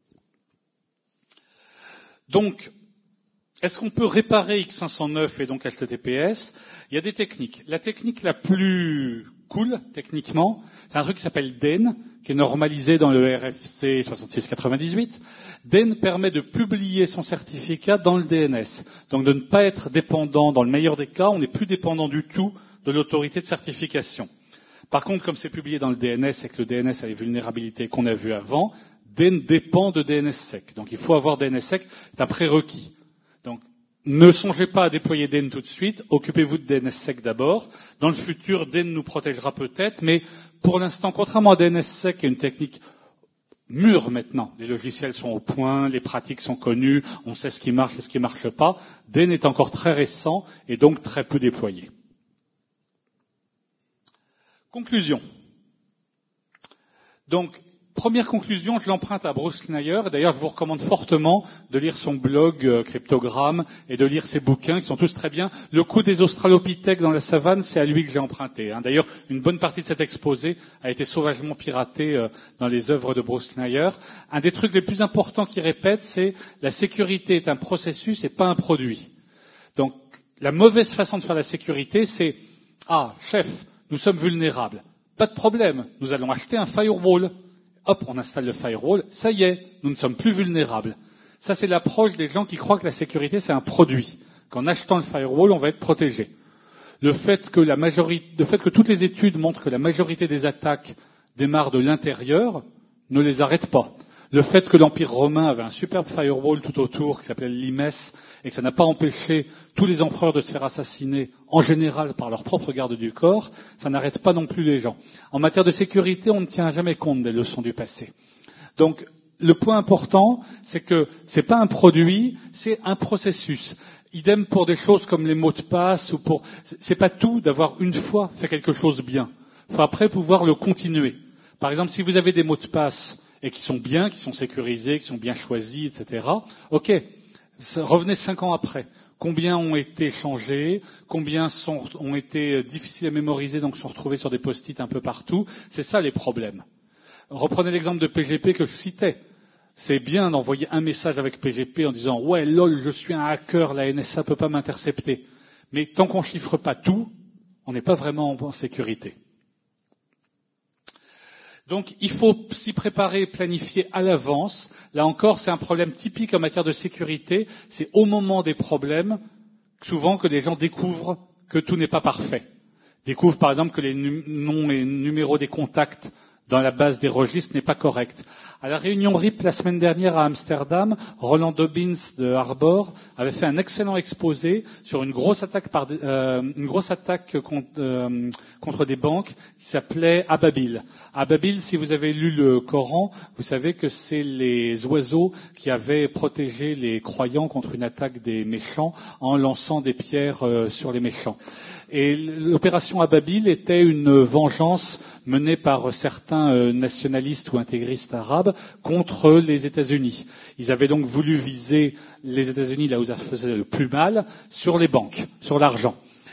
Donc, est-ce qu'on peut réparer X cinq cent neuf et donc H T T P S? Il y a des techniques. La technique la plus cool, techniquement, c'est un truc qui s'appelle D E N, qui est normalisé dans le R F C soixante-six quatre-vingt-dix-huit. D E N permet de publier son certificat dans le D N S, donc de ne pas être dépendant, dans le meilleur des cas, on n'est plus dépendant du tout de l'autorité de certification. Par contre, comme c'est publié dans le D N S et que le D N S a les vulnérabilités qu'on a vues avant, D E N dépend de D N S S E C. Donc il faut avoir D N S S E C, c'est un prérequis. Donc ne songez pas à déployer D E N tout de suite, occupez-vous de D N S S E C d'abord. Dans le futur, D E N nous protégera peut-être, mais pour l'instant, contrairement à D N S S E C, qui est une technique mûre maintenant, les logiciels sont au point, les pratiques sont connues, on sait ce qui marche et ce qui ne marche pas, D E N est encore très récent et donc très peu déployé. Conclusion. Donc, première conclusion, je l'emprunte à Bruce Schneier. D'ailleurs, je vous recommande fortement de lire son blog euh, Cryptogramme et de lire ses bouquins qui sont tous très bien. Le coup des australopithèques dans la savane, c'est à lui que j'ai emprunté. Hein. D'ailleurs, une bonne partie de cet exposé a été sauvagement piratée euh, dans les œuvres de Bruce Schneier. Un des trucs les plus importants qu'il répète, c'est la sécurité est un processus et pas un produit. Donc, la mauvaise façon de faire la sécurité, c'est « Ah, chef, nous sommes vulnérables. Pas de problème, nous allons acheter un firewall. » Hop, on installe le firewall, ça y est, nous ne sommes plus vulnérables. Ça, c'est l'approche des gens qui croient que la sécurité, c'est un produit. Qu'en achetant le firewall, on va être protégé. Le fait que la majorité, le fait que toutes les études montrent que la majorité des attaques démarrent de l'intérieur, ne les arrête pas. Le fait que l'Empire romain avait un superbe firewall tout autour qui s'appelait l'Imes et que ça n'a pas empêché tous les empereurs de se faire assassiner en général par leur propre garde du corps, ça n'arrête pas non plus les gens. En matière de sécurité, on ne tient jamais compte des leçons du passé. Donc, le point important, c'est que c'est pas un produit, c'est un processus. Idem pour des choses comme les mots de passe ou pour, c'est pas tout d'avoir une fois fait quelque chose bien. Il faut après pouvoir le continuer. Par exemple, si vous avez des mots de passe et qui sont bien, qui sont sécurisés, qui sont bien choisis, et cetera. Ok, revenez cinq ans après. Combien ont été changés, combien sont, ont été difficiles à mémoriser, donc sont retrouvés sur des post-it un peu partout. C'est ça les problèmes. Reprenez l'exemple de P G P que je citais. C'est bien d'envoyer un message avec P G P en disant « Ouais, lol, je suis un hacker, la N S A peut pas m'intercepter. » Mais tant qu'on chiffre pas tout, on n'est pas vraiment en sécurité. Donc, il faut s'y préparer, planifier à l'avance. Là encore, c'est un problème typique en matière de sécurité. C'est au moment des problèmes, souvent, que les gens découvrent que tout n'est pas parfait. Découvrent, par exemple, que les noms et numéros des contacts dans la base des registres n'est pas correct. À la réunion R I P la semaine dernière à Amsterdam, Roland Dobbins de Arbor avait fait un excellent exposé sur une grosse attaque par euh, une grosse attaque contre, euh, contre des banques qui s'appelait Ababil. Ababil, si vous avez lu le Coran, vous savez que c'est les oiseaux qui avaient protégé les croyants contre une attaque des méchants en lançant des pierres euh, sur les méchants. Et l'opération Ababil était une vengeance menée par certains nationalistes ou intégristes arabes contre les États-Unis. Ils avaient donc voulu viser les États-Unis là où ça faisait le plus mal, sur les banques, sur l'argent.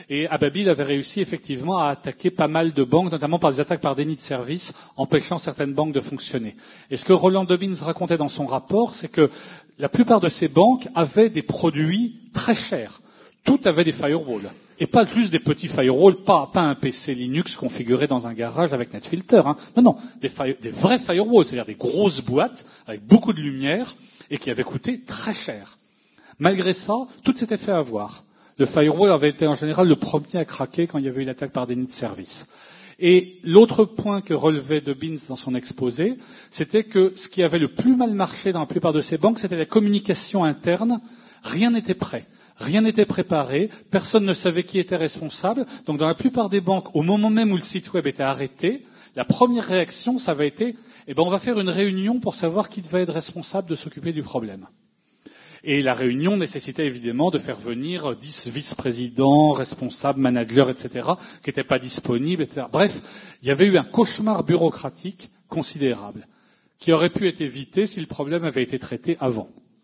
Et Ababil avait réussi effectivement à attaquer pas mal de banques, notamment par des attaques par déni de service, empêchant certaines banques de fonctionner. Et ce que Roland Dobbins racontait dans son rapport, c'est que la plupart de ces banques avaient des produits très chers. Toutes avaient des firewalls. Et pas juste des petits firewalls, pas, pas un P C Linux configuré dans un garage avec NetFilter. Hein. Non, non, des, fire, des vrais firewalls, c'est-à-dire des grosses boîtes avec beaucoup de lumière et qui avaient coûté très cher. Malgré ça, tout s'était fait avoir. Le firewall avait été en général le premier à craquer quand il y avait eu l'attaque par déni de service. Et l'autre point que relevait Dobbins dans son exposé, c'était que ce qui avait le plus mal marché dans la plupart de ces banques, c'était la communication interne. Rien n'était prêt. Rien n'était préparé, personne ne savait qui était responsable. Donc dans la plupart des banques, au moment même où le site web était arrêté, la première réaction, ça avait été eh ben, on va faire une réunion pour savoir qui devait être responsable de s'occuper du problème. Et la réunion nécessitait évidemment de faire venir dix vice-présidents, responsables, managers, et cetera, qui n'étaient pas disponibles, et cetera. Bref, il y avait eu un cauchemar bureaucratique considérable, qui aurait pu être évité si le problème avait été traité avant.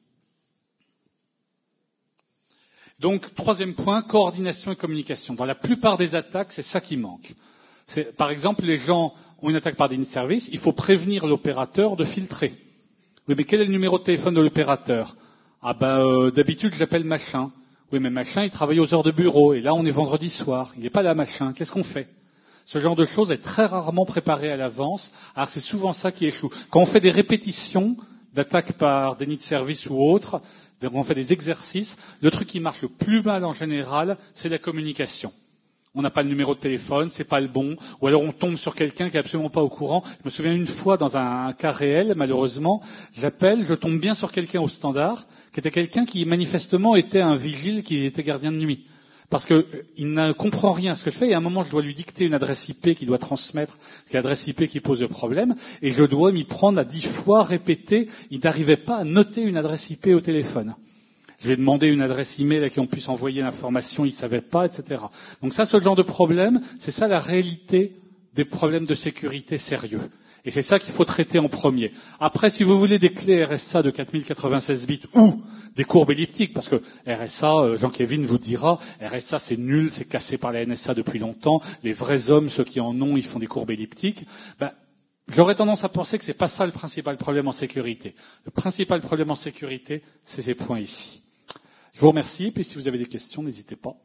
Donc, troisième point, coordination et communication. Dans la plupart des attaques, c'est ça qui manque. C'est, par exemple, les gens ont une attaque par déni de service, il faut prévenir l'opérateur de filtrer. Oui, mais quel est le numéro de téléphone de l'opérateur? Ah ben, euh, d'habitude, j'appelle machin. Oui, mais machin, il travaille aux heures de bureau, et là, on est vendredi soir. Il n'est pas là, machin. Qu'est-ce qu'on fait? Ce genre de choses est très rarement préparé à l'avance. Alors, c'est souvent ça qui échoue. Quand on fait des répétitions d'attaques par déni de service ou autre, quand on fait des exercices, le truc qui marche le plus mal en général, c'est la communication. On n'a pas le numéro de téléphone, c'est pas le bon, ou alors on tombe sur quelqu'un qui est absolument pas au courant. Je me souviens une fois dans un cas réel, malheureusement, j'appelle, je tombe bien sur quelqu'un au standard, qui était quelqu'un qui manifestement était un vigile, qui était gardien de nuit. Parce qu'il ne comprend rien à ce que je fais, et à un moment je dois lui dicter une adresse I P qu'il doit transmettre, c'est l'adresse I P qui pose le problème, et je dois m'y prendre à dix fois répéter, il n'arrivait pas à noter une adresse I P au téléphone. Je lui ai demandé une adresse email à qui on puisse envoyer l'information, il ne savait pas, et cetera. Donc ça, ce genre de problème, c'est ça la réalité des problèmes de sécurité sérieux. Et c'est ça qu'il faut traiter en premier. Après, si vous voulez des clés R S A de quatre mille quatre-vingt-seize bits ou des courbes elliptiques, parce que R S A, Jean-Kévin vous dira, R S A c'est nul, c'est cassé par la N S A depuis longtemps, les vrais hommes, ceux qui en ont, ils font des courbes elliptiques. Ben, j'aurais tendance à penser que c'est pas ça le principal problème en sécurité. Le principal problème en sécurité, c'est ces points ici. Je vous remercie, puis si vous avez des questions, n'hésitez pas.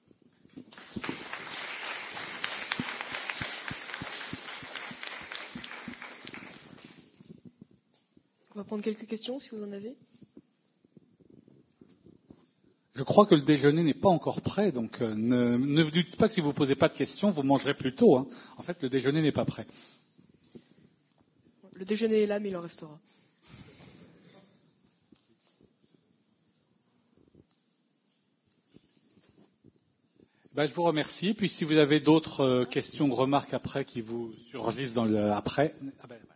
On va prendre quelques questions, si vous en avez. Je crois que le déjeuner n'est pas encore prêt, donc euh, ne, ne vous dites pas que si vous ne posez pas de questions, vous mangerez plus tôt. Hein. En fait, le déjeuner n'est pas prêt. Le déjeuner est là, mais il en restera. Ben, je vous remercie. Puis si vous avez d'autres euh, questions ou remarques après qui vous surgissent dans le après. Ah ben,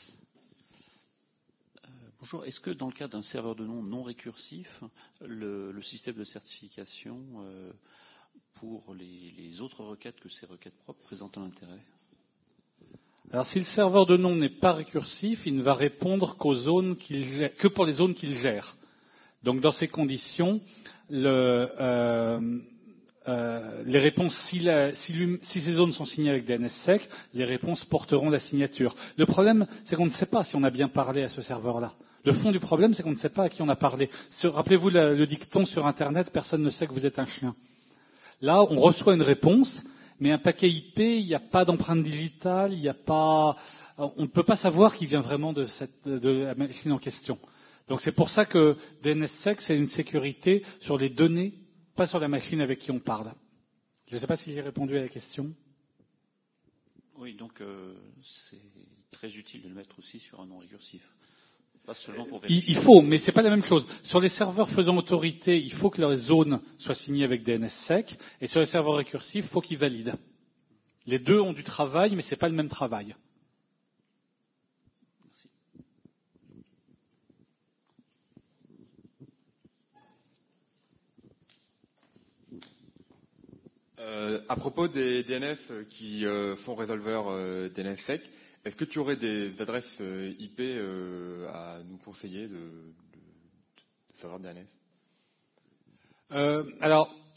euh, bonjour. Est-ce que dans le cas d'un serveur de nom non récursif, le, le système de certification euh, pour les, les autres requêtes que ces requêtes propres présente un intérêt? Alors si le serveur de nom n'est pas récursif, il ne va répondre qu'aux zones qu'il gère, que pour les zones qu'il gère. Donc dans ces conditions, le euh, Euh, les réponses, si, la, si, si ces zones sont signées avec D N S sec, les réponses porteront la signature. Le problème, c'est qu'on ne sait pas si on a bien parlé à ce serveur-là. Le fond du problème, c'est qu'on ne sait pas à qui on a parlé. Sur, rappelez-vous le, le dicton sur Internet, personne ne sait que vous êtes un chien. Là, on reçoit une réponse, mais un paquet I P, il n'y a pas d'empreinte digitale, il n'y a pas, on ne peut pas savoir qui vient vraiment de, cette, de la machine en question. Donc c'est pour ça que D N S sec, c'est une sécurité sur les données, pas sur la machine avec qui on parle. Je ne sais pas si j'ai répondu à la question. Oui, donc euh, c'est très utile de le mettre aussi sur un non récursif. Pas seulement pour vérifier. Il, il faut, mais c'est pas la même chose. Sur les serveurs faisant autorité, il faut que leur zone soit signée avec D N S sec, et sur les serveurs récursifs, il faut qu'ils valident. Les deux ont du travail, mais c'est pas le même travail. Merci. Euh, à propos des D N S qui euh, font résolveur euh, D N S sec, est-ce que tu aurais des adresses euh, I P euh, à nous conseiller de, de, de serveurs D N S? Euh, alors,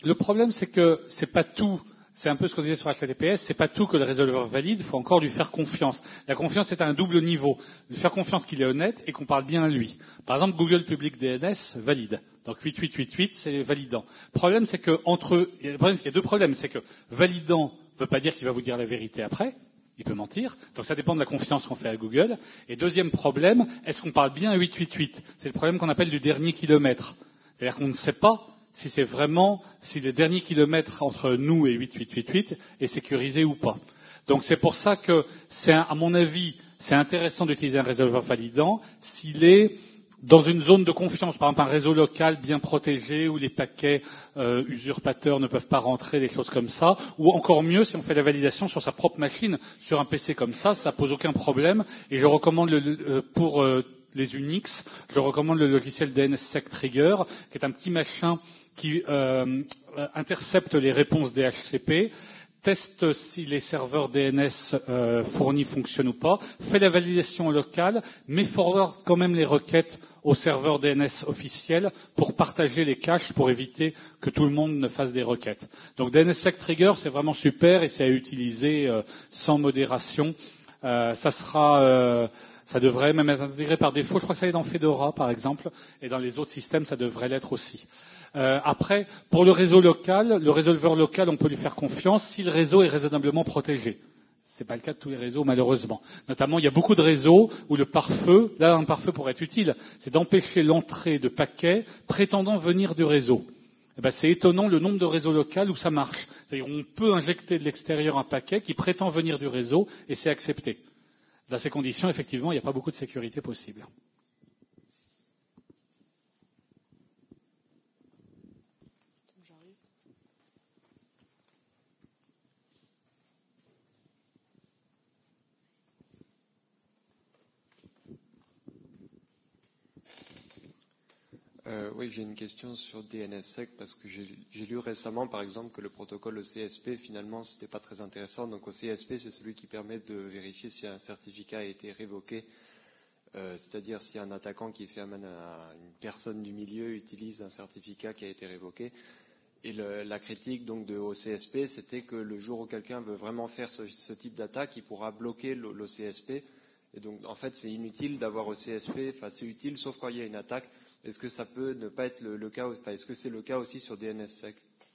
le problème, c'est que c'est pas tout. C'est un peu ce qu'on disait sur H T T P S, c'est pas tout que le résolveur valide, il faut encore lui faire confiance. La confiance est à un double niveau. Lui faire confiance qu'il est honnête et qu'on parle bien à lui. Par exemple, Google Public D N S valide. Donc huit huit huit huit, c'est validant. Le problème, c'est que entre eux, le problème, c'est qu'il y a deux problèmes. C'est que validant veut pas dire qu'il va vous dire la vérité après. Il peut mentir. Donc ça dépend de la confiance qu'on fait à Google. Et deuxième problème, est-ce qu'on parle bien à huit huit huit? C'est le problème qu'on appelle du dernier kilomètre. C'est-à-dire qu'on ne sait pas si c'est vraiment, si le dernier kilomètre entre nous et huit huit huit huit est sécurisé ou pas. Donc c'est pour ça que c'est, à mon avis, c'est intéressant d'utiliser un résolveur validant s'il est dans une zone de confiance, par exemple un réseau local bien protégé où les paquets euh, usurpateurs ne peuvent pas rentrer, des choses comme ça, ou encore mieux si on fait la validation sur sa propre machine, sur un P C comme ça, ça pose aucun problème. Et je recommande le, le, pour euh, les Unix, je recommande le logiciel D N S Sec Trigger, qui est un petit machin qui euh, intercepte les réponses D H C P, teste si les serveurs D N S euh, fournis fonctionnent ou pas, fait la validation locale, mais forward quand même les requêtes au serveur D N S officiel pour partager les caches, pour éviter que tout le monde ne fasse des requêtes. Donc D N S Sec Trigger, c'est vraiment super et c'est à utiliser euh, sans modération. Euh, ça sera... Euh, Ça devrait même être intégré par défaut. Je crois que ça est dans Fedora, par exemple, et dans les autres systèmes, ça devrait l'être aussi. Euh, après, pour le réseau local, le résolveur local, on peut lui faire confiance si le réseau est raisonnablement protégé. C'est pas le cas de tous les réseaux, malheureusement. Notamment, il y a beaucoup de réseaux où le pare-feu, là, un pare-feu pourrait être utile, c'est d'empêcher l'entrée de paquets prétendant venir du réseau. Eh ben, c'est étonnant le nombre de réseaux locaux où ça marche. C'est-à-dire, on peut injecter de l'extérieur un paquet qui prétend venir du réseau et c'est accepté. Dans ces conditions, effectivement, il n'y a pas beaucoup de sécurité possible. Euh, oui, j'ai une question sur D N S Sec parce que j'ai, j'ai lu récemment, par exemple, que le protocole O C S P, finalement, c'était pas très intéressant. Donc, O C S P, c'est celui qui permet de vérifier si un certificat a été révoqué. Euh, c'est-à-dire si un attaquant qui fait amène à une personne du milieu utilise un certificat qui a été révoqué. Et le, la critique donc de O C S P, c'était que le jour où quelqu'un veut vraiment faire ce, ce type d'attaque, il pourra bloquer l'O C S P. Et donc, en fait, c'est inutile d'avoir O C S P. Enfin, c'est utile, sauf quand il y a une attaque. Est-ce que ça peut ne pas être le, le cas, enfin, est-ce que c'est le cas aussi sur D N S Sec?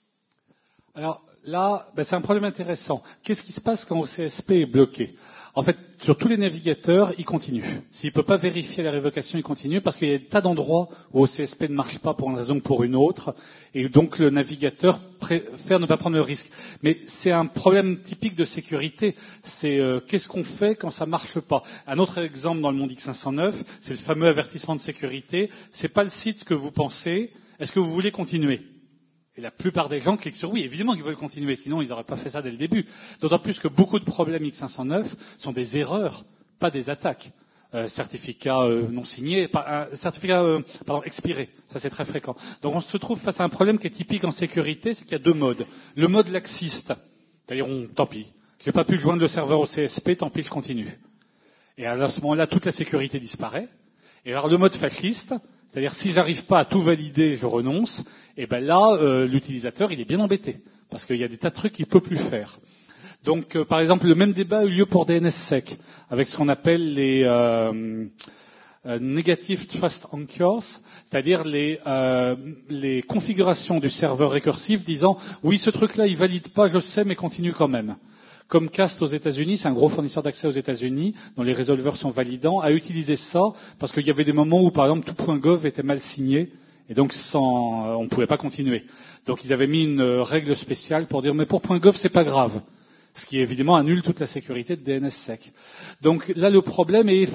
Alors là, ben, c'est un problème intéressant. Qu'est-ce qui se passe quand O C S P est bloqué? En fait, sur tous les navigateurs, il continue. S'il ne peut pas vérifier la révocation, il continue parce qu'il y a des tas d'endroits où O C S P ne marche pas pour une raison ou pour une autre. Et donc, le navigateur préfère ne pas prendre le risque. Mais c'est un problème typique de sécurité. C'est euh, qu'est-ce qu'on fait quand ça ne marche pas? Un autre exemple dans le monde X cinq cent neuf, c'est le fameux avertissement de sécurité. C'est pas le site que vous pensez. Est-ce que vous voulez continuer? Et la plupart des gens cliquent sur oui, évidemment qu'ils veulent continuer, sinon ils n'auraient pas fait ça dès le début. D'autant plus que beaucoup de problèmes X cinq cent neuf sont des erreurs, pas des attaques. Euh, certificat euh, non signé, pas, euh, certificat euh, pardon, expiré, ça c'est très fréquent. Donc on se trouve face à un problème qui est typique en sécurité, c'est qu'il y a deux modes. Le mode laxiste, c'est-à-dire on, tant pis, j'ai pas pu joindre le serveur au C S P, tant pis, je continue. Et à ce moment-là, toute la sécurité disparaît. Et alors le mode fasciste, c'est-à-dire si j'arrive pas à tout valider, je renonce. Et ben là, euh, l'utilisateur, il est bien embêté parce qu'il y a des tas de trucs qu'il peut plus faire. Donc, euh, par exemple, le même débat a eu lieu pour D N S Sec avec ce qu'on appelle les euh, euh, Negative Trust Anchors, c'est-à-dire les, euh, les configurations du serveur récursif disant oui, ce truc-là, il valide pas, je sais, mais continue quand même. Comme Cast aux États-Unis, c'est un gros fournisseur d'accès aux États-Unis, dont les résolveurs sont validants, a utilisé ça parce qu'il y avait des moments où, par exemple, tout.gov était mal signé. Et donc, sans, on ne pouvait pas continuer. Donc, ils avaient mis une règle spéciale pour dire, mais pour .gov, c'est pas grave. Ce qui, évidemment, annule toute la sécurité de D N S Sec. Donc, là, le problème est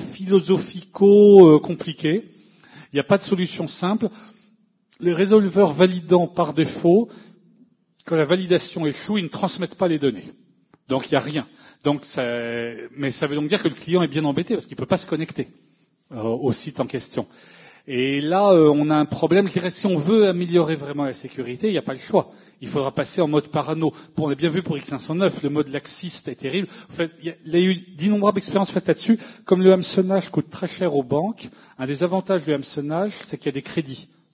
philosophico-compliqué. Il n'y a pas de solution simple. Les résolveurs validants par défaut, quand la validation échoue, ils ne transmettent pas les données. Donc, il n'y a rien. Donc, ça, mais ça veut donc dire que le client est bien embêté parce qu'il ne peut pas se connecter euh, au site en question. Et là, euh, on a un problème qui reste, si on veut améliorer vraiment la sécurité, il n'y a pas le choix. Il faudra passer en mode parano. Bon, on a bien vu pour X cinq cent neuf, le mode laxiste est terrible. En fait, il y a eu d'innombrables expériences faites là-dessus. Comme le hameçonnage coûte très cher aux banques, un des avantages du hameçonnage, c'est qu'il y a des crédits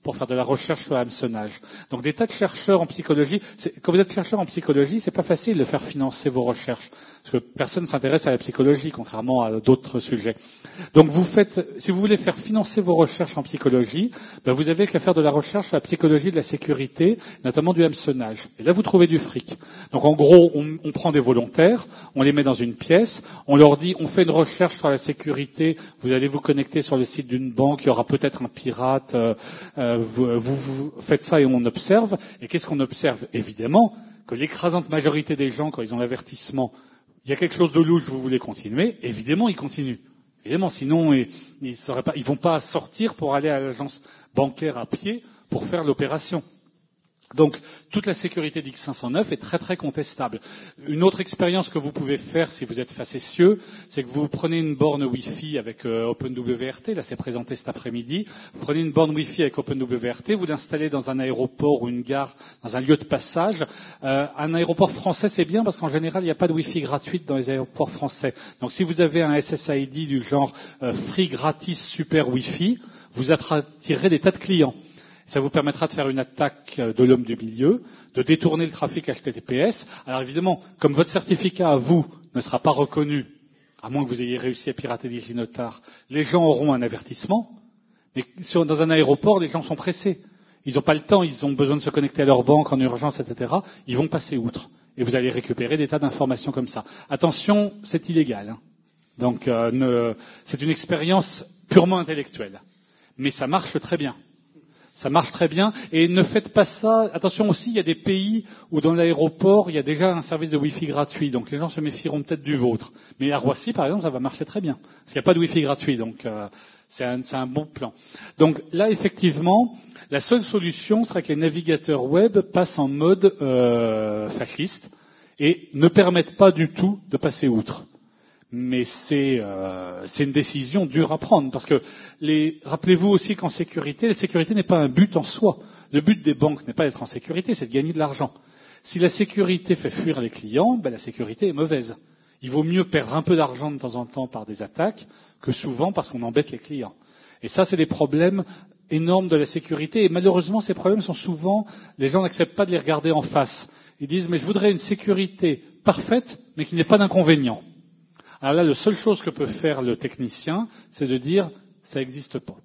pour faire de la recherche sur l'hameçonnage. Donc des tas de chercheurs en psychologie, c'est, quand vous êtes chercheur en psychologie, c'est pas facile de faire financer vos recherches, parce que personne ne s'intéresse à la psychologie, contrairement à d'autres sujets. Donc vous faites, si vous voulez faire financer vos recherches en psychologie, ben vous avez qu'à faire de la recherche sur la psychologie de la sécurité, notamment du hameçonnage. Et là, vous trouvez du fric. Donc en gros, on, on prend des volontaires, on les met dans une pièce, on leur dit, on fait une recherche sur la sécurité, vous allez vous connecter sur le site d'une banque, il y aura peut-être un pirate, euh, euh, vous, vous, vous faites ça et on observe. Et qu'est-ce qu'on observe? Évidemment que l'écrasante majorité des gens, quand ils ont l'avertissement, il y a quelque chose de louche, vous voulez continuer, évidemment, ils continuent. Évidemment, sinon, ils ne seraient pas, ils vont pas sortir pour aller à l'agence bancaire à pied pour faire l'opération. Donc, toute la sécurité d'X cinq cent neuf est très très contestable. Une autre expérience que vous pouvez faire si vous êtes facétieux, c'est que vous prenez une borne Wi-Fi avec euh, OpenWRT, là c'est présenté cet après-midi, vous prenez une borne Wi-Fi avec OpenWRT, vous l'installez dans un aéroport ou une gare, dans un lieu de passage. Euh, un aéroport français c'est bien parce qu'en général il n'y a pas de Wi-Fi gratuite dans les aéroports français. Donc si vous avez un S S I D du genre euh, free gratis super Wi-Fi, vous attirez des tas de clients. Ça vous permettra de faire une attaque de l'homme du milieu, de détourner le trafic H T T P S. Alors évidemment, comme votre certificat à vous ne sera pas reconnu, à moins que vous ayez réussi à pirater DigiNotar, les gens auront un avertissement. Mais sur, dans un aéroport, les gens sont pressés. Ils n'ont pas le temps, ils ont besoin de se connecter à leur banque en urgence, et cetera. Ils vont passer outre. Et vous allez récupérer des tas d'informations comme ça. Attention, c'est illégal. Hein. Donc euh, ne, c'est une expérience purement intellectuelle. Mais ça marche très bien. Ça marche très bien. Et ne faites pas ça. Attention aussi, il y a des pays où dans l'aéroport, il y a déjà un service de Wi-Fi gratuit. Donc les gens se méfieront peut-être du vôtre. Mais à Roissy, par exemple, ça va marcher très bien. Parce qu'il n'y a pas de Wi-Fi gratuit. Donc euh, c'est, un, c'est un bon plan. Donc là, effectivement, la seule solution serait que les navigateurs web passent en mode euh, fasciste et ne permettent pas du tout de passer outre. Mais c'est, euh, c'est une décision dure à prendre parce que les, rappelez-vous aussi qu'en sécurité, la sécurité n'est pas un but en soi. Le but des banques n'est pas d'être en sécurité, c'est de gagner de l'argent. Si la sécurité fait fuir les clients, ben la sécurité est mauvaise. Il vaut mieux perdre un peu d'argent de temps en temps par des attaques que souvent parce qu'on embête les clients. Et ça, c'est des problèmes énormes de la sécurité. Et malheureusement, ces problèmes sont souvent, les gens n'acceptent pas de les regarder en face. Ils disent, mais je voudrais une sécurité parfaite, mais qui n'ait pas d'inconvénients. Alors là, la seule chose que peut faire le technicien, c'est de dire, ça n'existe pas.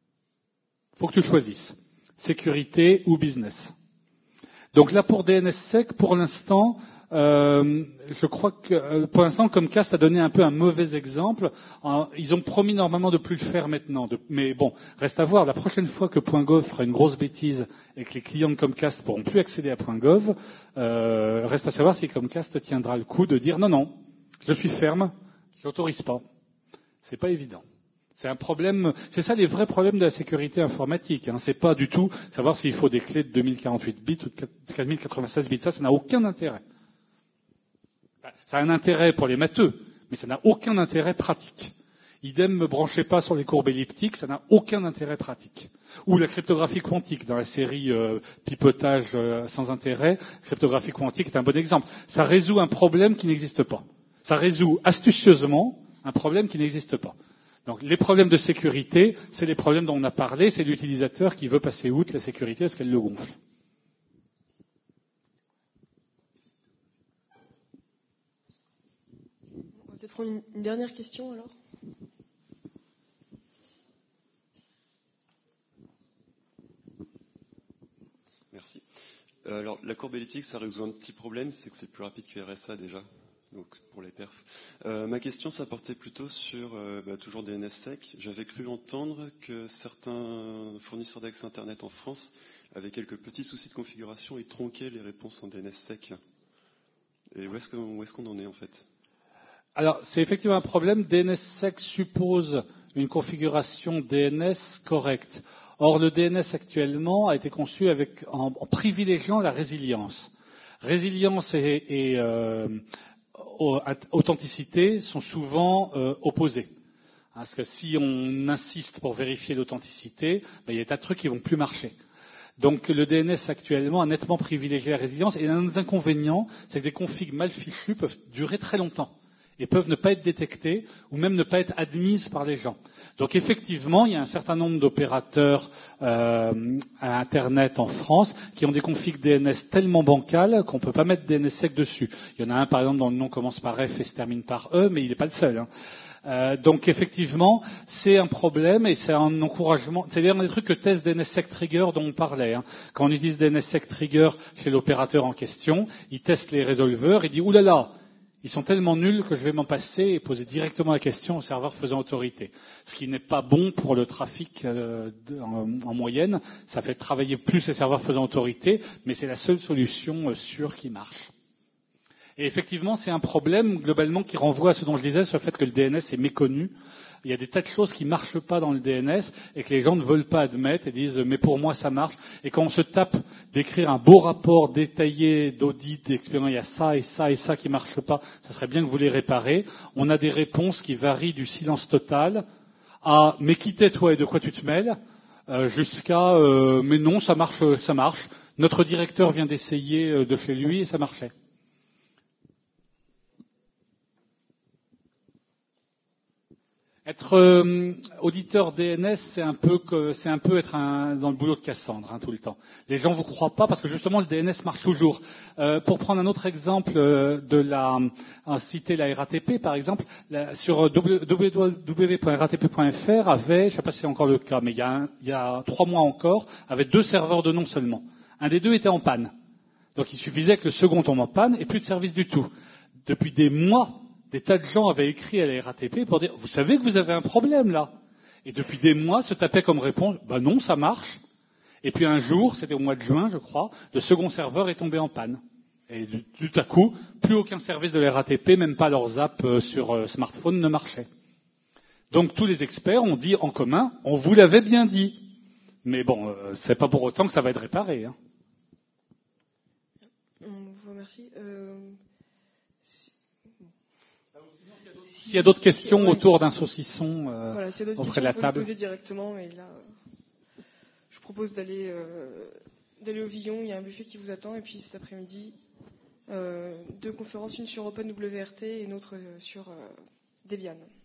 Il faut que tu choisisses. Sécurité ou business. Donc là, pour D N S S E C, pour l'instant, euh, je crois que, pour l'instant, Comcast a donné un peu un mauvais exemple. Ils ont promis normalement de plus le faire maintenant. De, mais bon, reste à voir. La prochaine fois que .gov fera une grosse bêtise et que les clients de Comcast pourront plus accéder à .gov, euh, reste à savoir si Comcast tiendra le coup de dire, non, non, je suis ferme. Je n'autorise pas. C'est pas évident. C'est un problème, c'est ça les vrais problèmes de la sécurité informatique. Hein. C'est pas du tout savoir s'il faut des clés de deux mille quarante-huit bits ou de quatre mille quatre-vingt-seize bits. Ça, ça n'a aucun intérêt. Ça a un intérêt pour les matheux, mais ça n'a aucun intérêt pratique. Idem, me branchez pas sur les courbes elliptiques, ça n'a aucun intérêt pratique. Ou la cryptographie quantique dans la série euh, pipotage euh, sans intérêt. Cryptographie quantique est un bon exemple. Ça résout un problème qui n'existe pas. Ça résout astucieusement un problème qui n'existe pas. Donc les problèmes de sécurité, c'est les problèmes dont on a parlé, c'est l'utilisateur qui veut passer outre la sécurité parce qu'elle le gonfle. On va peut-être prendre une, une dernière question alors. Merci. Euh, alors la courbe elliptique, ça résout un petit problème, c'est que c'est plus rapide que R S A déjà. Donc pour les perfs. Euh, ma question, ça portait plutôt sur euh, bah, toujours D N S S E C. J'avais cru entendre que certains fournisseurs d'accès Internet en France avaient quelques petits soucis de configuration et tronquaient les réponses en D N S S E C. Et où est-ce qu'on, où est-ce qu'on en est en fait? Alors c'est effectivement un problème. D N S S E C suppose une configuration D N S correcte. Or le D N S actuellement a été conçu avec en, en privilégiant la résilience. Résilience et, et euh, authenticité sont souvent euh, opposés. Parce que si on insiste pour vérifier l'authenticité, ben, il y a des tas de trucs qui vont plus marcher. Donc le D N S actuellement a nettement privilégié la résilience. Et un des inconvénients, c'est que des configs mal fichus peuvent durer très longtemps. et peuvent ne pas être détectées ou même ne pas être admises par les gens. Donc effectivement, il y a un certain nombre d'opérateurs euh, à Internet en France qui ont des configs D N S tellement bancales qu'on ne peut pas mettre D N S sec dessus. Il y en a un par exemple dont le nom commence par F et se termine par E, mais il n'est pas le seul. Hein. Euh, donc effectivement, c'est un problème et c'est un encouragement. C'est d'ailleurs un des trucs que teste D N S Sec Trigger dont on parlait. Hein. Quand on utilise D N S Sec Trigger chez l'opérateur en question, il teste les résolveurs et dit « Ouh là là, ils sont tellement nuls que je vais m'en passer et poser directement la question au serveur faisant autorité. » Ce qui n'est pas bon pour le trafic euh, en, en moyenne. Ça fait travailler plus les serveurs faisant autorité, mais c'est la seule solution euh, sûre qui marche. Et effectivement, c'est un problème globalement qui renvoie à ce dont je disais, sur le fait que le D N S est méconnu. Il y a des tas de choses qui marchent pas dans le D N S et que les gens ne veulent pas admettre et disent « mais pour moi ça marche ». Et quand on se tape d'écrire un beau rapport détaillé d'audit, d'expérience, il y a ça et ça et ça qui marche pas, ça serait bien que vous les réparez. On a des réponses qui varient du silence total à « mais qui t'es toi et de quoi tu te mêles ?» euh, jusqu'à euh, « mais non, ça marche, ça marche. Notre directeur vient d'essayer de chez lui et ça marchait ». Être euh, auditeur D N S, c'est un peu que, c'est un peu être un, dans le boulot de Cassandre hein, tout le temps. Les gens vous croient pas parce que justement le D N S marche toujours. Euh, pour prendre un autre exemple euh, de la, euh, citer la R A T P par exemple, la, sur w w w point r a t p point f r avait, je sais pas si c'est encore le cas, mais il y a, un, il y a trois mois encore, avait deux serveurs de nom seulement. Un des deux était en panne. Donc il suffisait que le second tombe en panne et plus de service du tout. Depuis des mois, des tas de gens avaient écrit à la R A T P pour dire « Vous savez que vous avez un problème, là ?» Et depuis des mois, se tapaient comme réponse « Bah non, ça marche. » Et puis un jour, c'était au mois de juin, je crois, le second serveur est tombé en panne. Et tout à coup, plus aucun service de la R A T P, même pas leurs apps sur smartphone, ne marchait. Donc tous les experts ont dit en commun « On vous l'avait bien dit. » Mais bon, euh, c'est pas pour autant que ça va être réparé. Hein. On vous remercie. Euh, si... S'il y a d'autres questions si, autour d'un saucisson euh, voilà, s'il y a d'autres auprès de la questions, table. Vous poser directement, mais là, euh, je propose d'aller euh, d'aller au Villon. Il y a un buffet qui vous attend, et puis cet après-midi, euh, deux conférences, une sur OpenWRT et une autre sur euh, Debian.